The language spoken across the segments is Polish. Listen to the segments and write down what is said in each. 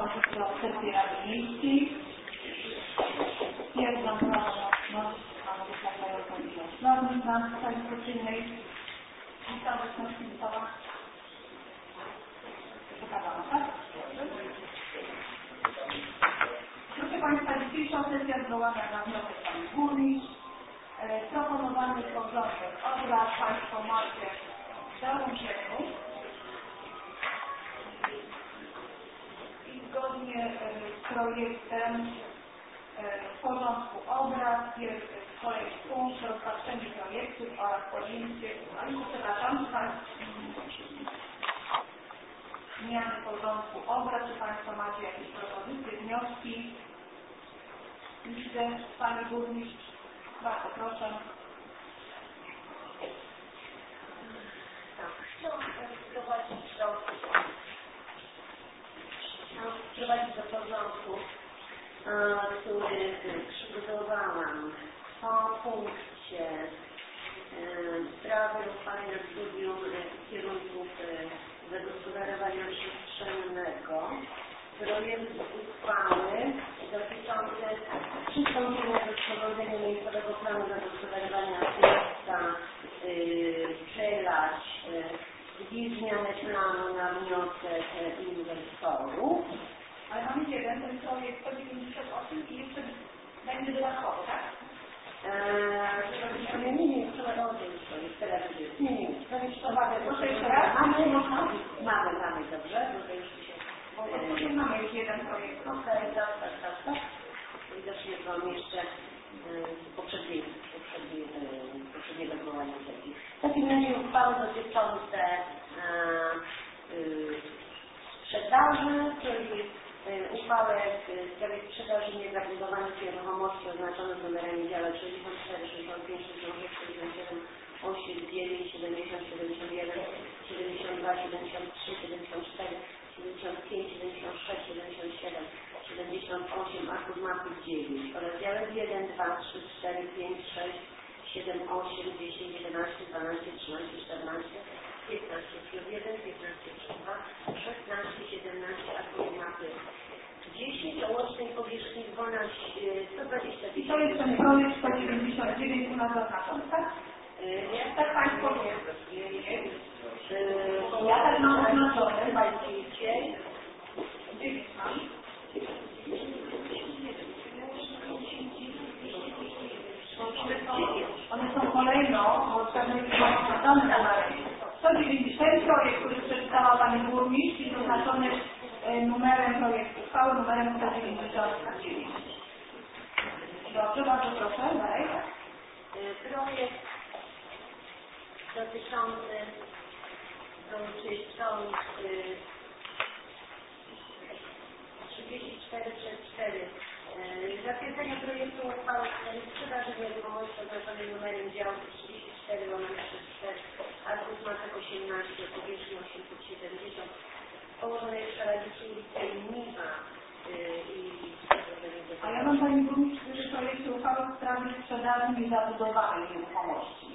do sesji Rady Miejskiej. Stwierdzam prawomocność pana wystarczającą ilość norm na sali konstytucyjnej. Lista obecności została przekazana, tak? Proszę Państwa, dzisiejsza sesja zwołana na wniosek Pani Burmistrz. Proponowany porządek obrad Państwo macie w załączeniu i zgodnie z projektem w porządku obrad jest projekt punkt rozpatrzenie projektów oraz podjęcie, zmiany porządku obrad. Czy Państwo macie jakieś propozycje, wnioski? Widzę Pani Burmistrz. Bardzo proszę. Tak, chciałam wprowadzić do porządku, który przygotowałam po punkcie sprawy uchwalenia studium kierunków zagospodarowania przestrzennego, projekt uchwały dotyczący przystąpienia do sporządzenia miejscowego planu zagospodarowania miasta przelać i zmianę planu na wniosek inwestorów. Ale mamy jeden, ten projekt 198 i jeszcze będzie dodatkowo, tak? Nie, trzeba odjąć teraz jest. Nie, proszę jeszcze raz. Mamy, dobrze? Mamy już jeden projekt. Tak. Widocznie mam jeszcze poprzedniego zwołania sesji. W takim razie uchwały dotyczące sprzedaży, czyli uchwałę w sprawie sprzedaży niezabudowanych nieruchomości oznaczonych numerami działek 64, 65, 66, 67, 8, 9, 70, 71, 72, 73, 74, 75, 76, 77, 78, aktów mapy 9 oraz działek 1, 2, 3, 4, 5, 6, 7, 8, 10, 11, 12, 13, 14, 15 plus 1, 15 plus 2, 16, 17, aktów mapy 10 o łącznej powierzchni 120 I to jest ten projekt 199 u nas zaznaczony, tak? Nie, tak Państwo nie. Ja tak mam zaznaczone, chyba dzisiaj. 9 mam. One są kolejno, bo pewnie są numery. 190, ten projekt, który przeczytała Pani Burmistrz, jest oznaczony numerem projektu uchwały, numerem 199. Dobrze, bardzo proszę, dalej. Projekt dotyczący stron 34/4. Zatwierdzenie projektu uchwały w sprawie sprzedaży nieruchomości oznaczonej numerem działki 34/4, adres Matek 18, powierzchni 870, położonej w Szaragicy ulicy Niwa A ja mam Pani Burmistrz w projekcie uchwały w sprawie sprzedaży niezabudowanej nieruchomości.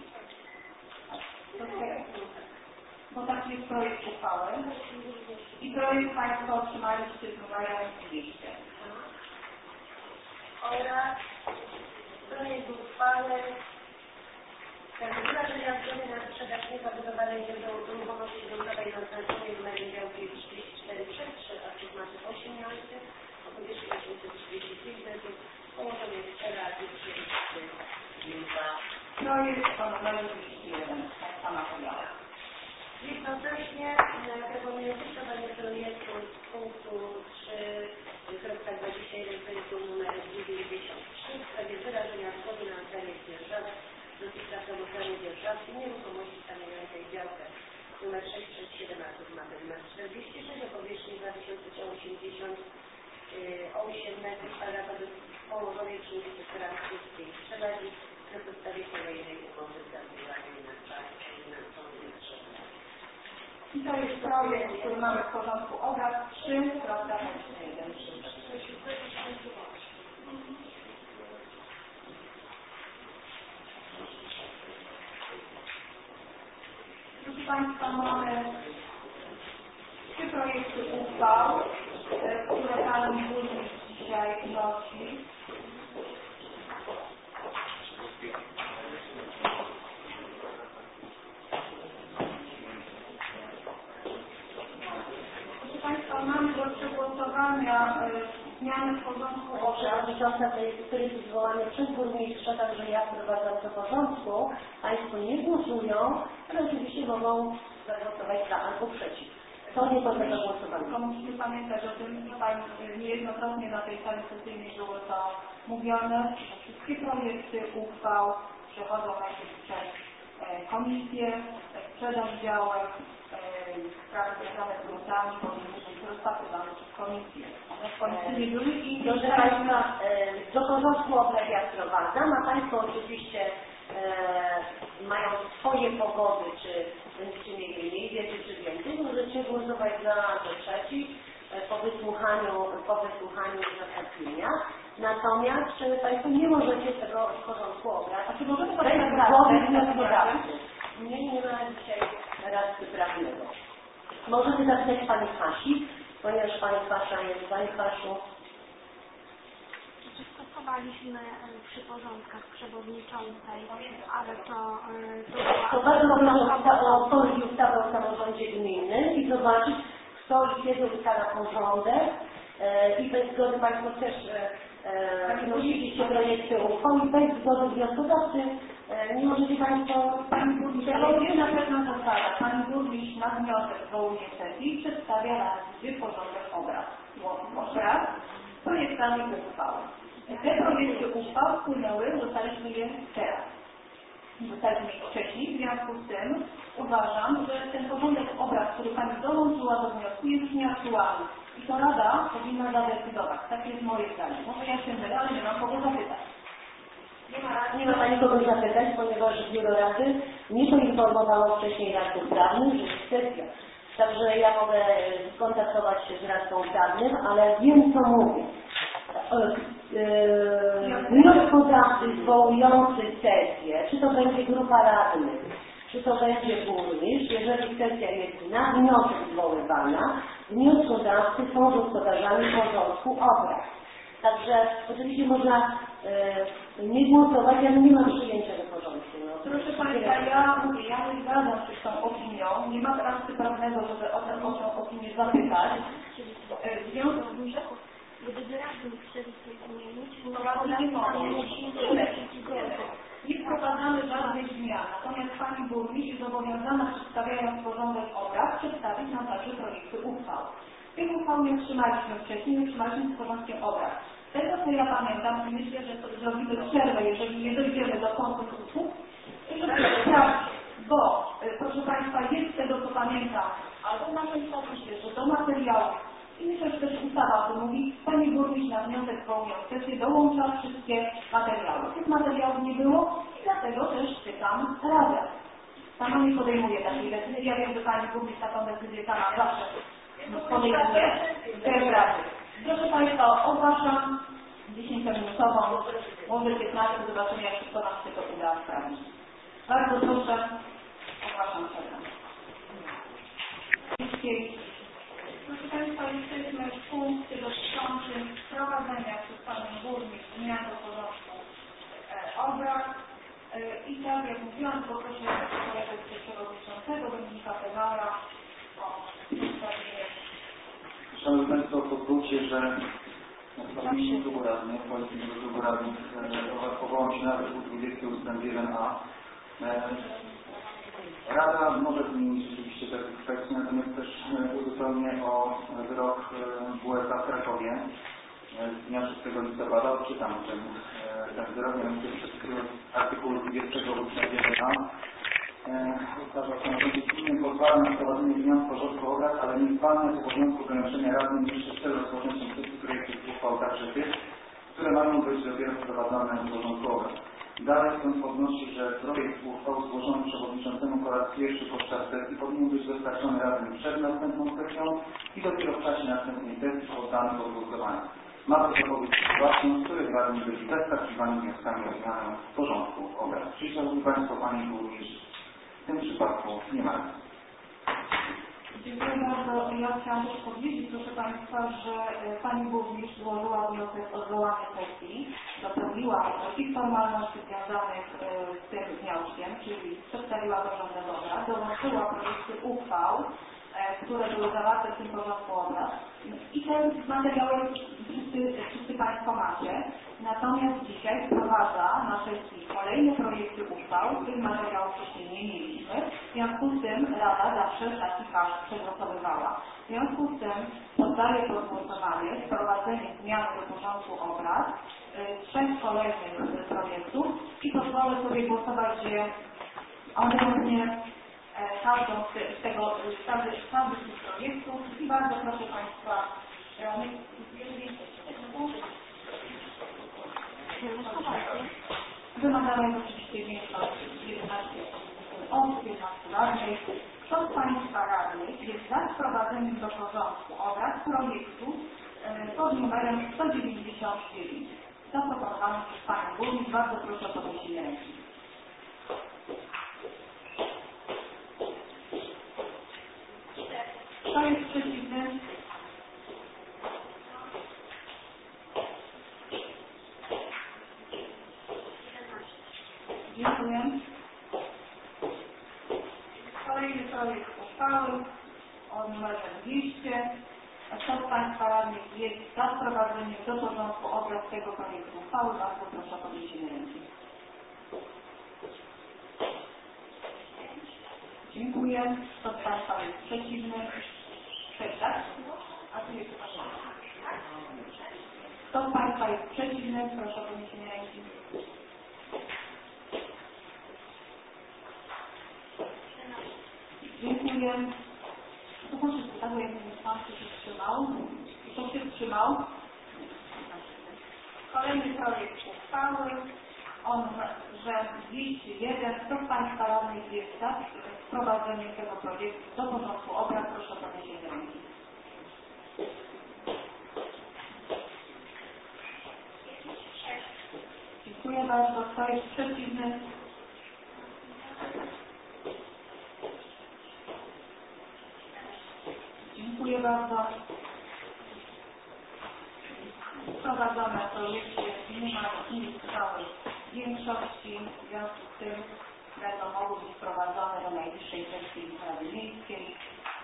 Bo taki jest projekt uchwały i projekt Państwo otrzymaliście z numerem 200. Oraz projekt uchwały wyrażenia zgody na sprzedaż niezabudowanej nieruchomości gruntowej oznaczonej numerem działki 34/3, aktów mapy 18, o powierzchni 835 metrów, położonej w Szaragicy Niwa. Projekt o numerze 201 Państwa materiału. Jednocześnie proponuję wycofanie projektu z punktu 3.21 projektu numer 93 w sprawie wyrażenia zgody na oddanie w dzierżawę dotychczasowego planu dzierżawcy nieruchomości stanowiącej działkę numer 667 aktów mapy numer 46 o powierzchni 2088 metrów kwadratowych położonej przy ulicy Francuskiej w Szelawi na podstawie kolejnej umowy zawieranej na czas finansowy. I to jest projekt, który mamy w porządku obrad 3.1. Proszę Państwa, mamy 3 projekty uchwał, które dzisiaj wnosi? Proszę Państwa, mamy do przegłosowania zmiany w porządku obrad. Przewodnicząca, który jest zwołany przez burmistrza, także ja wprowadzam do porządku. Państwo nie głosują, ale oczywiście mogą zagłosować za albo przeciw. To nie podlega głosowaniu. Tylko musimy pamiętać o tym, że Pani niejednokrotnie na tej sali sesyjnej było to mówione, że wszystkie projekty uchwał przechodzą najpierw przez komisję, sprzedaż działek, sprawy związane z gruntami powinny być rozpatrywane przez komisję. One w końcu nie były i proszę Państwa, do porządku obrad ja wprowadzam, a Państwo oczywiście mają swoje pogody, czy będziecie mieli mniej wiedzy, czy więcej, możecie głosować za albo przeciw po wysłuchaniu uzasadnienia. Natomiast Państwo nie możecie tego w porządku obrad. A czy możemy to bez zgody wnioskodawcy. Nie ma dzisiaj radcy prawnego. Możemy zapisać Pani Hasi, ponieważ Pani Hasza jest Pani Hasiu. Stosowaliśmy przy porządkach przewodniczącej, ale To bardzo proszę o otworzyć ustawę o samorządzie gminnym i zobaczyć, kto i kiedy ustala porządek i bez zgody Państwo też wnosiliście projekty uchwał i bez zgody wnioskodawcy nie możecie Państwo... Pani Burmistrz, ale jest na pewno zasada. Pani Burmistrz na wniosek zwołuje sesji i przedstawia Radzie porządek obrad. Projektami uchwał. Te projekty uchwał wpłynęły, dostaliśmy je teraz. Dostaliśmy je wcześniej, w związku z tym uważam, że ten porządek obrad, który Pani dołączyła do wniosku, jest już nieaktualny. I to Rada powinna zadecydować. Takie jest moje zdanie. Może ja się mylę, ale nie mam kogo zapytać. Nie ma Pani kogo zapytać, ponieważ Biuro Rady nie poinformowało wcześniej radców prawnych, że jest sesja. Także ja mogę skontaktować się z radcą prawnym, ale wiem, co mówię. Wnioskodawcy zwołujący sesję, czy to będzie grupa radnych, czy to będzie burmistrz, jeżeli sesja jest na wniosek zwoływana, wnioskodawcy są gospodarzami porządku obrad. Także oczywiście można nie głosować, ale nie ma przyjęcia do porządku. No. Proszę Państwa, ja nie zgadzam się z tą opinią. Nie ma radcy prawnego, żeby o tę opinię zapytać. W związku z tym, gdyby radni chcieli coś zmienić, nie wprowadzamy żadnych zmian. Natomiast Pani Burmistrz jest zobowiązana, przedstawiając porządek obrad, przedstawić nam także projekty uchwał. Tych uchwał nie otrzymaliśmy wcześniej, nie otrzymaliśmy z porządkiem obrad. Z tego co ja pamiętam i myślę, że to zrobimy przerwę, jeżeli nie dojdziemy do konsensusu, żeby sprawdzić, bo proszę Państwa, jest z tego co pamiętam, albo w naszym statusie, że do materiałów i myślę, że też ustawa o tym mówi, Pani Burmistrz na wniosek zwołując sesję dołącza wszystkie materiały. Tych materiałów nie było i dlatego też pytam Radę. Sama nie podejmuje takiej decyzji. Ja wiem, że Pani Burmistrz taką decyzję sama zawsze podejmuje bez Rady. Proszę Państwa, ogłaszam 10-minutową, może 15, zobaczymy jak wszystko nam się to uda sprawdzić. Bardzo proszę, ogłaszam przerwę. Proszę Państwa, jesteśmy w punkcie dotyczącym wprowadzenia przez Panią Burmistrz zmian do porządku obrad. I tak jak mówiłam, poproszę kolegę przewodniczącego Dominika Pewara o przedstawienie. Szanowni Państwo, pozwólcie, że w imieniu klubu radnych, polskiego klubu radnych powołam się na artykuł 20 ustęp 1a. Rada może zmienić rzeczywiście te kwestie, natomiast też uzupełnię o wyrok WSA w Krakowie z dnia 6 listopada. Odczytam ten wyrok, mianowicie przeczytując artykuł 20 ustęp 1a. Ustawa o samorządzie gminnym pozwala na wprowadzenie zmian w porządku obrad, ale nie zwalnia z obowiązku ograniczenia radnym jeszcze w celu rozpoczęcia wszystkich projektów uchwał, także tych, które mają być dopiero wprowadzane w porządku obrad. Dalej sąd podnosi, że projekt uchwał złożony przewodniczącemu po raz pierwszy podczas sesji powinien być dostarczony radnym przed następną sesją i dopiero w czasie następnej sesji poddany pod głosowanie. Ma to zapowiedź sytuację, w której radni byli zaskakiwani wnioskami o zmianę w porządku obrad. Czyli, Szanowni Państwo, Pani Burmistrz, w tym przypadku nie ma. Dziękuję bardzo. Ja chciałam też powiedzieć, proszę Państwa, że Pani Burmistrz złożyła wniosek o zwołanie sesji, dopełniła wszystkich formalności związanych z tym wnioskiem, czyli przedstawiła porządek obrad, dołączyła projekty uchwał, które były zawarte w tym porządku obrad i te materiały wszyscy Państwo macie. Natomiast dzisiaj wprowadza na sesji kolejne projekty uchwał, których materiałów wcześniej nie mieliśmy. W związku z tym Rada zawsze taki fakt przegłosowywała. W związku z tym poddaję pod głosowanie wprowadzenie zmian do porządku obrad 3 kolejnych projektów i pozwolę sobie głosować, że one również każdy z tych projektów i bardzo proszę Państwa, wymagamy oczywiście większości 11 osób, 11 radnych. Kto z Państwa radnych jest za wprowadzeniem do porządku obrad projektu pod numerem 199 zaproponowany przez Panią Burmistrz? Bardzo proszę o podniesienie ręki. Kto jest przeciwny? Dziękuję. Kolejny projekt uchwały o numerze 200. Kto z Państwa radnych jest za wprowadzeniem do porządku obrad tego projektu uchwały? Bardzo proszę o podniesienie ręki. Dziękuję. Kto z Państwa jest przeciwny? 6, tak? A tu jest Pani. Kto z Państwa jest przeciwny? Proszę o podniesienie ręki. Dziękuję. To proszę, tak, jak Pan się wstrzymał. Kto się wstrzymał? Kolejny projekt uchwały o numerze 201. Kto z Państwa radnych jest za wprowadzeniem tego projektu do porządku obrad? Proszę o podniesienie ręki. Dziękuję bardzo. Kto jest przeciwny? Dziękuję bardzo. Wprowadzone projekty nie ma całej większości, w związku z tym będą mogły być wprowadzone do najbliższej sesji Rady Miejskiej.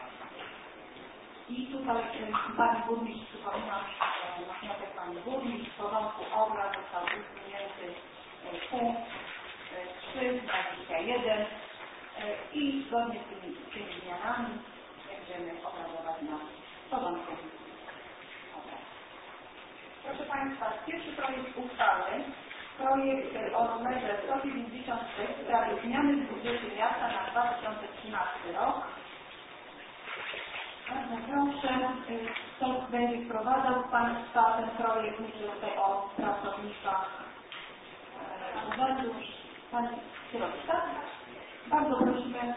I tutaj Pani Burmistrz przypomina, na wniosek Pani Burmistrz w porządku obrad został usunięty punkt 3.21 i zgodnie z tymi zmianami będziemy obradować na porządku obrad. Proszę Państwa, pierwszy projekt uchwały, projekt o numerze 196 w sprawie zmiany w budżecie miasta na 2013 rok. Bardzo proszę, kto będzie wprowadzał z Państwa ten projekt, myślę tutaj o pracownikach urzędu. Pani kierowca. Bardzo prosimy.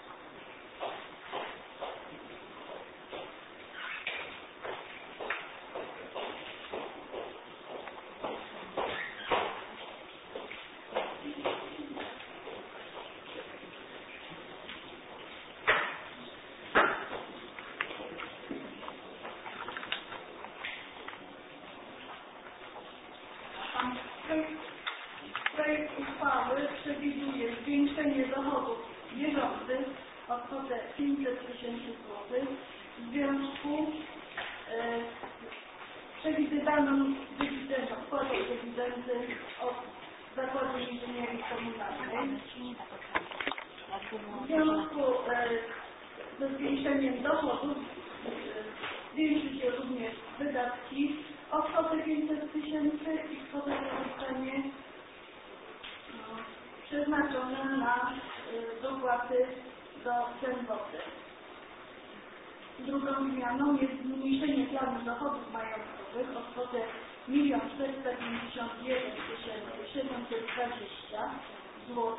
Projekt uchwały przewiduje zwiększenie dochodów bieżących o kwotę 500 tysięcy złotych w związku z przewidywaną wpłatą dywidendy od Zakładu Inżynierii Komunalnej. W związku ze zwiększeniem dochodów zwiększy się również wydatki o kwotę 500 tysięcy i kwotę zostanie przeznaczona na dopłaty do cen wody. Drugą zmianą jest zmniejszenie planu dochodów majątkowych o kwotę 1 451 720 zł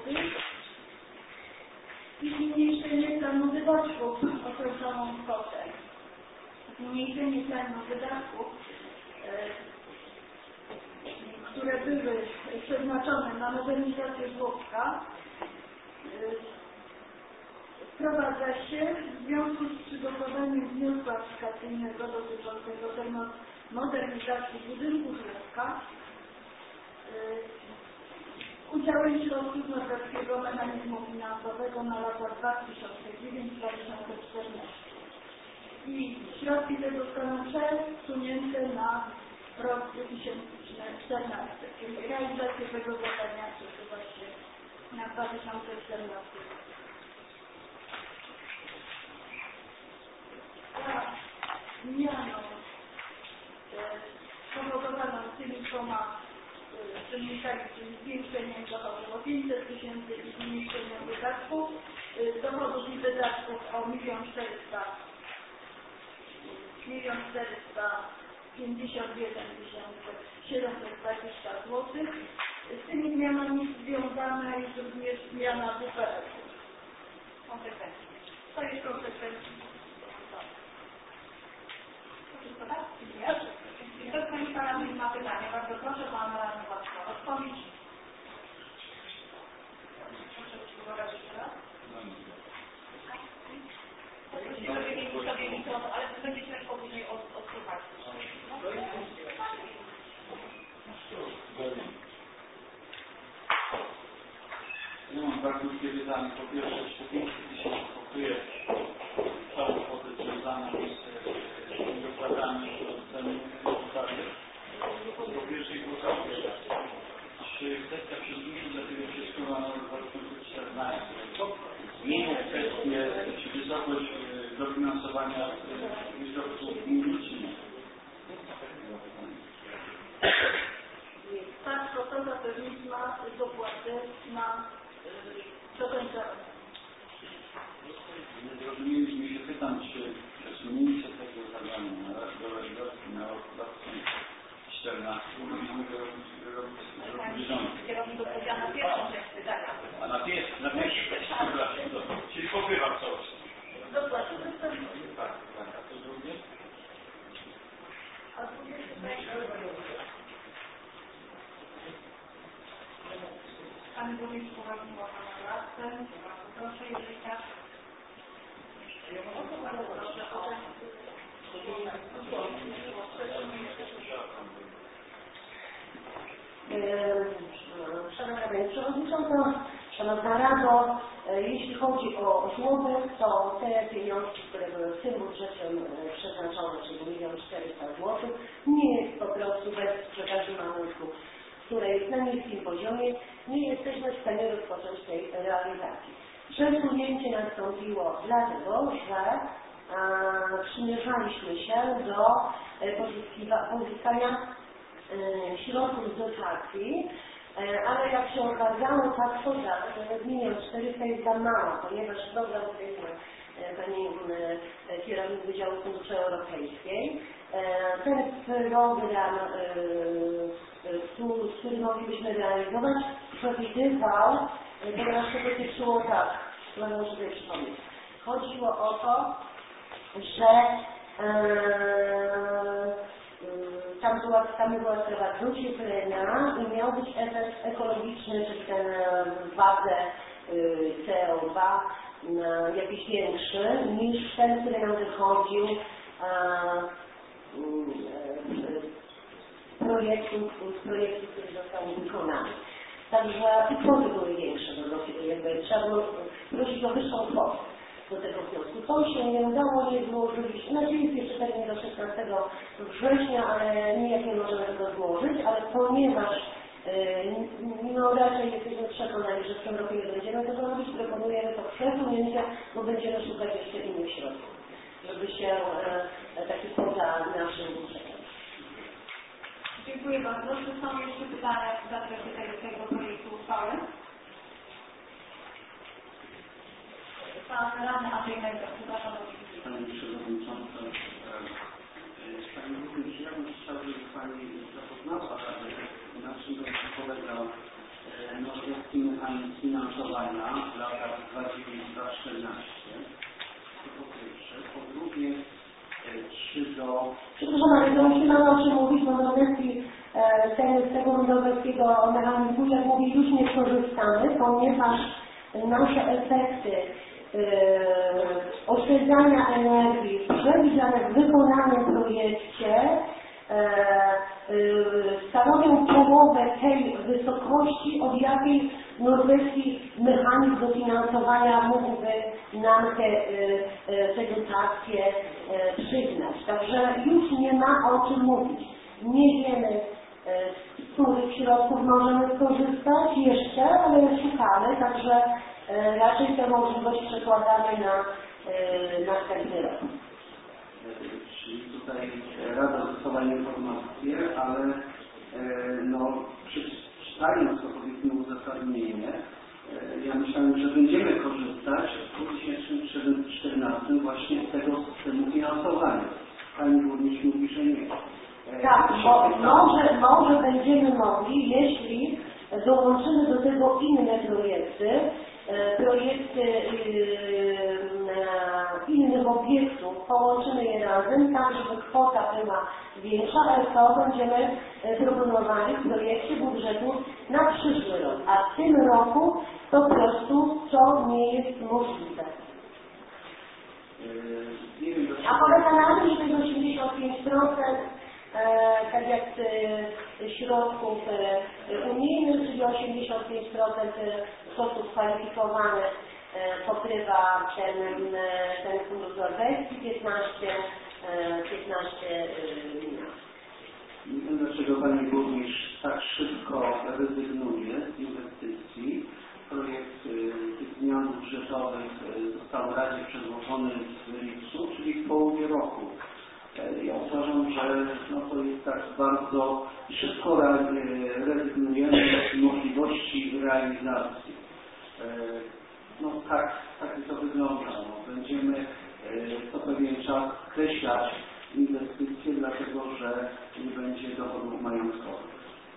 i zmniejszenie planu wydatków o tę samą kwotę. Zmniejszenie planu wydatków, które były przeznaczone na modernizację żłobka, wprowadza się w związku z przygotowaniem wniosku aplikacyjnego dotyczącego modernizacji budynku żłobka udziałem środków Norweskiego Mechanizmu Finansowego na lata 2009-2014. I środki te zostaną przesunięte na rok 2014. Czyli realizacja tego zadania przesuwa się na 2014. Zmianą spowodowaną tymi dwoma czynnikami, czyli zwiększeniem dochodów o 500 tysięcy i zmniejszeniem wydatków, dochodów i wydatków o 1 451 720 zł. Z tymi zmianami związana jest również zmiana WPF-u. Konsekwencji. To jest konsekwencja. Ktoś z Państwa radnych ma pytanie. Bardzo proszę Pan radny Wacław odpowiedź. Proszę spróbować jeszcze raz. Sobie mikrofon, ale będziecie lekko później odsłuchać. Ja mam dwa krótkie pytania. Po pierwsze, czy 500 tysięcy pokryje całą kwotę związaną z tymi dopłatami do ceny ustawy? Po pierwsze i po drugie, czy kwestia przezrostu dla tego wszystkiego na rok 2014 zmienia kwestię, czy wysokość dofinansowania środków gmin, czy nie? Ta kwota zapewnić ma dopłaty do końca roku. Zrozumieliśmy się, pytam, czy przesunięcie tego zadania na rok 2014 mogliśmy go robić bieżąco. Kierownik odpowiedział na pierwszą część pytania. A na pierwszą czyli pokrywam całość. Dopłaty do końca. Tak, a to drugie? A drugie Pan burmistrz poważnie ma Pana pracę. Proszę, jeżeli tak. Bardzo proszę o Szanowna Pani Przewodnicząca, Szanowna Rado, jeśli chodzi o żłobek, to te pieniążki, które były w tym budżecie przeznaczone, czyli 1 400 000 zł, nie jest po prostu bez sprzedaży majątku, które jest na niskim poziomie, nie jesteśmy w stanie rozpocząć tej realizacji. Przesunięcie nastąpiło dlatego, że przymierzaliśmy się do pozyskania środków z dotacji, ale jak się okazało, ta kwota 1 400 000 jest za mała, ponieważ program Pani kierownik Wydziału Funduszy Europejskiej, ten program, który moglibyśmy realizować, przewidywał, ponieważ to dotyczyło tak, muszę sobie przypomnieć. Chodziło o to, że tam była sprawa docieplenia i miał być efekt ekologiczny, czyli ten w wadze CO2 jakiś większy niż ten, który nam wychodził z projektu, który został wykonany. Także kwoty były większe, jakby trzeba było prosić o wyższą kwotę do tego wniosku. To się nie udało, nie złożyć. Nadzieję jest jeszcze termin do 16 września, ale nijak nie możemy tego złożyć, ale ponieważ raczej jesteśmy przekonani, że w tym roku nie będziemy tego robić, proponujemy to przesunięcie, bo będziemy szukać jeszcze innych środków, żeby się taki poza naszym budżetem. Dziękuję bardzo. Czy są jeszcze pytania w zakresie tego projektu uchwały? Pan radny Andrzej Mędrek, przepraszam. Pani Przewodnicząca, Pani Burmistrz, ja bym chciał, żeby Pani zapoznała Radę, na czym będzie polegał norweski mechanizm finansowania w latach 2009-2014. To po pierwsze. Po drugie, czy do... Przepraszam, ale to musimy o czym mówić, bo norweski z tego norweskiego mechanizmu, jak mówię, już nie korzystamy, ponieważ nasze efekty oszczędzania energii przewidziane w wykonanym projekcie stanowią połowę tej wysokości, od jakiej norweski mechanizm dofinansowania mógłby nam te dotacje przyznać. Także już nie ma o czym mówić. Nie wiemy, z których środków możemy skorzystać jeszcze, ale szukamy, także raczej tę możliwość przekładamy na następny rok. Czyli tutaj Rada dostała informację, ale no, czytając to powiedzmy uzasadnienie, ja myślałem, że będziemy korzystać w 2014 właśnie z tego systemu finansowania. Pani burmistrz mówi, że nie. Tak, może będziemy mogli, jeśli dołączymy do tego inne projekty innych obiektów, połączymy je razem, tak żeby kwota była większa, ale to będziemy proponowali w projekcie budżetu na przyszły rok, a w tym roku po prostu to nie jest możliwe. A polega na tym, że to jest 85%, tak jak środków unijnych, czyli 85% kosztów kwalifikowanych pokrywa ten fundusz norweski, 15 Nie wiem, dlaczego Pani Burmistrz tak szybko rezygnuje z inwestycji. Projekt tych zmian budżetowych został Radzie przedłożony w lipcu, czyli w połowie roku. Ja uważam, że no, to jest tak bardzo szybko rezygnujemy z możliwości realizacji. No tak to wygląda. No, będziemy co pewien czas skreślać inwestycje, dlatego że nie będzie dochodów majątkowych.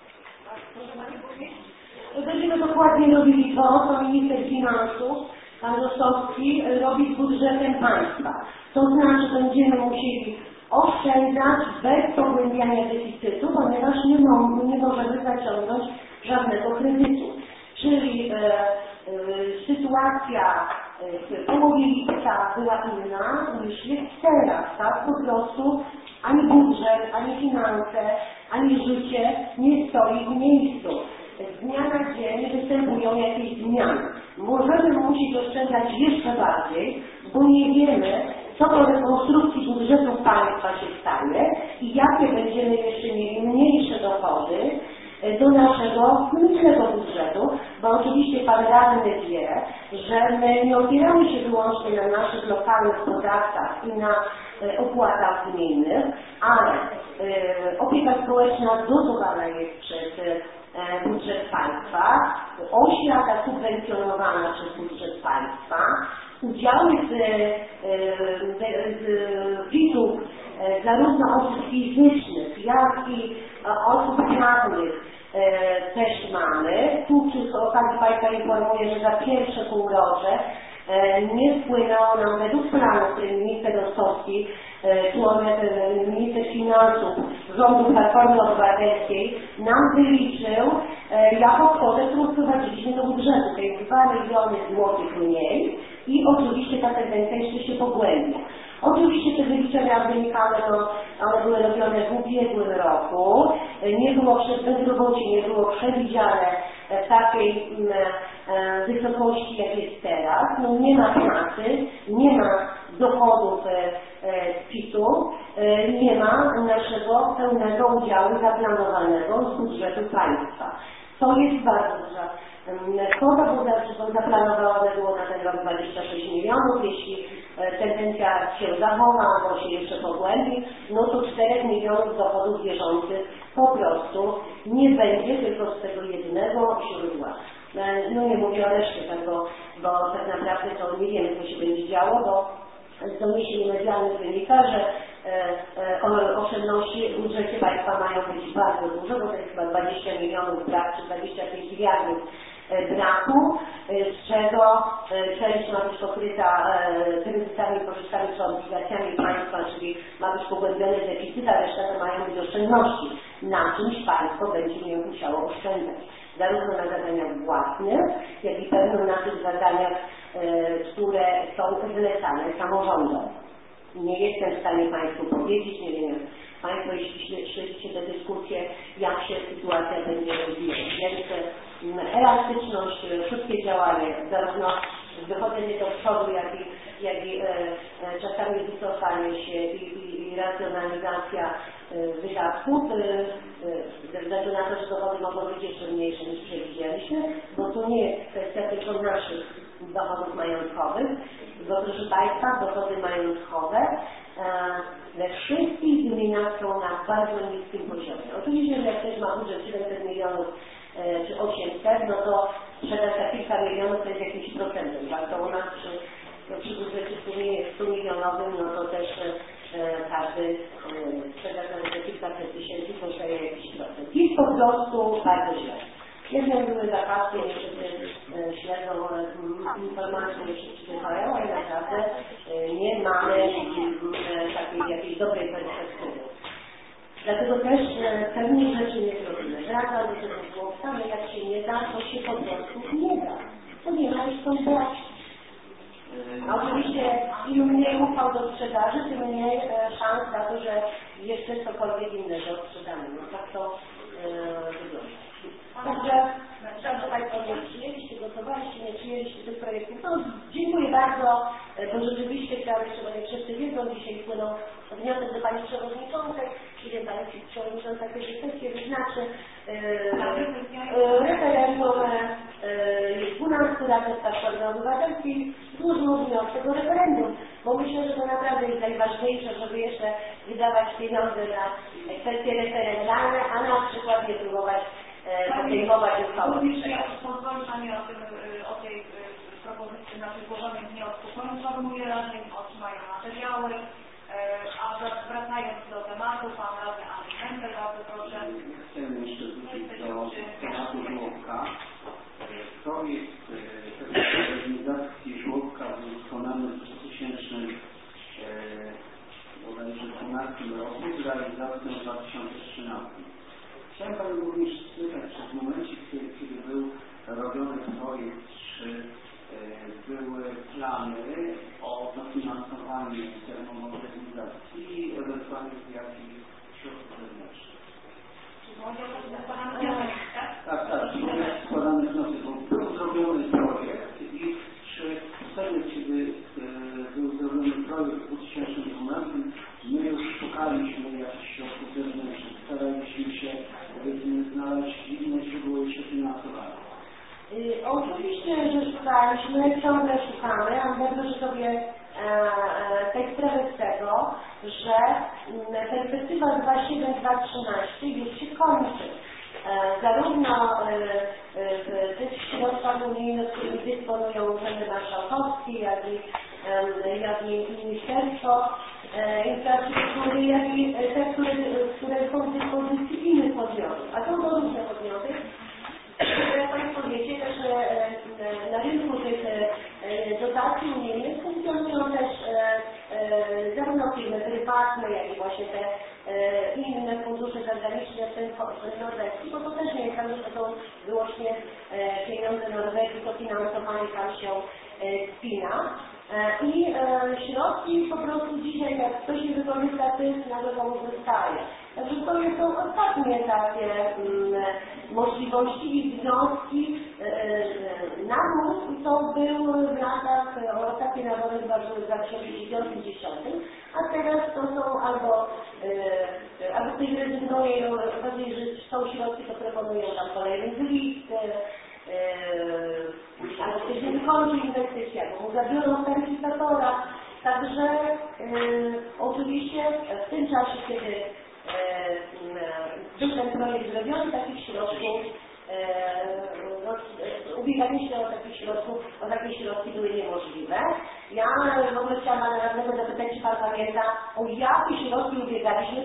Będziemy dokładnie robili to, co minister finansów, pan Rostowski, robi z budżetem państwa. To znaczy będziemy musieli oszczędzać bez pogłębiania deficytu, ponieważ nie możemy zaciągnąć żadnego kredytu. Czyli sytuacja w połowie lipca była inna niż jest teraz, tak? Po prostu ani budżet, ani finanse, ani życie nie stoi w miejscu. Z dnia na dzień występują jakieś zmiany. Możemy musieć oszczędzać jeszcze bardziej, bo nie wiemy, co po rekonstrukcji budżetu państwa się stanie i jakie będziemy jeszcze mieli mniejsze dochody do naszego gminnego budżetu, bo oczywiście pan radny wie, że my nie opieramy się wyłącznie na naszych lokalnych podatkach i na opłatach gminnych, ale opieka społeczna dotowana jest przez budżet państwa, oświata subwencjonowana przez budżet państwa, udziały z PIT-ów zarówno osób fizycznych, jak i osób prawnych też mamy. Tu przy okazji Państwa informuję, że za pierwsze półrocze nie wpłynęło nam według planu, który minister Rostowski, członek minister finansów rządu Platformy Obywatelskiej nam wyliczył jako kwotę, którą wprowadziliśmy do budżetu. To jest 2 miliony złotych mniej i oczywiście ta tendencja jeszcze się pogłębia. Oczywiście te wyliczenia wynikały, one były robione w ubiegłym roku, nie było bezrobocie nie było przewidziane w takiej wysokości, jak jest teraz. No, nie ma pracy, nie ma dochodów z PIT-u, nie ma naszego pełnego udziału zaplanowanego z budżetu państwa. To jest bardzo duża kwota, bo zaplanowane było na ten rok 26 milionów. Jeśli tendencja się zachowa, albo się jeszcze pogłębi, no to 4 milionów dochodów bieżących po prostu nie będzie, tylko z tego jednego źródła. No nie mówię o reszcie, tak, bo tak naprawdę to nie wiemy, co się będzie działo, bo z doniesień medialnych wynika, że oszczędności w budżecie państwa mają być bardzo duże, bo to jest chyba 20 milionów brak, czy 25 miliardów braku, z czego część ma być pokryta kredytami, kosztami czy obligacjami państwa, czyli ma być pogłębiony deficyt, a reszta to mają być oszczędności. Na czymś państwo będzie musiało oszczędzać. Zarówno na zadaniach własnych, jak i pewno na tych zadaniach które są zlecane samorządom. Nie jestem w stanie Państwu powiedzieć, nie wiem, Państwo, jeśli śledzicie tę dyskusję, jak się sytuacja będzie rozwijać. Więc elastyczność, szybkie działanie, zarówno wychodzenie do przodu, jak i czasami wycofanie się i racjonalizacja wydatków, ze względu na to, że dochody mogą być jeszcze mniejsze niż przewidzieliśmy, bo to nie jest kwestia tylko naszych dochodów majątkowych, bo proszę Państwa, dochody majątkowe we wszystkich gminach są na bardzo niskim poziomie. Oczywiście, że jak ktoś ma budżet 700 milionów czy 800, no to sprzedaż za kilka milionów to jest jakimś procentem, tak? To u nas przy budżecie 100 milionowym, no to też każdy sprzedaż nawet za kilkaset tysięcy to daje jakiś procent. Jest po prostu bardzo źle. Jedne były zakazki, nie wszyscy śledzą informacje, nie wszyscy czytają, ale naprawdę nie mamy takiej jakiejś dobrej perspektywy. Dlatego też pewnych rzeczy nie zrobimy. Wracam do tego chłopca, ale jak się nie da, to się po prostu nie da. Ponieważ są właśnie. A oczywiście im mniej ufał do sprzedaży, tym mniej szans na to, że jeszcze cokolwiek innego sprzedamy. No tak to wygląda. Także, szanowni Państwo, nie przyjęliście, gotowaliście, nie przyjęliście tych projektów. No, dziękuję bardzo, bo rzeczywiście chciałam jeszcze, bo nie wszyscy wiedzą, dzisiaj wpłynął wniosek do Pani Przewodniczącej, kiedy Pani Przewodnicząca tę sesję wyznaczy referendum 12 lat z Platformy Obywatelskiej złożyło wniosek o referendum, bo myślę, że to naprawdę jest najważniejsze, żeby jeszcze wydawać pieniądze na kwestie referendalne, a na przykład nie próbować podejmować uchwały. Również ja pozwolę Pani o tej propozycji na złożenie wniosku. Poinformuję radnych, otrzymają materiały, a wracając do tematu, Pan Radny Andrzej Węgiel, bardzo proszę. Chcemy jeszcze wrócić do tematu żłobka. Projekt modernizacji żłobka był wykonany w 2012 roku z realizacją w 2013. Chciałem Panią również spytać, czy w momencie, kiedy był robiony projekt, czy były plany o dofinansowaniu termomodernizacji i ewentualnie z jakich środków zewnętrznych? Tak, składany wniosek, bo był zrobiony projekt i czy wtedy, kiedy był zrobiony projekt w 2012, my już szukaliśmy jakichś środków zewnętrznych, staraliśmy się znaleźć inne źródło jeszcze finansowania. Oczywiście, że szukaliśmy, ciągle szukamy, a wyobraź sobie tej sprawy z tego, że perspektywa 2007-2013 już się kończy. Zarówno w tych środkach unijnych, którymi dysponują urzędy marszałkowskie, jak i Ministerstwo Infrastruktury, jak i te, które są w dyspozycji innych podmiotów. A są to różne podmioty. Jak Państwo wiecie, też na rynku tych dotacji unijnych funkcjonują też zarówno firmy prywatne, jak i właśnie te inne fundusze zagraniczne, w tym norweskie, bo to też nie jest tak, że to są wyłącznie pieniądze Norwegii, to finansowanie tam się spina. I środki po prostu dzisiaj, jak ktoś nie wykorzysta tych, nagle komuś zostaje. Także to są ostatnie takie możliwości i wnioski. Nabór to był w latach, ostatnie nabory chyba były w 2010, a teraz to są albo ktoś rezygnuje, bardziej, że są środki, to proponują tam kolejny list, albo ktoś nie wykończy inwestycji, albo mu zabiorą taryfikatora. Także oczywiście w tym czasie, kiedy był ten projekt zrobiony, takich środków, ubieganie się o takich środków, o takie środki były niemożliwe. Ja w ogóle chciałam Pana Radnego zapytać, czy Pan pamięta, o jakie środki ubiegaliśmy,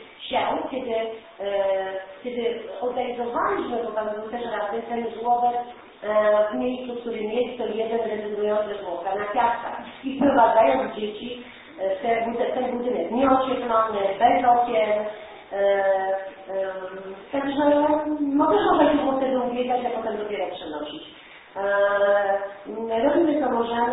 kiedy organizowaliśmy, bo Pan był też radny, ten żłobek w miejscu, w którym jest to jeden rezygnujący żłobka na Kwiatkach i wprowadzając dzieci w ten budynek nieocieplony, bez okien. Także można się było wtedy ubiegać, a potem dopiero przenosić. Robimy co możemy,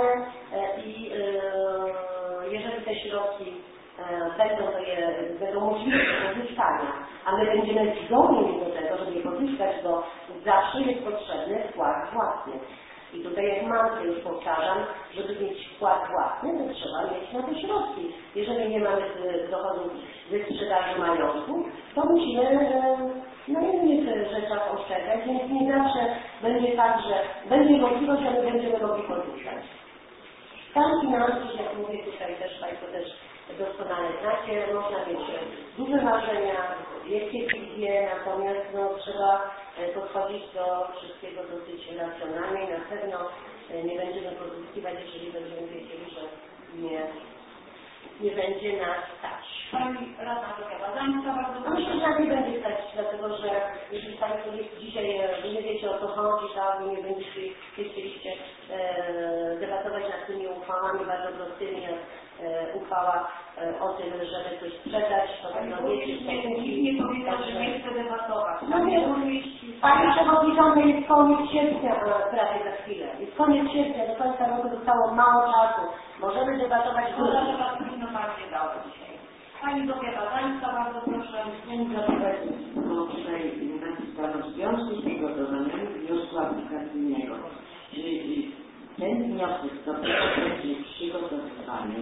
będziemy zdolni do tego, żeby pozyskać go, zawsze jest potrzebny wkład własny. I tutaj jak mantrę już powtarzam, żeby mieć wkład własny, to trzeba mieć na to środki. Jeżeli nie mamy dochodów ze sprzedaży majątku, to musimy na innych rzeczach oszczędzać, więc nie zawsze będzie tak, że będzie możliwość, ale będziemy mogli korzystać. Stan finansów, jak mówię tutaj też, Państwo też doskonale znacie, można mieć duże marzenia, wielkie wizje, natomiast trzeba podchodzić do wszystkiego dosyć racjonalnie i na pewno nie będziemy pozyskiwać, jeżeli będziemy wiedzieli, że nie będzie nas stać. Pani Radna Zagadańska, bardzo Myślę, że nie będzie stać, dlatego że jeśli Państwo dzisiaj nie wiecie, o co chodzi, to nie będziecie chcieliście debatować nad tymi uchwałami bardzo prostymi, jak uchwała o tym, żeby coś sprzedać, to pewno wiecie, nie powiedział, że nie chce debatować. Pani Przewodnicząca, jest koniec sierpnia, prawie za chwilę. Jest koniec sierpnia, do końca roku zostało mało czasu. Możemy debatować dużo. Że Was powinno Pani nie dało dzisiaj. Pani Zofia Badańska, bardzo proszę. Chciałem zapytać, bo tutaj napisano w związku z przygotowaniami wniosku aplikacyjnego. Czyli ten wniosek będzie przygotowywany.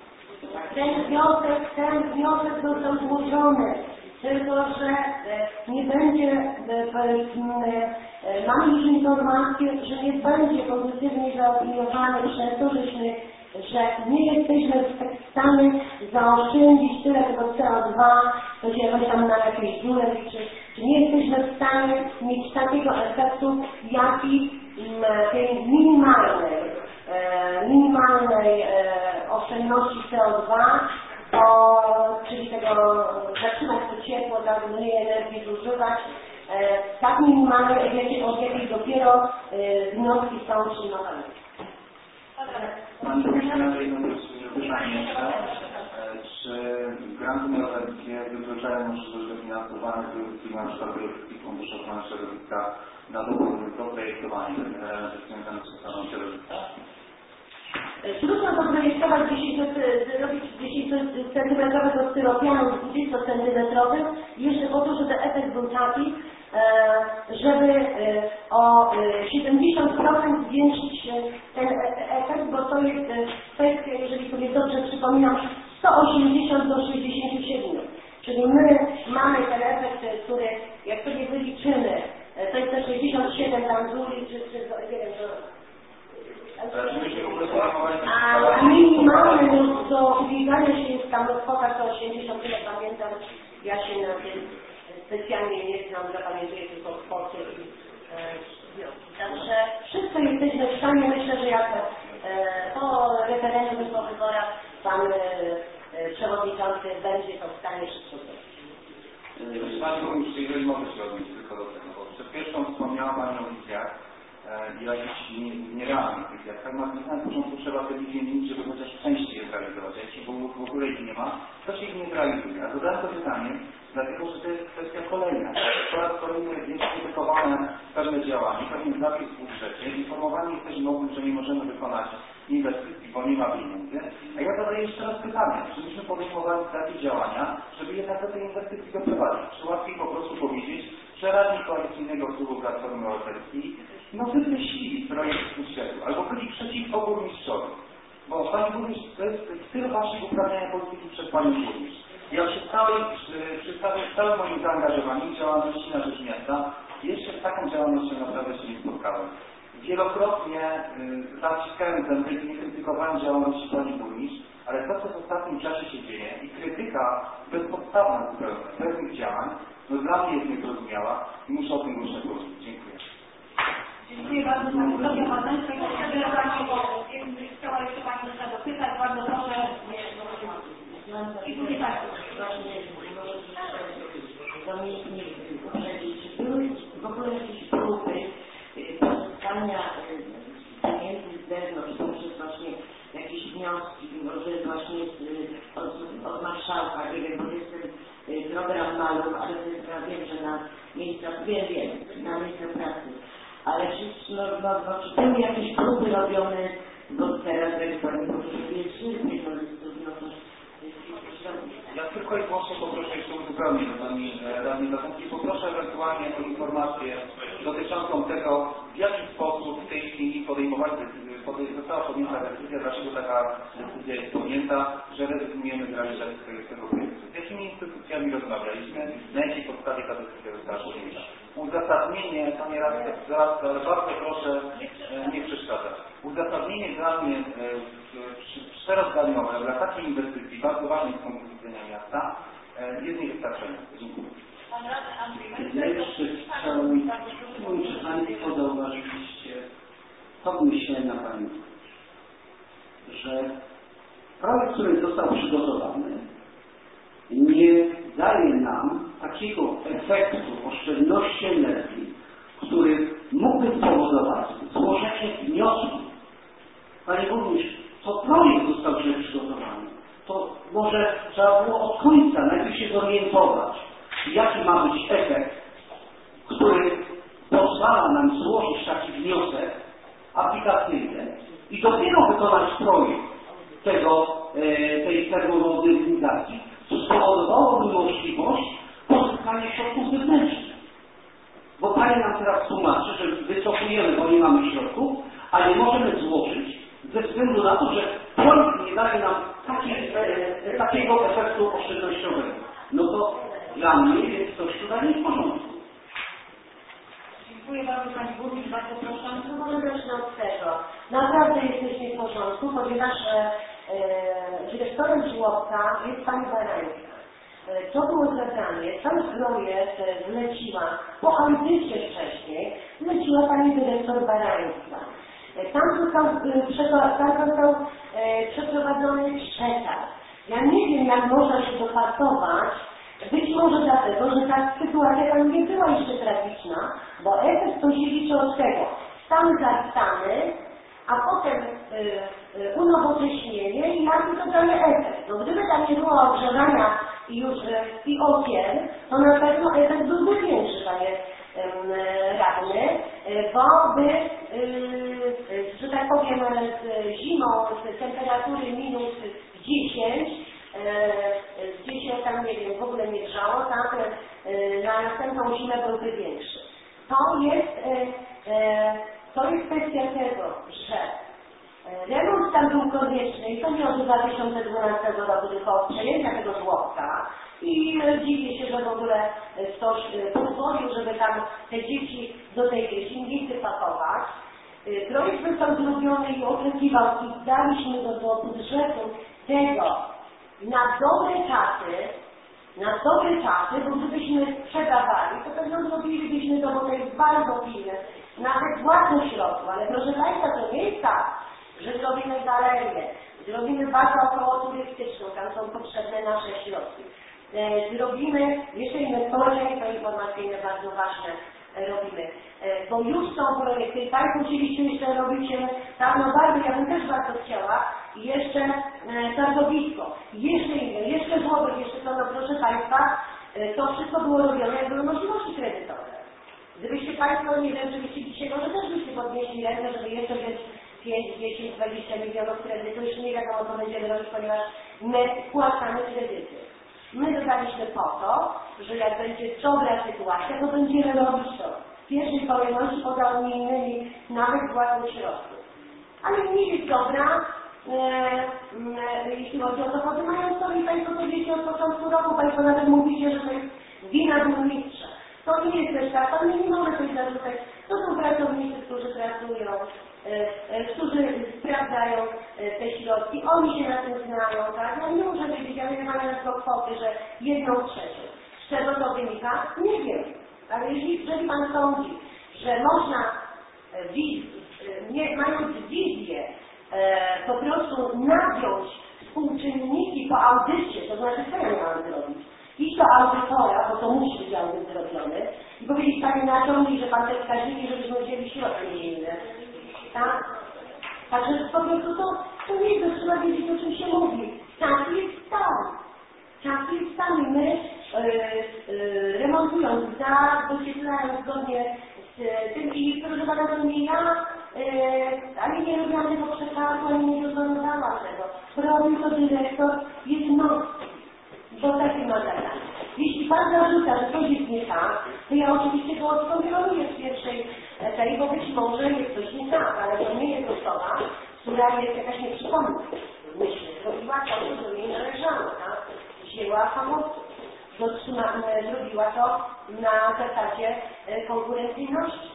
Ten wniosek został złożony, tylko że nie będzie, mamy już informację, że nie będzie pozytywnie zaopiniowany przez to, że nie jesteśmy w stanie zaoszczędzić tyle tego CO2, to się jakoś tam na jakiejś górę liczy, że nie jesteśmy w stanie mieć takiego efektu, jaki tej minimalnej oszczędności CO2, czyli tego zatrzymać to ciepło, tak mniej energii zużywać, tak minimalnej, od jakiej dopiero wnioski są przyjmowane. Pani Komisarz, jedno pytanie jeszcze. Czy granty europejskie wykluczają możliwość dofinansowania z na przykład Europejskiego Funduszu Ochrony Środowiska na doprojektowanie generalne związane z ochroną środowiska? Trudno to projektować, zrobić 10 cm styropianu z 20 cm, jeszcze po to, żeby efekt był taki, żeby o 70% zwiększyć ten efekt, bo to jest kwestia, jeżeli sobie dobrze przypominam, 180 do 67. Czyli my mamy ten efekt, który jak sobie wyliczymy, to jest te 67 tam zuli, czy nie wiem, a minimalne do ubiegania się jest tam kwota 180, tyle pamiętam, ja się na tym specjalnie nie znam, zapamiętuję tylko kwoty. Także wszystko jesteśmy w stanie, myślę, że jak po referendum, po wyborach pan przewodniczący będzie to w stanie wszystko zrobić. Pani Burmistrz, jeżeli mogę się odnieść tylko do tego, bo przed pierwszą wspomniała Pani o wizjach i jakichś nierealnych wizjach. Tak na początku trzeba te wizje mieć, żeby chociaż częściej je zrealizować. A jeśli w ogóle ich nie ma, to się ich nie zrealizuje. A zadałem to pytanie, dlatego że to jest kwestia kolejna. Po raz kolejny jest krytykowane pewne działanie, pewien zapis w budżecie. Informowani jesteśmy o tym, że nie możemy wykonać inwestycji, bo nie ma pieniędzy. A ja zadaję jeszcze raz pytanie, czy myśmy podejmowali takie działania, żeby jednak do tej inwestycji doprowadzić? Czy łatwiej po prostu powiedzieć, że radni koalicyjnego klubu Platformy Obywatelskiej wykreślili projekt z budżetu, albo byli przeciwko burmistrzowi. Bo Pani Burmistrz, to jest styl Waszych uprawiania polityki przez Panią Burmistrz. Ja przy całym moim zaangażowaniu w działalności na rzecz miasta jeszcze z taką działalnością naprawdę się nie spotkałem. Wielokrotnie zaciskałem zęby i nie krytykowałem działalności Pani Burmistrz, ale to, co w ostatnim czasie się dzieje i krytyka bezpodstawna zupełnie pewnych działań, dla mnie jest niezrozumiała i muszę o tym głośno powiedzieć. Dziękuję. Dziękuję bardzo Pani Zofia Badańska. Jakby chciała jeszcze Pani dopytać, bardzo proszę. I tutaj tak. Do mnie nie uprzedzić, czy były w ogóle jakieś próby pozyskania pieniędzy z zewnątrz, poprzez właśnie jakieś wnioski, może właśnie od marszałka, nie wiem, bo jestem program Maluch, ale to jest, ja wiem, że na miejsca, wiem, na miejsca pracy. Ale czy były jakieś próby robione, bo teraz jak Pani mówi, że jest szybciej, to jest trudno coś zrobić. Ja tylko i wyłącznie poproszę jeszcze uzupełnić do Pani Radnej Zakonki. Poproszę ewentualnie o informację dotyczącą tego, w jaki sposób w tej chwili została podjęta decyzja, dlaczego taka decyzja jest podjęta, że rezygnujemy z realizacji tego projektu. Z jakimi instytucjami rozmawialiśmy, na jakiej podstawie ta decyzja została podjęta. Uzasadnienie, Panie Radny, ale bardzo proszę nie przeszkadzać. Uzasadnienie dla mnie szerozdaniowego dla takiej inwestycji, bardzo ważnej z punktu widzenia miasta, jest niewystarczające. Dziękuję. Ja jeszcze chciałbym, że Państwo zauważyliście to myślenia Pani, że projekt, który został przygotowany, nie daje nam takiego efektu oszczędności energii, który mógłby spowodować złożenie wniosku. Panie Burmistrz, to projekt został źle przygotowany. To może trzeba było od końca najpierw się zorientować, jaki ma być efekt, który pozwala nam złożyć taki wniosek aplikacyjny i dopiero wykonać projekt tej termomodernizacji, co spowodowałoby możliwość pozyskania środków zewnętrznych. Bo Pani nam teraz tłumaczy, że wycofujemy, bo nie mamy środków, a nie możemy złożyć ze względu na to, że projekt nie daje nam takiego efektu oszczędnościowego. No to dla mnie jest coś tutaj nie w porządku. Dziękuję bardzo Pani Burmistrz, bardzo proszę. No może zacznę od tego. Naprawdę jesteś nie w porządku, ponieważ dyrektorem żłobka jest Pani Barańska. To było zadanie, cały projekt zleciła, po audycie wcześniej, zleciła Pani dyrektor Barańska. Tam został przeprowadzony przetarg. Ja nie wiem, jak można się dopasować. Być może dlatego, że ta sytuacja tam nie była jeszcze tragiczna, bo efekt to się liczy od tego. Stan zastany, a potem unowocześnienie i jaki to daje efekt. No gdyby tam nie było ogrzewania i okien, to na pewno efekt byłby większy, Panie Radny, bo by, że tak powiem, zimą z temperatury minus 10, gdzie się tam, nie wiem, w ogóle nie grzało, tak, na następną zimę byłby większy. To jest kwestia tego, że remont tam był konieczny i to nie od 2012 roku, tylko od przejęcia tego żłobka i dziwię się, że w ogóle ktoś pozwolił, żeby tam te dzieci do tej zimnicy pakować. Projekt został zrobiony i oczekiwał i daliśmy do budżetu tego na dobre czasy, bo gdybyśmy sprzedawali, to pewno zrobilibyśmy to, bo to jest bardzo pilne, nawet własnych środków, ale proszę Państwa, to nie jest tak, że zrobimy galerię, zrobimy bazę okołoturystyczną, tam są potrzebne nasze środki. Zrobimy jeszcze inne społeczeństwo informacyjne bardzo ważne robimy, bo już są projekty i Państwo chcieliście jeszcze robić tam, no bardzo, ja bym też bardzo chciała, i jeszcze targowisko, jeszcze inne, jeszcze żłobek, jeszcze to, no proszę Państwa, to wszystko było robione, jak były możliwości kredytowe. Gdybyście Państwo, nie wiem, żebyście dzisiaj, może też byście podnieśli rękę, żeby jeszcze wziąć 5, 10, 20 milionów kredytu, jeszcze nie wiadomo, co będziemy robić, ponieważ my spłacamy kredyty. My dodaliśmy po to, że jak będzie dobra sytuacja, to będziemy robić to. W pierwszej kolejności poza unijnymi, nawet własnych środków. Ale nie jest dobra, jeśli chodzi o dochody majątkowe i Państwo to wiecie od początku roku, Państwo nawet mówicie, że to jest wina burmistrza. To nie jest też tak, Pan nie może coś zarzucać. To są pracownicy, którzy pracują, którzy sprawdzają te środki, oni się na tym znają, tak? Ja nie muszę wiedzieć, ale nie mają tylko kwoty, że 1/3. Z czego to wynika? Nie wiem. Ale jeżeli Pan sądzi, że można, mając wizję, po prostu nagiąć współczynniki po audycie, to znaczy co ja mam zrobić? Iść do audytora, bo to musi być audyt zrobiony i powiedzieć Panie naczelnik, że Pan te wskaźniki, żebyśmy wzięli środki unijne. Tak? Także po prostu to nie jest, to trzeba wiedzieć, o czym się mówi. Taki jest stan. Taki jest stan i my remontując dach, docieplając zgodnie z tym i proszę Pana, to nie ja, ani nie robiłam tego przekazu, ani nie dozorowałam tego. Robił to dyrektor jednostki. Bo ja oczywiście go skontroluję w pierwszej tej, bo być może jest coś nie tak, ale to nie jest osoba, która jest jakaś nieprzytomna. Myślę, zrobiła to, co jej należało, tak? Wzięła samotność, zrobiła to na zasadzie konkurencyjności.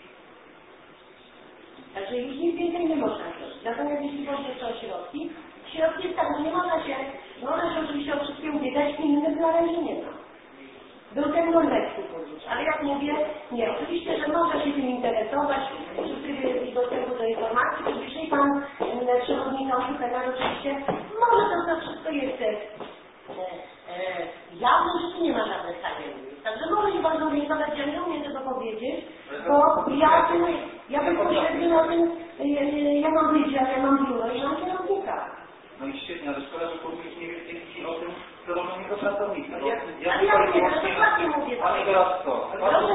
Także już nic więcej nie można zrobić. Natomiast jeśli chodzi o środki jest tak, że nie można się oczywiście o wszystkim ubiegać, innym na razie nie ma. Był ten norweski fundusz, ale jak mówię, nie, oczywiście, że może się tym interesować, przy trybie dostępu do informacji, publicznej pan przewodniczący Penal oczywiście może to wszystko jest jawne, że nie ma żadnych tajemnic. Także może się pan zorientować, ja nie umiem tego powiedzieć, bo ja bezpośrednio na tym, ja mam wydział, ja mam biuro i mam kierownika. No i świetnie, ale szkoda, że powinniśmy nie wiedzieć o tym pełnomocnego pracownika. Ale ja mówię, że dokładnie mówię. Pani teraz co?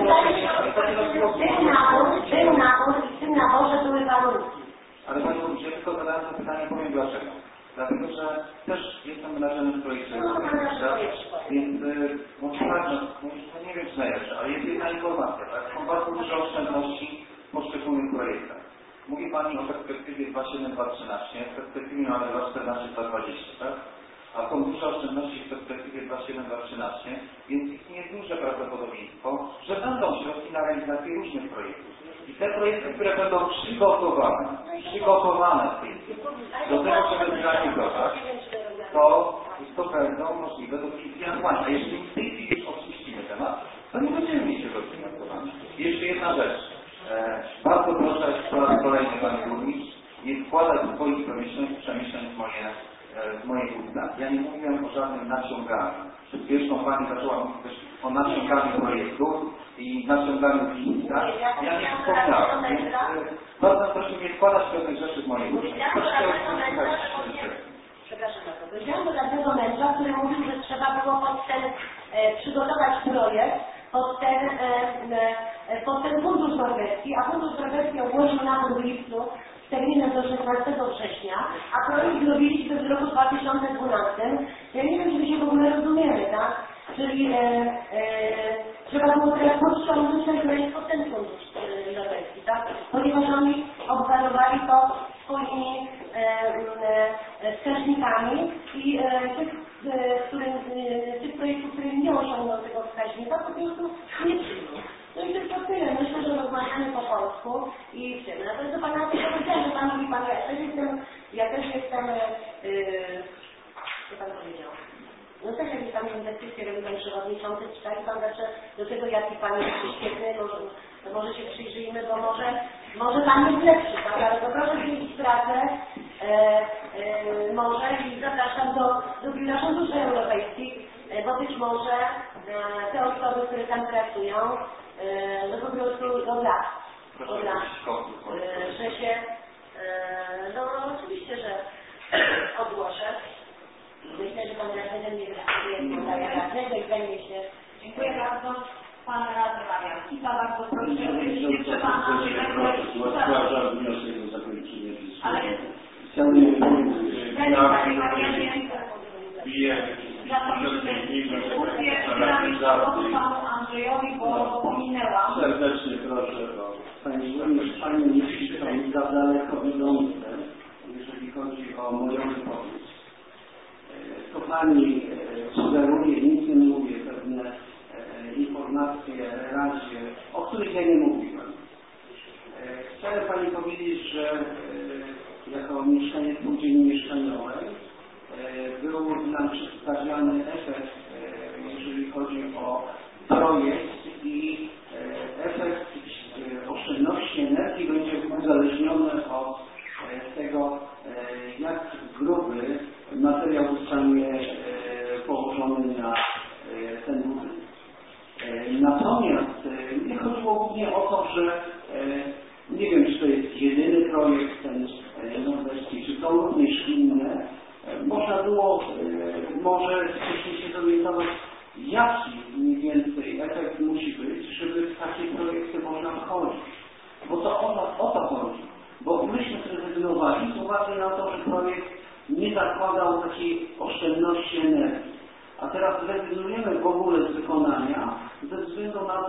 W tym naborze były warunki. Ale Pani mówi, że tylko zadałem to pytanie, powiem dlaczego. Dlatego, że też jestem menadżerem w projekcie. Więc nie wiem czy najlepsze, ale jest jedna informacja, tak? Są bardzo duże oszczędności w poszczególnych projektach. Mówi Pani o perspektywie 2.7-2.13, w perspektywie mamy 2.14-2.20, tak? A są duże oszczędności w perspektywie 2.7-2.13, więc istnieje duże prawdopodobieństwo, że będą środki na realizację różnych projektów. I te projekty, które będą przygotowane w tej chwili do tego, żeby zrealizować, to będą możliwe do finansowania. A jeśli w tej chwili już oczyścimy temat, to nie będziemy mieć tego finansowania. I jeszcze jedna rzecz. Bardzo proszę po raz kolejny Panie Burmistrz nie wkładać swoich przemyśleń w moje usta. Ja nie mówiłem o żadnym naciąganiu. Przed chwilą Pani zaczęła mówić też o naciąganiu projektów i naciąganiu klienta. Ja nie wspomniałem, więc bardzo proszę nie wkładać pewnych rzeczy w moje usta. Przepraszam bardzo. Powiedziałam do radnego męża, który mówił, że trzeba było przygotować projekt pod ten fundusz norweski, a fundusz norweski ogłosił nam w lipcu z terminem do 16 września, a projekt zrobiliśmy w roku 2012. Ja nie wiem, czy my się w ogóle rozumiemy, tak? Czyli trzeba było teraz podciągnąć ten projekt pod ten fundusz norweski, tak? Ponieważ oni obwarowali to swoimi wskaźnikami i tych projektów, które nie osiągną tego wskaźnika, po prostu nie przyjmą. No i tylko tyle. Myślę, że rozmawiamy po polsku i w tym. Natomiast do Pana powiedziałem, że Pan mówi Pan, ja też jestem, co Pan powiedział? No też jakieś tam inwestycje robi Pan Przewodniczący, czytali Pan zawsze do tego, jaki Pan jest świetny, może się przyjrzyjmy, bo może Pan jest lepszy, tak? Ale to proszę zmienić pracę, może i zapraszam do Biura Funduszy Europejskich, bo być może te osoby, które tam pracują, no po prostu od lat, że się, no oczywiście, że ogłoszę. Myślę, że Pan radny mnie występuje dla radnego i zajmie się. Dziękuję bardzo. Pan radny Marian Kipa, bardzo proszę. Jeszcze Pan Zgłaszam wniosek o zakończenie dyskusji. Ale chciałbym Panu Andrzejowi, bo pominęłam. Serdecznie proszę o Pani Burmistrz, Pani myśli są za daleko idące, jeżeli chodzi o moją wypowiedź. To Pani sugeruje, nic nie mówię, pewne informacje, relacje, o których ja nie mówiłem. Chciałem Pani powiedzieć, że jako mieszkaniec spółdzielni mieszkaniowej był nam przedstawiany efekt, jeżeli chodzi o projekt i efekt oszczędności energii będzie uzależniony od tego, jak gruby materiał zostanie położony na ten budynek. Natomiast mnie chodziło głównie o to, że nie wiem, czy to jest jedyny projekt ten norweski, czy to również inne. Można było może wcześniej się zorientować, jaki mniej więcej efekt musi być, żeby w takie projekty można wchodzić. Bo to o to chodzi. Bo myśmy zrezygnowali z uwagi na to, że projekt nie zakładał takiej oszczędności energii. A teraz zrezygnujemy w ogóle z wykonania ze względu na to, że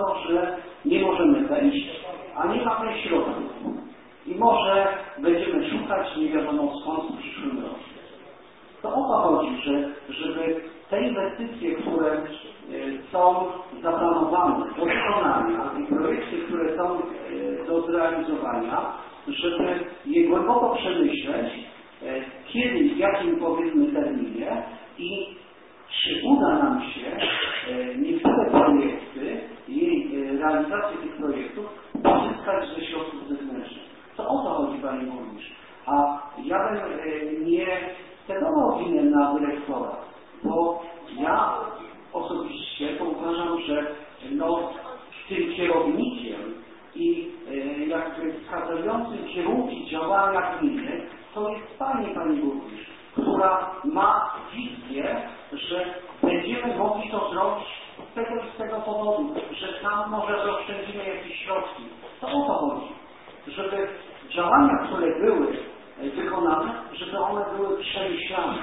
że nie możemy wejść, a nie mamy środków. I może będziemy szukać nie wiadomo skąd w przyszłym roku. To o to chodzi, żeby te inwestycje, które są zaplanowane do wykonania i projekty, które są do zrealizowania, żeby je głęboko przemyśleć, kiedy, w jakim powiedzmy terminie i czy uda nam się niektóre projekty, jej realizację tych projektów pozyskać ze środków zewnętrznych. To o to chodzi, Panie Burmistrz. A ja bym nie sterował winę na dyrektora, bo ja osobiście to uważam, że tym kierownikiem i jakby wskazującym kierunki działania gminy to jest Pani Burmistrz, która ma wizję, że będziemy mogli to zrobić z tego i z tego powodu, że tam może zaoszczędzimy jakieś środki. To o to chodzi, żeby działania, które były wykonane, żeby one były przemyślane.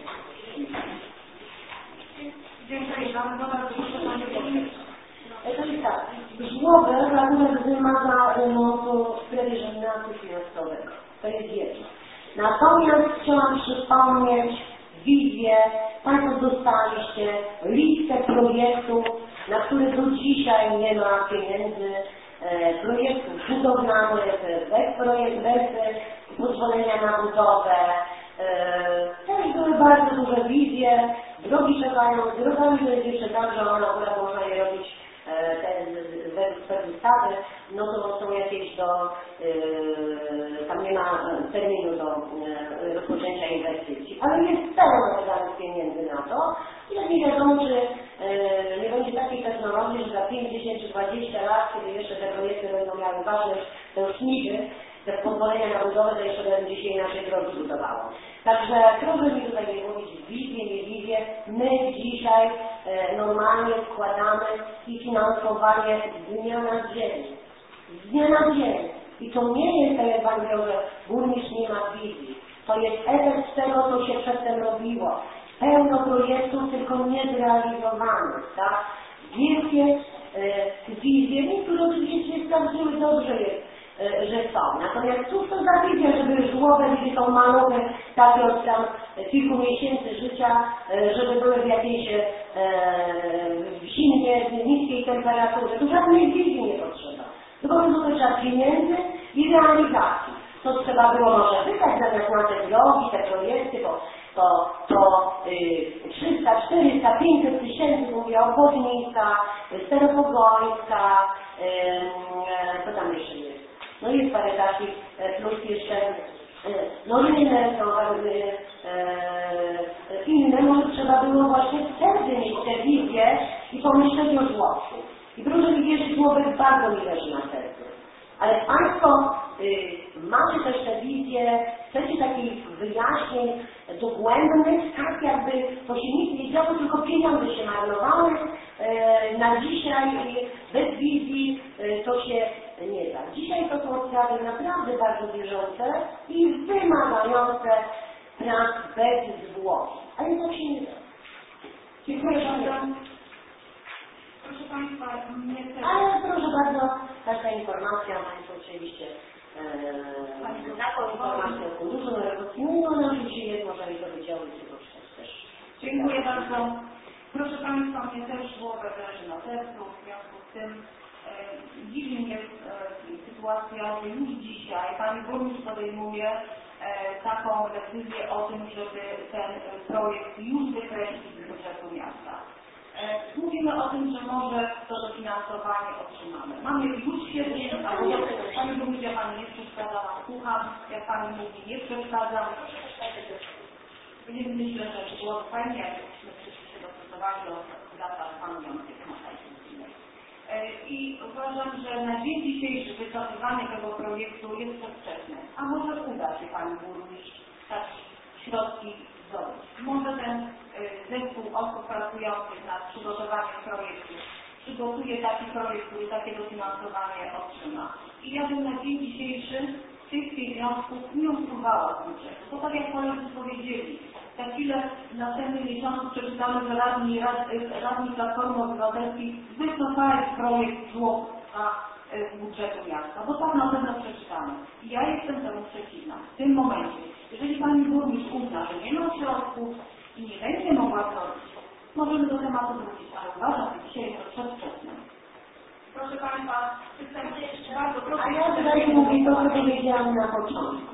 Dziękuję bardzo. Proszę Panie Burmistrz. To jest tak, żłobek akurat wymaga remontu w sprawie żegnacji finansowego. To jest jedno. Natomiast chciałam przypomnieć wizję, Państwo dostaliście listę projektów, na które do dzisiaj nie ma pieniędzy, projektów budowlanych, bez pozwolenia na budowę. Też były bardzo duże wizje, drogi czekają, z drogami to jest jeszcze tak, że one akurat można je robić według ustawy, no to są jakieś tam nie ma terminu do rozpoczęcia inwestycji, ale jest pełno wydanych pieniędzy na to i nie wiadomo, czy nie będzie takiej technologii, że za 5, 10 czy 20 lat, kiedy jeszcze te projekty będą miały ważność, to już nigdy te pozwolenia na budowę, to jeszcze będzie się inaczej drogi budowało. Także proszę mi tutaj nie mówić wizję, nie wizję. My dzisiaj normalnie wkładamy i finansowanie z dnia na dzień. Z dnia na dzień. I to nie jest, tak jak Pan mówił, że burmistrz nie ma wizji. To jest efekt tego, co się przedtem robiło. Pełno projektów, tylko niezrealizowanych, tak? Wielkie wizje, niektóre oczywiście się sprawdziły dobrze jest, że są. Natomiast cóż to za wizja, żeby żłobek, gdzie są maluchy takie od tam kilku miesięcy życia, żeby były w jakiejś zimnie, niskiej temperaturze. Tu żadnej wizji nie potrzeba. Tylko to trzeba pieniędzy i realizacji. To trzeba było może wydać zamiast na te drogi, te projekty, to 300, 400, 500 tysięcy, mówię, obwodnica, Steropogońska, co tam jeszcze jest? No jest parę takich, plus jeszcze, no inne są inne, może trzeba było właśnie wtedy mieć te wizje i pomyśleć o żłobku. I proszę mi wierzyć, żłobek bardzo mi leży na sercu. Ale Państwo macie też te wizje, chcecie takich wyjaśnień dogłębnych, tak jakby to się nic nie działo, tylko pieniądze się marnowały na dzisiaj i bez wizji to się nie da. Dzisiaj to są sprawy naprawdę bardzo bieżące i wymagające prac bez zwłoki. Ale to się nie da. Dziękuję bardzo. Proszę Państwa, ale proszę bardzo, taka informacja, Państwo oczywiście taką informację o funduszu narodowym, no nam się jest, możemy to wydziały też. Dziękuję bardzo. Proszę Państwa, mnie też żłobek leży na sercu, w związku z tym dziwnie jest sytuacja, że już dzisiaj Pani Burmistrz podejmuje taką decyzję o tym, żeby ten projekt już wykreślić z budżetu miasta. Mówimy o tym, że może to dofinansowanie otrzymamy. Mamy już świetnie, Pani Burmistrz, ja Pani nie przeszkadzam, słucham, jak Pani mówi, nie przeszkadzam. Więc myślę, że było fajnie, jakbyśmy przyszli się dostosowali do zasad panujących na tej godzinie. I uważam, że na dzień dzisiejszy wycofywanie tego projektu jest przedwczesne. A może uda się Pani Burmistrz takie środki zdobyć. Może ten zespół osób pracujących nad przygotowaniem projektu przygotuje taki projekt, który takie dofinansowanie otrzyma. I ja bym na dzień dzisiejszy tych pieniążków nie usuwała z budżetu. Bo tak jak koledzy powiedzieli, Za chwilę w następnym miesiącu przeczytamy, że radni Platformy Obywatelskiej wycofali projekt żłobka z budżetu miasta, bo tak na pewno przeczytamy. I ja jestem temu przeciwna. W tym momencie, jeżeli pani burmistrz uzna, że nie ma środków i nie będzie mogła zrobić, możemy do tematu wrócić, ale uważam, że dzisiaj jest to przedwczesne. Proszę Państwa, chcę jeszcze bardzo proszę. A ja tutaj mówię to, co powiedziałam na początku.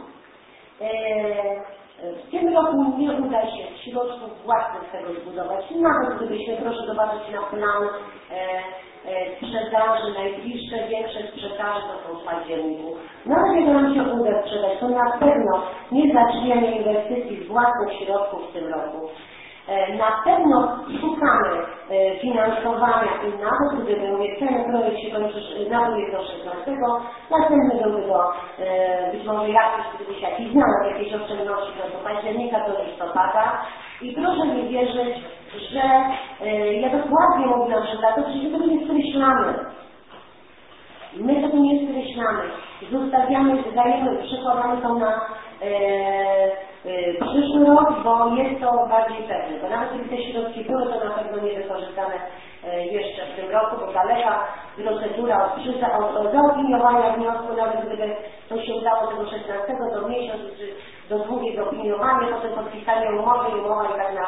W tym roku nie uda się środków własnych tego zbudować. Nawet gdybyśmy, proszę zobaczyć na plan sprzedaży, najbliższe, większe sprzedaże to są w październiku. Nawet jak nam się uda sprzedać, to na pewno nie zaczniemy inwestycji z własnych środków w tym roku. Na pewno szukamy finansowania i nawet gdyby ten projekt się kończy na 16, następny byłby do być może gdyby się jakiś znalazł jakieś oszczędności do października, do listopada i proszę mi wierzyć, że ja dokładnie mówiłam, że to przecież tego nie skreślamy. My tego nie skreślamy. Zostawiamy, przekładamy to na przyszły rok, bo jest to bardziej pewne. Bo nawet gdyby te środki były, to na pewno nie wykorzystane jeszcze w tym roku, bo daleka procedura od zaopiniowania wniosku, nawet gdyby to się udało tego 16, to miesiąc czy do 2 opiniowania, potem podpisanie umowy i umowa i tak na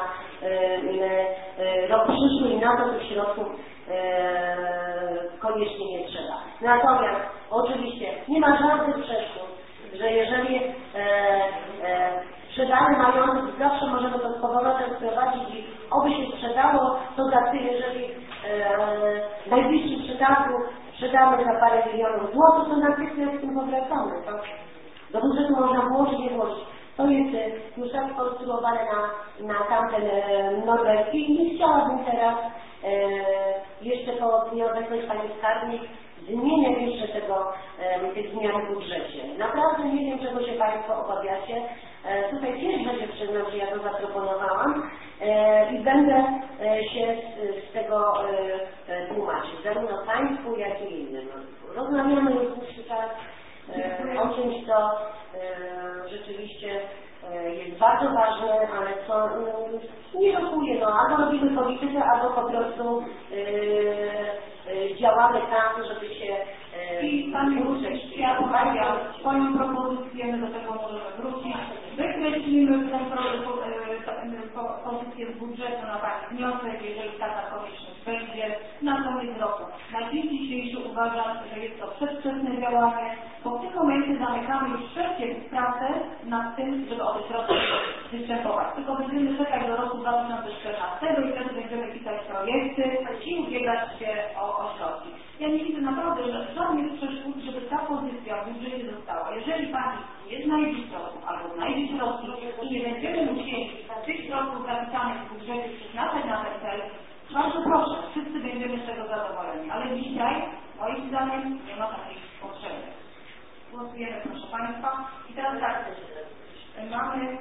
rok przyszły i na to tych środków koniecznie nie trzeba. Natomiast oczywiście nie ma żadnych przeszkód, że jeżeli sprzedany majątek, zawsze możemy to z powrotem wprowadzić i oby się sprzedało, to za tyle, jeżeli w najbliższym przetargu sprzedamy za parę milionów złotych, to natychmiast z tym powracamy. Tak? Do budżetu można włożyć, nie włożyć. To jest już tak skonstruowane na tamten norweski i nie chciałabym teraz jeszcze po nieobecność pani skarbnik zmieniać jeszcze tych zmian w budżecie. Naprawdę nie wiem, czego się Państwo obawiacie. Tutaj też będzie przyznam, że ja to zaproponowałam i będę się z tego tłumaczyć, zarówno Państwu, jak i innym. Rozmawiamy już dłuższy czas o czymś, co rzeczywiście jest bardzo ważne, ale co nie rokuje, albo robimy politykę, albo po prostu działamy tak, żeby się i Pani Burmistrz, ja uważam, swoją propozycję, my do tego możemy wrócić. Wykreślimy tę pozycję z budżetu na Pani wniosek, jeżeli taka konieczność będzie na koniec roku. Na dzień dzisiejszy uważam, że jest to przedwczesne działanie, bo w tym momencie zamykamy już wszelkie prace nad tym, żeby o te środki występować. Tylko będziemy czekać do roku 2014 i wtedy będziemy pisać projekty i ubiegać się o środki. Ja nie widzę naprawdę żadnych przeszkód, żeby ta pozycja w budżecie została. Jeżeli Pani nie znajdzie środków albo znajdzie środki i nie będziemy musieli tych środków zapisanych w budżecie przeznaczać na ten cel, bardzo proszę, wszyscy będziemy z tego zadowoleni. Ale dzisiaj, moim zdaniem, nie ma takiej potrzeby. Głosujemy, proszę Państwa. I teraz tak, mamy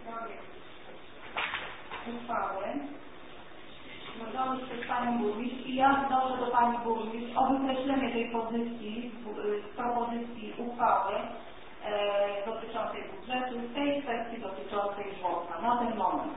uchwałę złożony przez Panią Burmistrz i ja wnoszę do Pani Burmistrz o wykreślenie tej pozycji z propozycji uchwały dotyczącej budżetu, w tej kwestii dotyczącej żłobka na ten moment.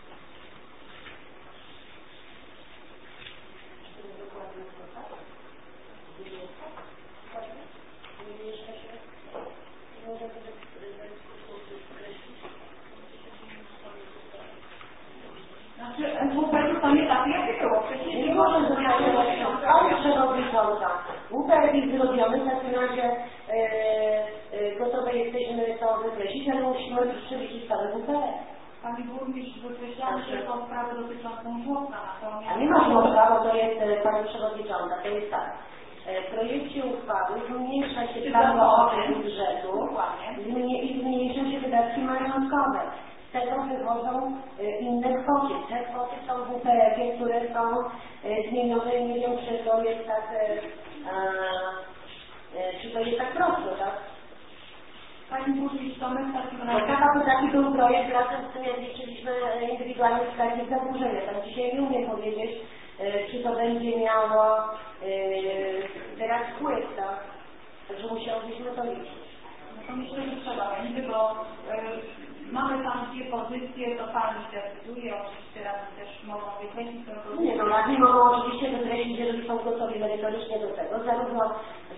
Znaczy, WPR to nie tak jak było. Nie może zrobić Pani Przewodnicząca. WPR jest zrobiony, w takim razie gotowe jesteśmy to wykreślić, ale musimy przewidzieć całe WPR. Pani Burmistrz wykreślamy tylko sprawę dotyczącą żłobka. A nie ma żłobka, bo to jest Pani Przewodnicząca, to jest tak. W projekcie uchwały zmniejsza się prawo budżetu i zmniejsza się wydatki majątkowe. Z tego wychodzą inne kwoty. Te kwoty są w WPR-ie, które są zmienione i nie wiem, czy to jest tak, prosto, tak? Pani Burmistrz, to my w takim razie... Taki był projekt, razem z tym jak liczyliśmy indywidualnie takie zadłużenia. Tam dzisiaj nie umiem powiedzieć, czy to będzie miało teraz wpływ, tak? Także musielibyśmy to liczyć. No to myślę, że trzeba będzie, bo mamy tam dwie pozycje, to Pani decyduje, oczywiście radni też mogą wykreślić tę pozycję. Nie, no radni mogą oczywiście wykreślić, jeżeli są gotowi merytorycznie do tego, zarówno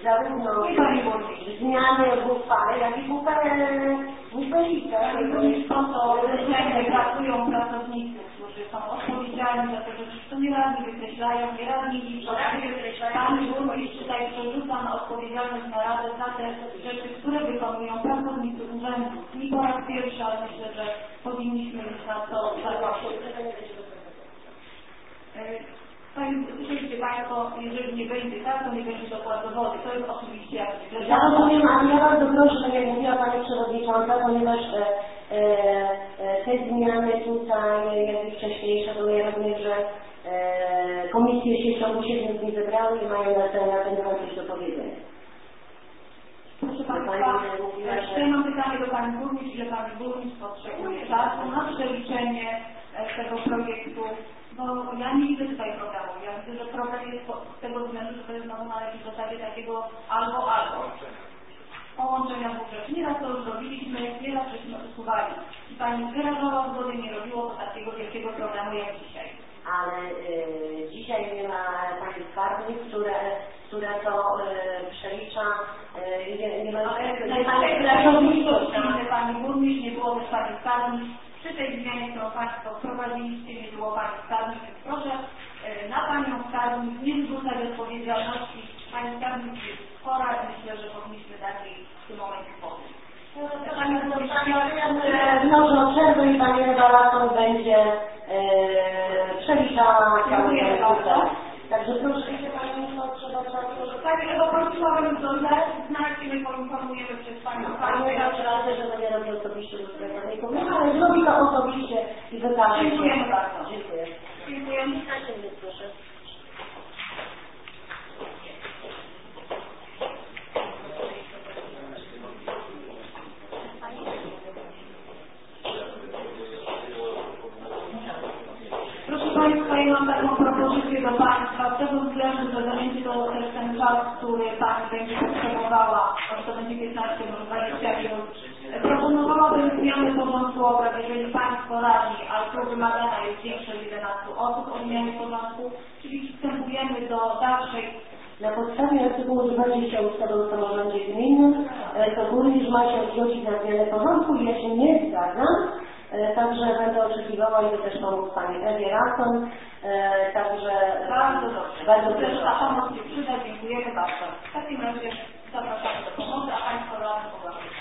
zmiany w uchwale, jak i w UPI. Są to urzędy, pracują pracownicy, którzy są odpowiedzialni za te rzeczy, to nie radni wykreślają, nie radni liczą. Pan burmistrz tutaj przerzuca na odpowiedzialność na Radę za te rzeczy, które wykonują pracownicy urzędu. Nie po raz pierwszy, ale myślę, że powinniśmy już na to zaprosić. Słyszeliście Państwo, jeżeli nie będzie tak, to nie będzie dopłat do wody. To jest oczywiście jak zwykle. Ja rozumiem, ale ja bardzo proszę, tak jak mówiła Pani Przewodnicząca, ponieważ te zmiany tutaj, jak i wcześniejsze, to ja rozumiem, że komisje się w ciągu 7 dni zebrały i mają na ten temat coś do powiedzenia. Proszę Państwa, jeszcze mam pytanie do Pani Burmistrz, ile Pani Burmistrz potrzebuje czasu na przeliczenie tego projektu, bo ja nie widzę tutaj problemu. Ja widzę, że problem jest z tego względu, że to jest znowu na jakiejś zasadzie takiego albo połączenia dwóch rzeczy. Nieraz to już robiliśmy, nieraz żeśmy usuwali. I Pani wyrażała zgodę, nie robiło to takiego wielkiego problemu jak dzisiaj. Ale dzisiaj nie ma Pani skarbnik, która to przelicza, nie ma Pani Burmistrz, nie było też Pani skarbnik. Przy tej zmianie, którą Państwo wprowadziliście, nie było Pani skarbnik, więc proszę na Panią skarbnik nie zrzucać odpowiedzialności. Pani skarbnik jest chora i myślę, że powinniśmy dać jej w tym momencie spokój. Wnoszę o przerwę i Pani Rewelator będzie przeliczała całą. Także proszę się Pani, trzeba czasu. Tak, bo prosiłabym do znać i my poinformujemy przez Panią. Pani radę, że to nie robi osobiście do swojego problemu, ale zrobi to osobiście i wykaże. Dziękujemy bardzo. Dziękuję. Dziękujemy. Proszę. Proszę Państwa, ja mam taką propozycję do Państwa, z tego względu, że będzie to też ten czas, który Pani będzie potrzebowała, to będzie 15 lub 20 minut. Proponowałabym zmianę porządku obrad, jeżeli Państwo radni, ale to wymagana jest większość 11 osób o zmianie porządku, czyli przystępujemy do dalszej. Na podstawie artykułu 20 ustawy o samorządzie gminnym to burmistrz ma się zgłosić na zmianę porządku i ja się nie zgadzam. Także będę oczekiwała i to też pomóc Pani Ewie Ranson. Także bardzo dobrze. Bardzo proszę. Ta pomoc się przyda. Dziękujemy bardzo. W takim razie zapraszamy do pomocy, a Państwo razem poważnie.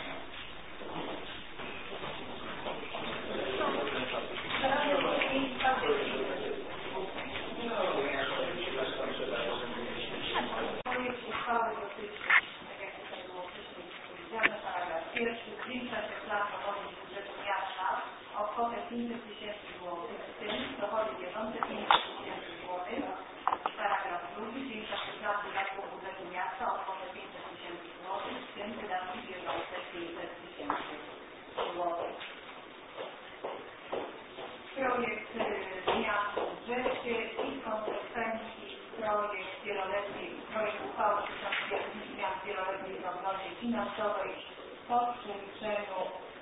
Projekt uchwały dotyczy, tak jak tutaj było wcześniej powiedziane, paragraf pierwszy, zwiększa się plan dochodów budżetu miasta o kwotę 500 000 złotych, w tym dochody bieżące 500 000 złotych. Paragraf drugi, zwiększa się plan wydatków budżetu miasta o kwotę 500 000 złotych, w tym wydatki bieżące 500 000 złotych. Projekt zmian w budżecie i w konsekwencji projekt uchwały dotyczącej zmian w wieloletniej prognozie finansowej po przeliczeniu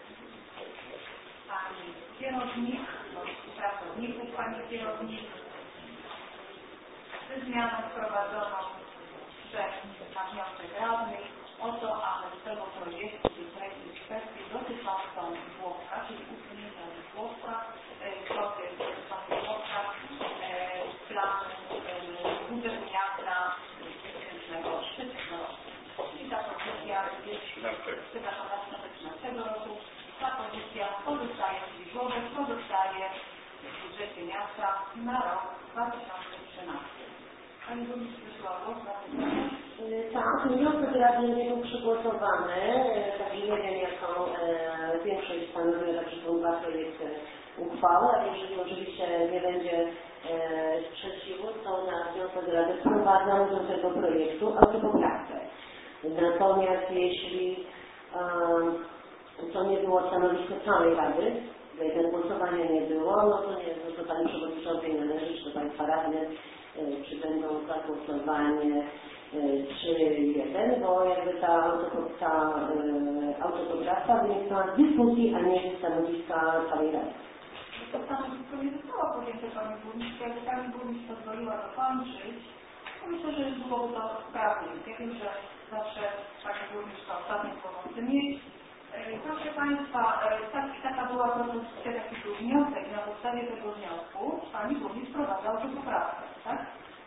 Pani kierownik, pracowników Pani kierownik, ze zmianą wprowadzoną na wniosek radnych o to, aby z tego projektu wyprawić kwestię dotyczącą żłobka, czyli usunięcia żłobka, kwoty dotyczącej żłobka, planu budżetu miasta 2013 roku. I ta pozycja jest, przepraszam, 2013 roku, ta pozycja pozostaje, czyli żłobek pozostaje w budżecie miasta na rok 2013. Pani Burmistrz wyszła głos na pytanie. Tak, wniosek radny nie był przegłosowany, także nie wiem jaką większość stanowią, także są dwa projekty uchwały, a jeżeli oczywiście nie będzie sprzeciwu, to na wniosek Rady wprowadzamy do tego projektu autopoprawkę. Natomiast jeśli to nie było stanowisko całej Rady, jednak głosowania nie było, no to nie, no to Pani Przewodniczącej należy, czy Państwa radnych, czy będą za głosowanie czy jeden, bo jakby ta autopoprawka wynikała z dyskusji, a nie ze stanowiska całej Rady. To stanowisko nie zostało podjęte Pani Burmistrz. Jakby Pani Burmistrz pozwoliła dokończyć, to myślę, że byłoby to sprawnie. Ja wiem, że zawsze Pani Burmistrz ostatnie słowo chce mieć. Proszę Państwa, taka była propozycja, taki był wniosek. Na podstawie tego wniosku Pani Burmistrz wprowadza autopoprawkę, tak?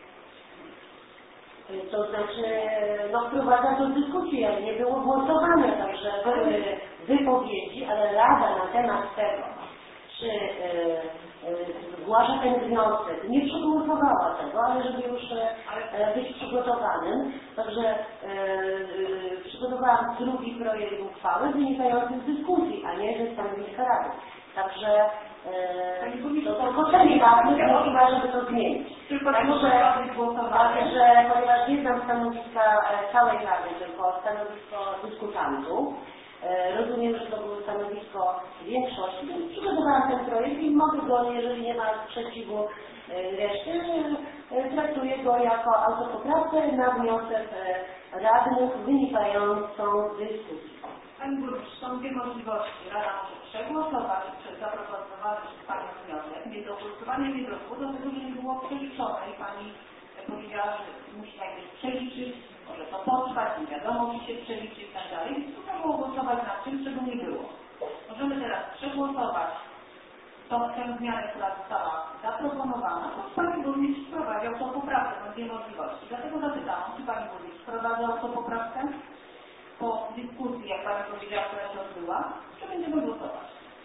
To znaczy, wprowadza to dyskusję, ale nie było głosowania, także były wypowiedzi, ale Rada na temat tego, czy zgłasza ten wniosek, nie przegłosowała tego, ale żeby już być przygotowanym, także przygotowałam drugi projekt uchwały wynikający z dyskusji, a nie ze stanowiska Rady. Także to potrzebnie możliwe, żeby to zmienić. Także ponieważ nie znam stanowiska całej Rady, tylko stanowisko dyskutantów, rozumiem, że to było stanowisko większości, więc przygotowałam ten projekt i mogę go, jeżeli nie ma sprzeciwu reszty, traktuję go jako autopoprawkę na wniosek radnych wynikającą z dyskusji. Pani Burmistrz, są dwie możliwości. Rada może przegłosować przez zaproponowany przez Panią wniosek. Nie do głosowania nie doszło, dlatego że nie było przeliczone i Pani powiedziała, że musi najpierw przeliczyć, może to potrwać, nie wiadomo, czy się przeliczy i tak dalej. Więc trudno było głosować nad czymś, czego nie było. Możemy teraz przegłosować tę zmianę, która została zaproponowana, to Pani Burmistrz wprowadził tą poprawkę, są dwie możliwości. Dlatego zapytałam, czy Pani Burmistrz wprowadzał tą poprawkę? Po dyskusji, jak Pani powiedziała, która się odbyła, to będziemy głosować.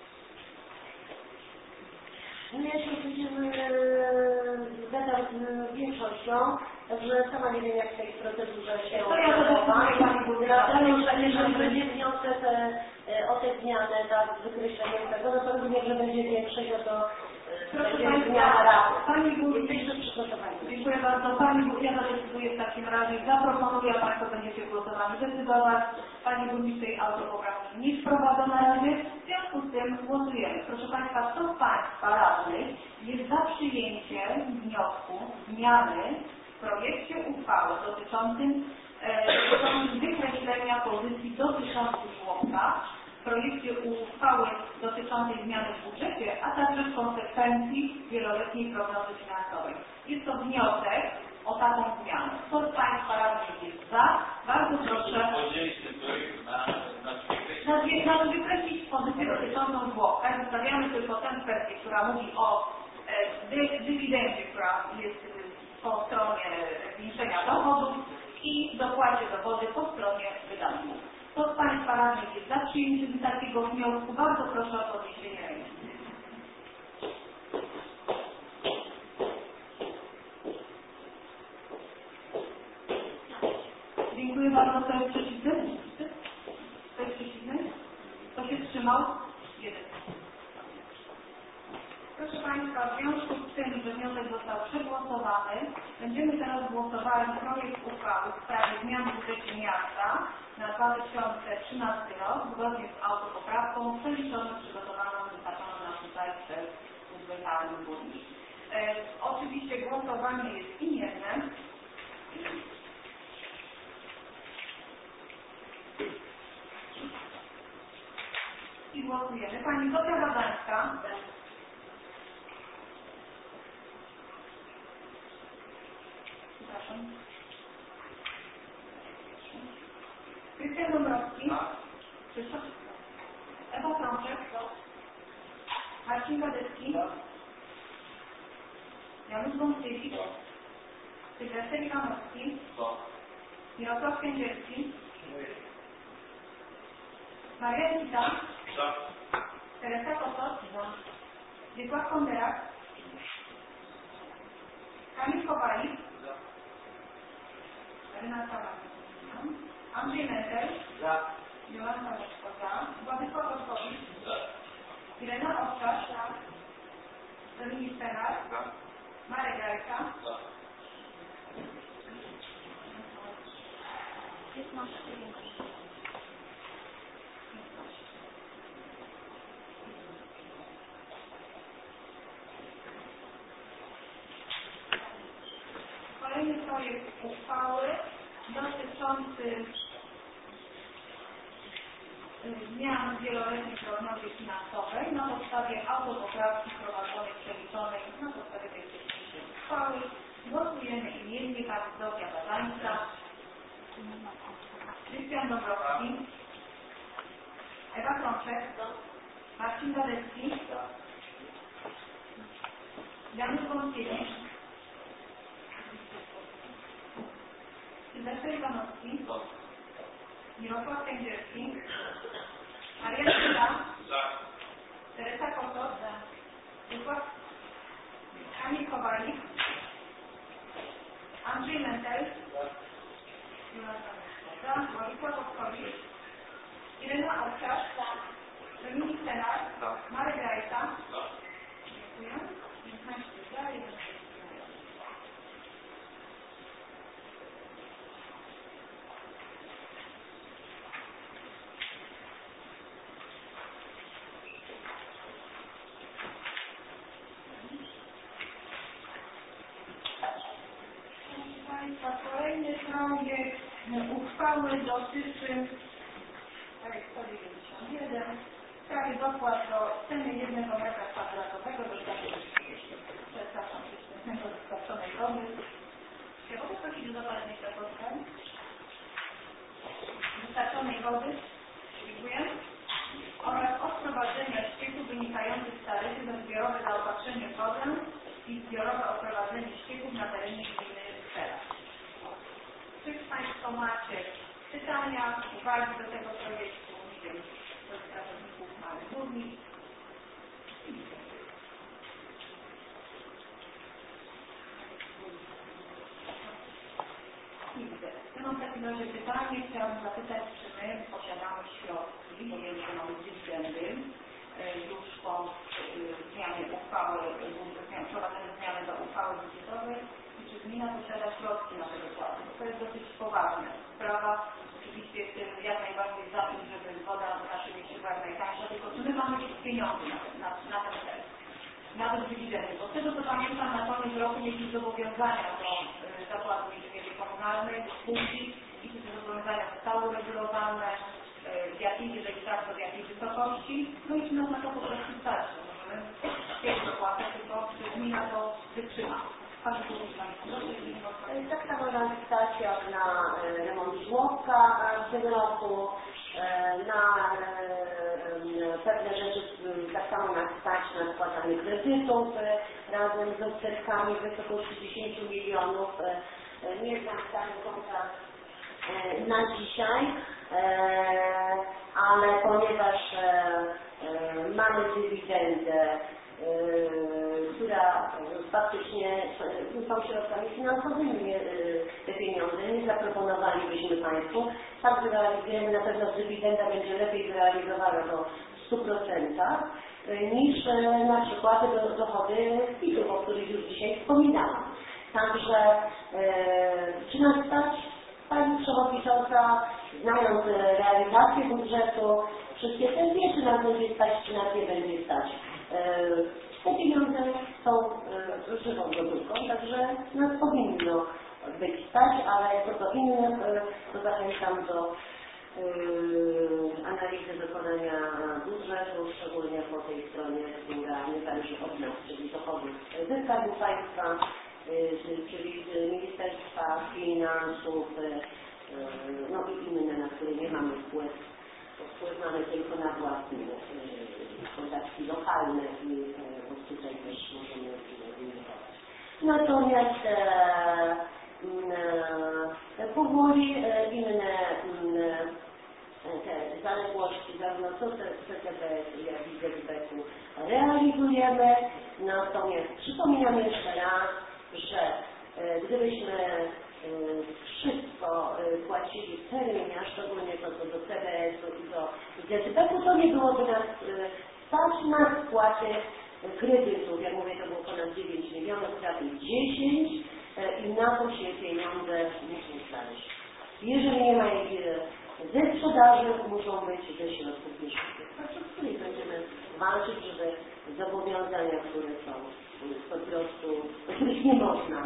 Ja się będziemy zgadzam z większością, także sama nie wiem, jak w tej procedurze się odbywa. Jeżeli będzie wniosek o tę zmianę, tak, z wykreśleniem tego, no to rozumiem, że będzie większość, o to będzie zmiana rady. Pani Burmistrz, dziękuję bardzo. Ja zadecyduję w takim razie, zaproponuję, a Państwo będziecie głosowani decydować. Pani Burmistrz tej autopoprawki nie wprowadza na razie, w związku z tym głosujemy. Proszę Państwa, kto z Państwa radnych jest za przyjęciem wniosku zmiany w projekcie uchwały dotyczącym wykreślenia pozycji dotyczących żłobka, w projekcie uchwały dotyczącej zmiany w budżecie, a także w konsekwencji wieloletniej prognozy finansowej. Jest to wniosek o taką zmianę. Kto z Państwa radnych jest za? Bardzo proszę. Wykreślić pozycję dotyczącą żłobka. Zostawiamy tylko tę kwestię, która mówi o dywidendzie, która jest po stronie zwiększenia dochodów i dopłacie do wody po stronie wydatków. Kto z Państwa radnych jest za przyjęciem takiego wniosku? Bardzo proszę o podniesienie ręki. Dziękuję bardzo. Kto jest przeciwny? Kto jest przeciwny? Kto się wstrzymał? Jeden. Proszę Państwa, w związku z tym, że wniosek został przegłosowany, będziemy teraz głosowali projekt uchwały w sprawie zmian w budżecie miasta na 2013 rok, zgodnie z autopoprawką przeliczoną, przygotowaną, wyznaczoną nam tutaj przez Panią Burmistrz. Oczywiście głosowanie jest imienne. I głosujemy. Pani Zofia Wadańska. Przepraszam. Krystian Dąbrowski. Krzysztof. Ewa Frączek. Marcin Kadecki. Janusz Wątkiewicz. Sylwester Iwanowski. Mirosław Kędzierski. Maria Wita. Teresa Kotos. Wiesław Konderak. Kamil Kowalik. Renata Marcin. Andrzej Mentel. Jolanta Leszko. Władysław Oskowicz. Irena Owczarz. Dominik Penar. Marek Rajka. 15 minut. Kolejny projekt uchwały dotyczący zmian w wieloletniej prognozie finansowej na podstawie autopoprawki prowadzonej, przeliczonej na podstawie tej technicznej uchwały. Głosujemy imiennie pani Zofia Badańska, Krystian Dąbrowski, Ewa Krączek, Marcin Wadecki, Janusz Wątkiewicz, Sylwester Iwanowski, Mirosław Kędzierski, Maria Szczyla, Teresa Kotos, Kamil Kowalik, Andrzej Mentel, Władysław Oskowicz, Irena Owczarz, Dominik Tenar, Marek Rajta. Dziękuję. 15 za, 1 Kolejny projekt uchwały dotyczy w sprawie dopłat do ceny 1 metra kwadratowego do dostarczonej wody. Ja mogę prosić o zapalenie światłowca? Dostarczonej wody. Dziękuję. Oraz od prowadzenia ścieków wynikających z taryfy za zbiorowe zaopatrzenie w wodę i zbiorowe oprowadzenie ścieków na terenie gminy Sfera. Czy Państwo macie pytania, uwagi do tego projektu? Nie wiem, do pracowników mamy burmistrz. Ja mam w takim razie pytanie. Chciałabym zapytać, czy my posiadamy środki, bo wiem, że mamy dywidendy już po zmianie uchwały, wprowadzeniu zmiany do uchwały budżetowej. Czy gmina posiada środki na te dopłaty? To jest dosyć poważna sprawa. Oczywiście jestem jak najbardziej za tym, żeby woda w naszym mieście była jak najtańsza, tylko czy my mamy pieniądze na ten cel, nawet dywidendy? Bo z tego co pamiętam, na koniec roku mieliśmy zobowiązania do zapłaty inżynierii komunalnej, do spółki i te zobowiązania zostały uregulowane, w jakiej, jeżeli tak, to w jakiej wysokości. No i czy nas na to po prostu starczy? Możemy chcieć dopłacać, tylko czy gmina to wytrzyma. Tak samo nam wystarczy jak na remont żłobka w tym roku, na pewne rzeczy tak samo nas stać na spłacanie kredytów razem z odsetkami w wysokości 10 milionów. Nie znam stanu konta na dzisiaj, ale ponieważ mamy dywidendę, która faktycznie są środkami finansowymi, te pieniądze nie zaproponowalibyśmy Państwu. Tak wyrealizujemy, na pewno dywidenda będzie lepiej wyrealizowana do 100% niż na przykład dochody PIT-ów, o których już dzisiaj wspominałam. Także czy nas stać? Pani Przewodnicząca, znając realizację budżetu, wszystkie te wie, czy nas będzie stać, czy nas nie będzie stać. Te pieniądze są żywą gotówką, także nas powinno być stać, ale co do innych, to zachęcam do analizy wykonania budżetu, szczególnie po tej stronie, która nie zależy od nas, czyli dochodów ze Skarbu Państwa, czyli z Ministerstwa Finansów, no i inne, na które nie mamy wpływ. Wpływ mamy tylko na własne podatki lokalne i tutaj też możemy inwestować. Natomiast powoli inne te zaległości, zarówno co CCB, jak i ZBK-u realizujemy. Natomiast przypominam jeszcze raz, że gdybyśmy wszystko płacili w terminie, a szczególnie to co do CBS-u i do ZBK-u, to nie byłoby nas stać na spłaty kredytów. Jak mówię, to było ponad 9 milionów, prawie 10 i na to się pieniądze muszą znaleźć. Jeżeli nie ma ich ze sprzedaży, muszą być ze środków mieszkaniowych, z których będziemy walczyć, żeby zobowiązania, które są po prostu, których nie można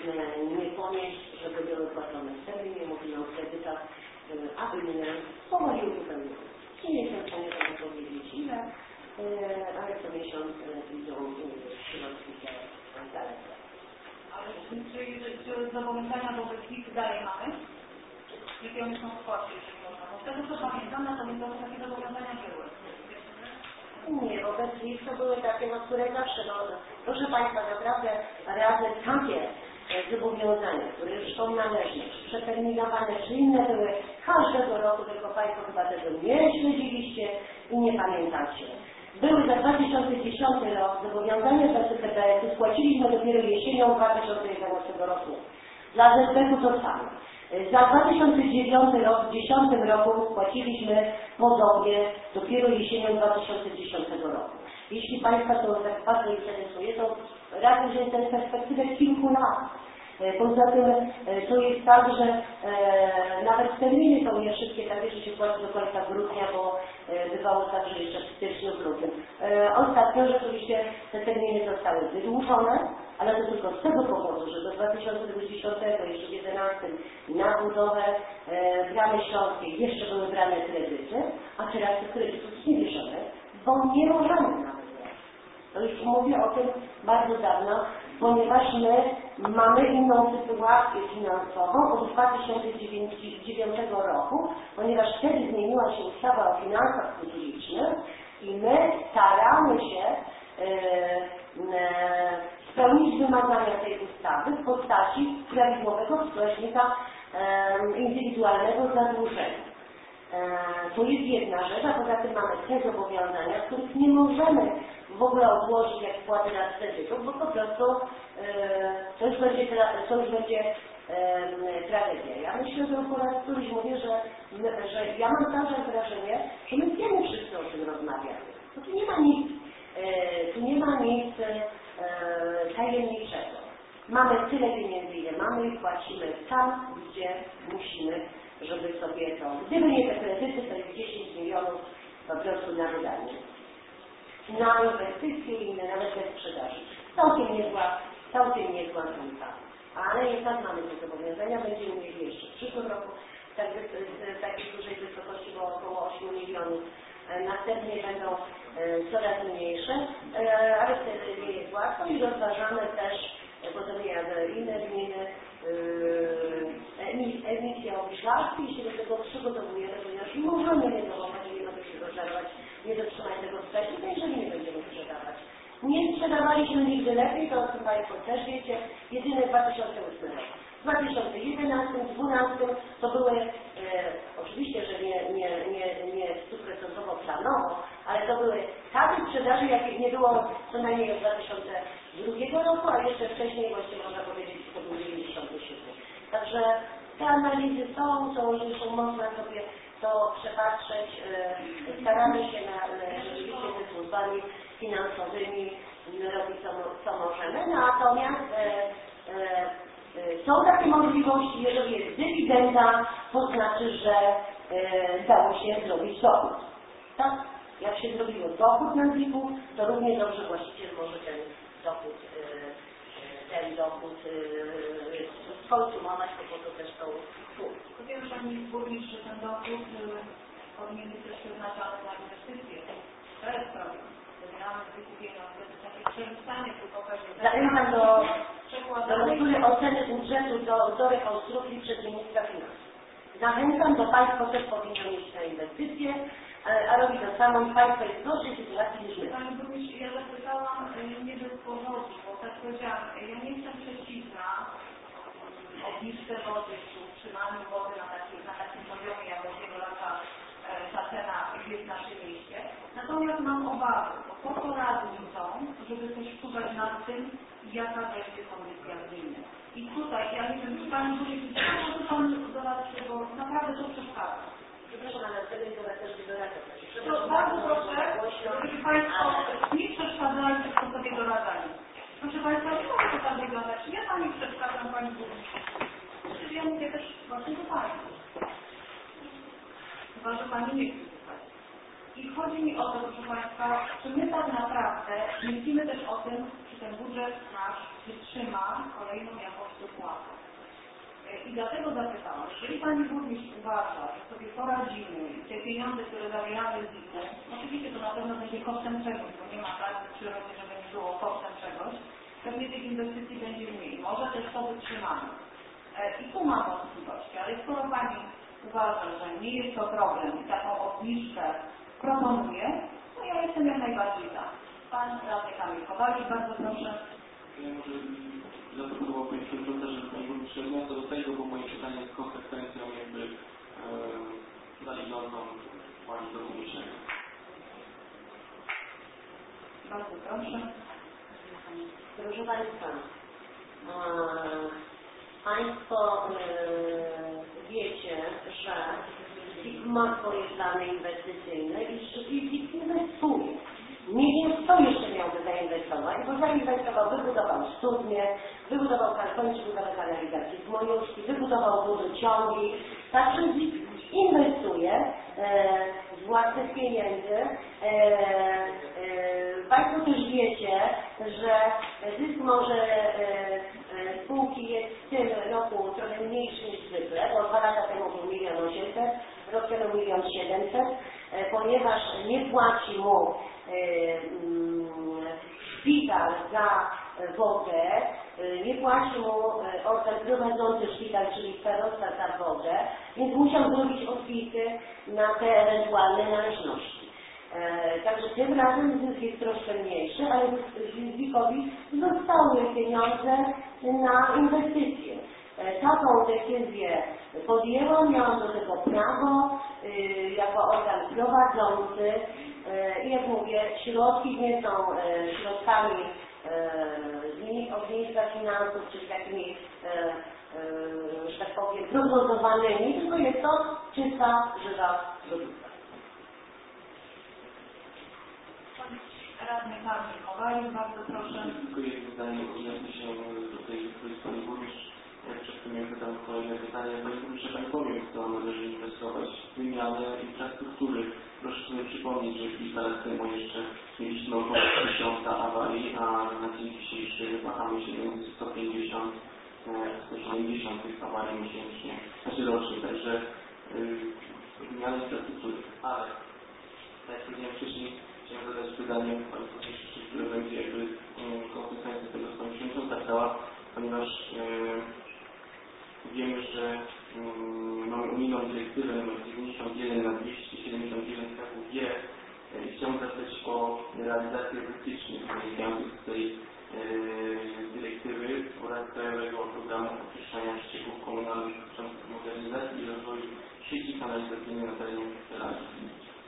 nie ponieść, żeby były płacone w terminie, mówimy o kredytach, aby nie powoli uzupełnione. Nie jestem w stanie tego powiedzieć ile, ale co miesiąc idą środki daleko. Ale czy zobowiązania wobec nich dalej mamy? Jakie one są składki, jeżeli można? Bo z tego co pamiętam, na to takie zobowiązania były. Nie, wobec nich to były takie, które zawsze, proszę Państwa, naprawdę razem takie zobowiązania, które już są należne, przeterminowane, czy inne były każdego roku, tylko Państwo chyba tego nie śledziliście i nie pamiętacie. Były za 2010 rok zobowiązania dla CPBS-u, spłaciliśmy dopiero jesienią 2011 roku. Dla ZBK-u to samo. Za 2009 rok, w 2010 roku spłaciliśmy podobnie dopiero jesienią 2010 roku. Jeśli Państwa to tak bardzo interesuje, to razem wziąć tę perspektywę kilku lat. Poza tym to jest tak, że nawet terminy są nie wszystkie takie, że się płaci do końca grudnia, bo bywało tak, że jeszcze w styczniu, grudniu. Ostatnio rzeczywiście te terminy zostały wydłużone, ale to tylko z tego powodu, że do 2020 jeszcze w 2011 na budowę Bramy Śląskiej jeszcze były brane kredyty, a teraz tych kredytów nie bierzemy, bo nie możemy nawet. To już mówię o tym bardzo dawno, ponieważ my mamy inną sytuację finansową od 2009 roku, ponieważ wtedy zmieniła się ustawa o finansach publicznych i my staramy się spełnić wymagania tej ustawy w postaci prawidłowego wskaźnika indywidualnego zadłużenia. To jest jedna rzecz, a poza tym mamy te zobowiązania, których nie możemy w ogóle odłożyć jak wpłaty na kredytów, bo po prostu to już będzie tragedia. Ja myślę, że po raz któryś mówię, że ja mam także wrażenie, że my wiemy wszyscy o tym rozmawiamy. No tu nie ma nic tajemniczego. Mamy tyle pieniędzy, ile mamy i płacimy tam, gdzie musimy, żeby sobie to... Gdyby nie te kredyty, to jest 10 milionów po prostu na wydanie. Na inwestycje i inne, nawet bez sprzedaży. Całkiem niezła rynka. Ale jednak mamy te zobowiązania, będziemy mieli jeszcze w przyszłym roku takiej dużej wysokości, bo około 8 milionów. Następnie będą coraz mniejsze, ale wtedy nie jest łatwo i rozważamy też, podobnie jak inne gminy, emisję obszarki i się do tego przygotowujemy, ponieważ możemy nie zachować, nie możemy się rozdawać, nie dotrzymać tego wcześniej, jeżeli nie będziemy sprzedawać. Nie sprzedawaliśmy nigdy lepiej, to o tym Państwo też wiecie, jedynie 2008 rok. W 2011, 2012 to były, oczywiście, że nie 100% planowo, ale to były takie sprzedaży, jakich nie było co najmniej od 2002 roku, a jeszcze wcześniej właściwie można powiedzieć, że to był 97. Także te analizy są, można sobie to przepatrzeć, staramy się rzeczywiście ze służbami finansowymi robić co możemy, natomiast są takie możliwości, jeżeli jest dywidenda, to znaczy, że dało się zrobić dochód. Tak? Jak się zrobiło dochód na ZIP-u, to równie dobrze właściciel może ten dochód skonsumować, bo to też są Wiem, że Pani burmistrz, że ten dochód powinien być też przeznaczany na inwestycje. To jest problem. Mamy pieniądze, to takie przerzucanie tylko pewnie. Zachęcam do lektury oceny budżetu do rekonstrukcji przez ministra finansów. Zachęcam, bo Państwo też powinno mieć na inwestycje, a robi to samo i Państwo jest w gorszej sytuacji niż my. Pani burmistrz, ja zapytałam nie bez powodu, bo tak powiedziałam, ja nie jestem przeciwna obniżce wody, czy utrzymaniu wody na takim poziomie, jak od tego lata ta cena jest w naszym mieście. Natomiast mam obawy, bo po to radni są, żeby też czuwać nad tym, jaka będzie kondycja gminy. I tutaj, ja nie wiem, czy Pani burmistrz, czy Pan doradczy, bo naprawdę to przeszkadza. Przepraszam, ale wtedy też doradzę. To bardzo proszę, żeby Państwo nie przeszkadzali w sposobie doradzania. Proszę Państwa, nie mogę to tak wyglądać. Ja Pani przeszkadzam, Pani burmistrz. Ja mówię też właśnie do Pani. Chyba, że Pani nie chce słuchać. I chodzi mi o to, proszę Państwa, czy my tak naprawdę myślimy też o tym, czy ten budżet nasz wytrzyma kolejną jakość dopłatą. I dlatego zapytałam, jeżeli Pani Burmistrz uważa, że sobie poradzimy i te pieniądze, które zabieramy z ZIT-u, oczywiście to na pewno będzie kosztem czegoś, bo nie ma tak w przyrodzie, żeby nie było kosztem czegoś, pewnie tych inwestycji będzie mniej, może też to wytrzymamy. I tu mam wątpliwości, ale skoro Pani uważa, że nie jest to problem i taką obniżkę proponuje, to ja jestem jak najbardziej za. Pan radny Kamil Kowalik, bardzo proszę. Ja może zaproponował Pani Przewodnicząca, że Pani Burmistrz odniosę do tego, bo moje pytanie jest konsekwencją jakby zależącą Pani do Burmistrza. Bardzo proszę. Proszę Państwa, Państwo wiecie, że ZIK ma swoje plany inwestycyjne i że ZIK inwestuje. Nie wiem, kto jeszcze miałby zainwestować, bo zainwestował, wybudował studnie, kończy budowę kanalizacji z Mojuszki, wybudował wodociągi, także ZIK inwestuje z własnych pieniędzy. Państwo też wiecie, że zysk może spółki jest w tym roku trochę mniejszy niż zwykle, bo 2 lata temu był 1 800 000, rok temu 1 700 000, ponieważ nie płaci mu szpital za wodę, nie płaci mu organ prowadzący szpital, czyli starosta za wodę, więc musiał zrobić odpisy na te ewentualne należności. Także tym razem zysk jest troszkę mniejszy, ale ZIK-owi zostały pieniądze na inwestycje. Taką decyzję podjęłam, miałam do tego prawo jako organ prowadzący i jak mówię, środki nie są środkami od ministra finansów, czy takimi, że tak powiem, prognozowanymi, tylko jest to czysta, żywa gotówka. Radny Kamil Kowalik, bardzo proszę. Tylko jedno zdanie, odniosę się do tej Pani Burmistrz. Jak wcześniej miałem pytał kolejne pytanie, Pani Burmistrz, Pani powiem, w co należy inwestować. Wymianę infrastruktury. Proszę sobie przypomnieć, że kilka lat temu jeszcze mieliśmy około 1000 awarii, a na dzień dzisiejszy wahamy się między 150 170 tych awarii miesięcznie, znaczy rocznie. Także wymiana infrastruktury. Ale tak jak powiedziałem wcześniej, chciałem zadać pytanie Pani Burmistrz, które będzie jakby konsekwencją tego, co Pani Przewodnicząca chciała, ponieważ wiemy, że mamy unijną dyrektywę nr 91 na 279 KWG i chciałbym zapytać o realizację wytycznych wynikających z tej dyrektywy oraz Krajowego Programu Oczyszczania Ścieków Komunalnych dotyczących modernizacji i rozwoju sieci kanalizacyjnej na terenie Westerlandii.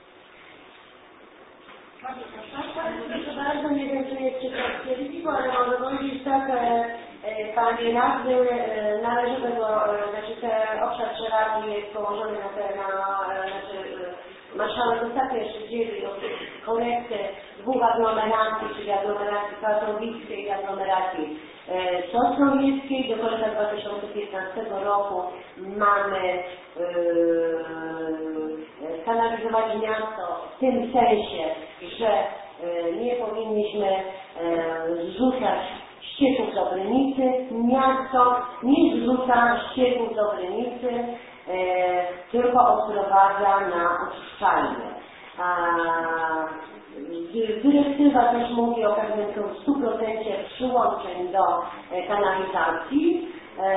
Proszę bardzo, nie wiem, czy jest czytelnictwo, ale może powiedzieć tak, Panie Radny, należy tego, znaczy ten obszar Żerawni jest położony na terenach, marszałek ostatnio jeszcze dzieli od korekty 2 aglomeracji, czyli aglomeracji katowickiej i aglomeracji sosnowieckiej. Do końca 2015 roku mamy kanalizować miasto w tym sensie, że nie powinniśmy zrzucać ścieków z Obrynicy. Miasto nie zrzuca ścieków z Obrynicy, tylko odprowadza na oczyszczalnię. Dyrektywa też mówi o pewnym 100% przyłączeń do kanalizacji.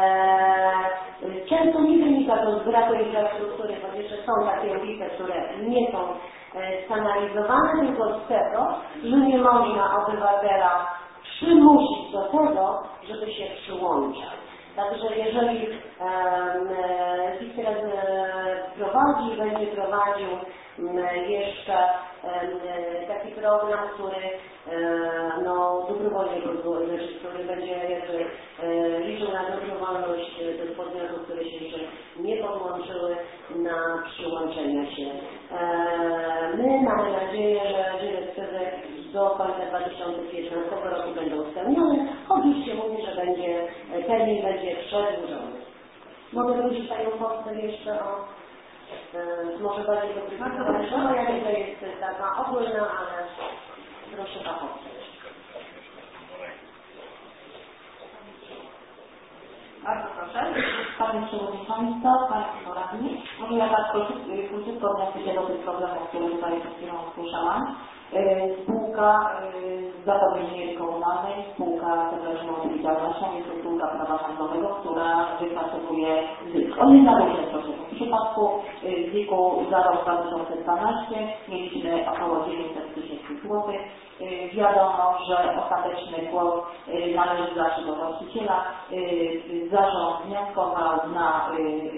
Często nie wynika to z braku infrastruktury, bo jeszcze są takie ulice, które nie są skanalizowane, tylko z tego, że nie można obywatela przymusić do tego, żeby się przyłączał. Także jeżeli ZIK teraz będzie prowadził jeszcze taki program, który dobrowolnie, który będzie jakby liczył na dobrowolność tych podmiotów, które się jeszcze nie podłączyły na przyłączenia się. My mamy nadzieję, że dyrektywy do końca 2015 roku będą spełnione, choć już się mówi, że termin będzie przedłużony. Mogę wrócić Panią Postę jeszcze o może bardziej doprecyzowane, że moja wiedza jest taka ogólna, ale proszę fachowców. Bardzo proszę. Pani Przewodnicząca, Państwo Radni, może ja tak króciutko odniosę się do tych problemów, które tutaj przed chwilą słyszałam. Spółka Zakładu Inżynierii Komunalnej, spółka z ograniczoną odpowiedzialnością, jest to spółka prawa handlowego, która wypracowuje zysk. On jest na różne procesy. W przypadku ZIK-u za rok 2012 mieliśmy około 900 tysięcy złotych. Wiadomo, że ostateczny głos należy zawsze do właściciela. Zarząd wnioskował na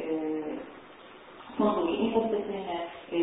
fundusz inwestycyjny.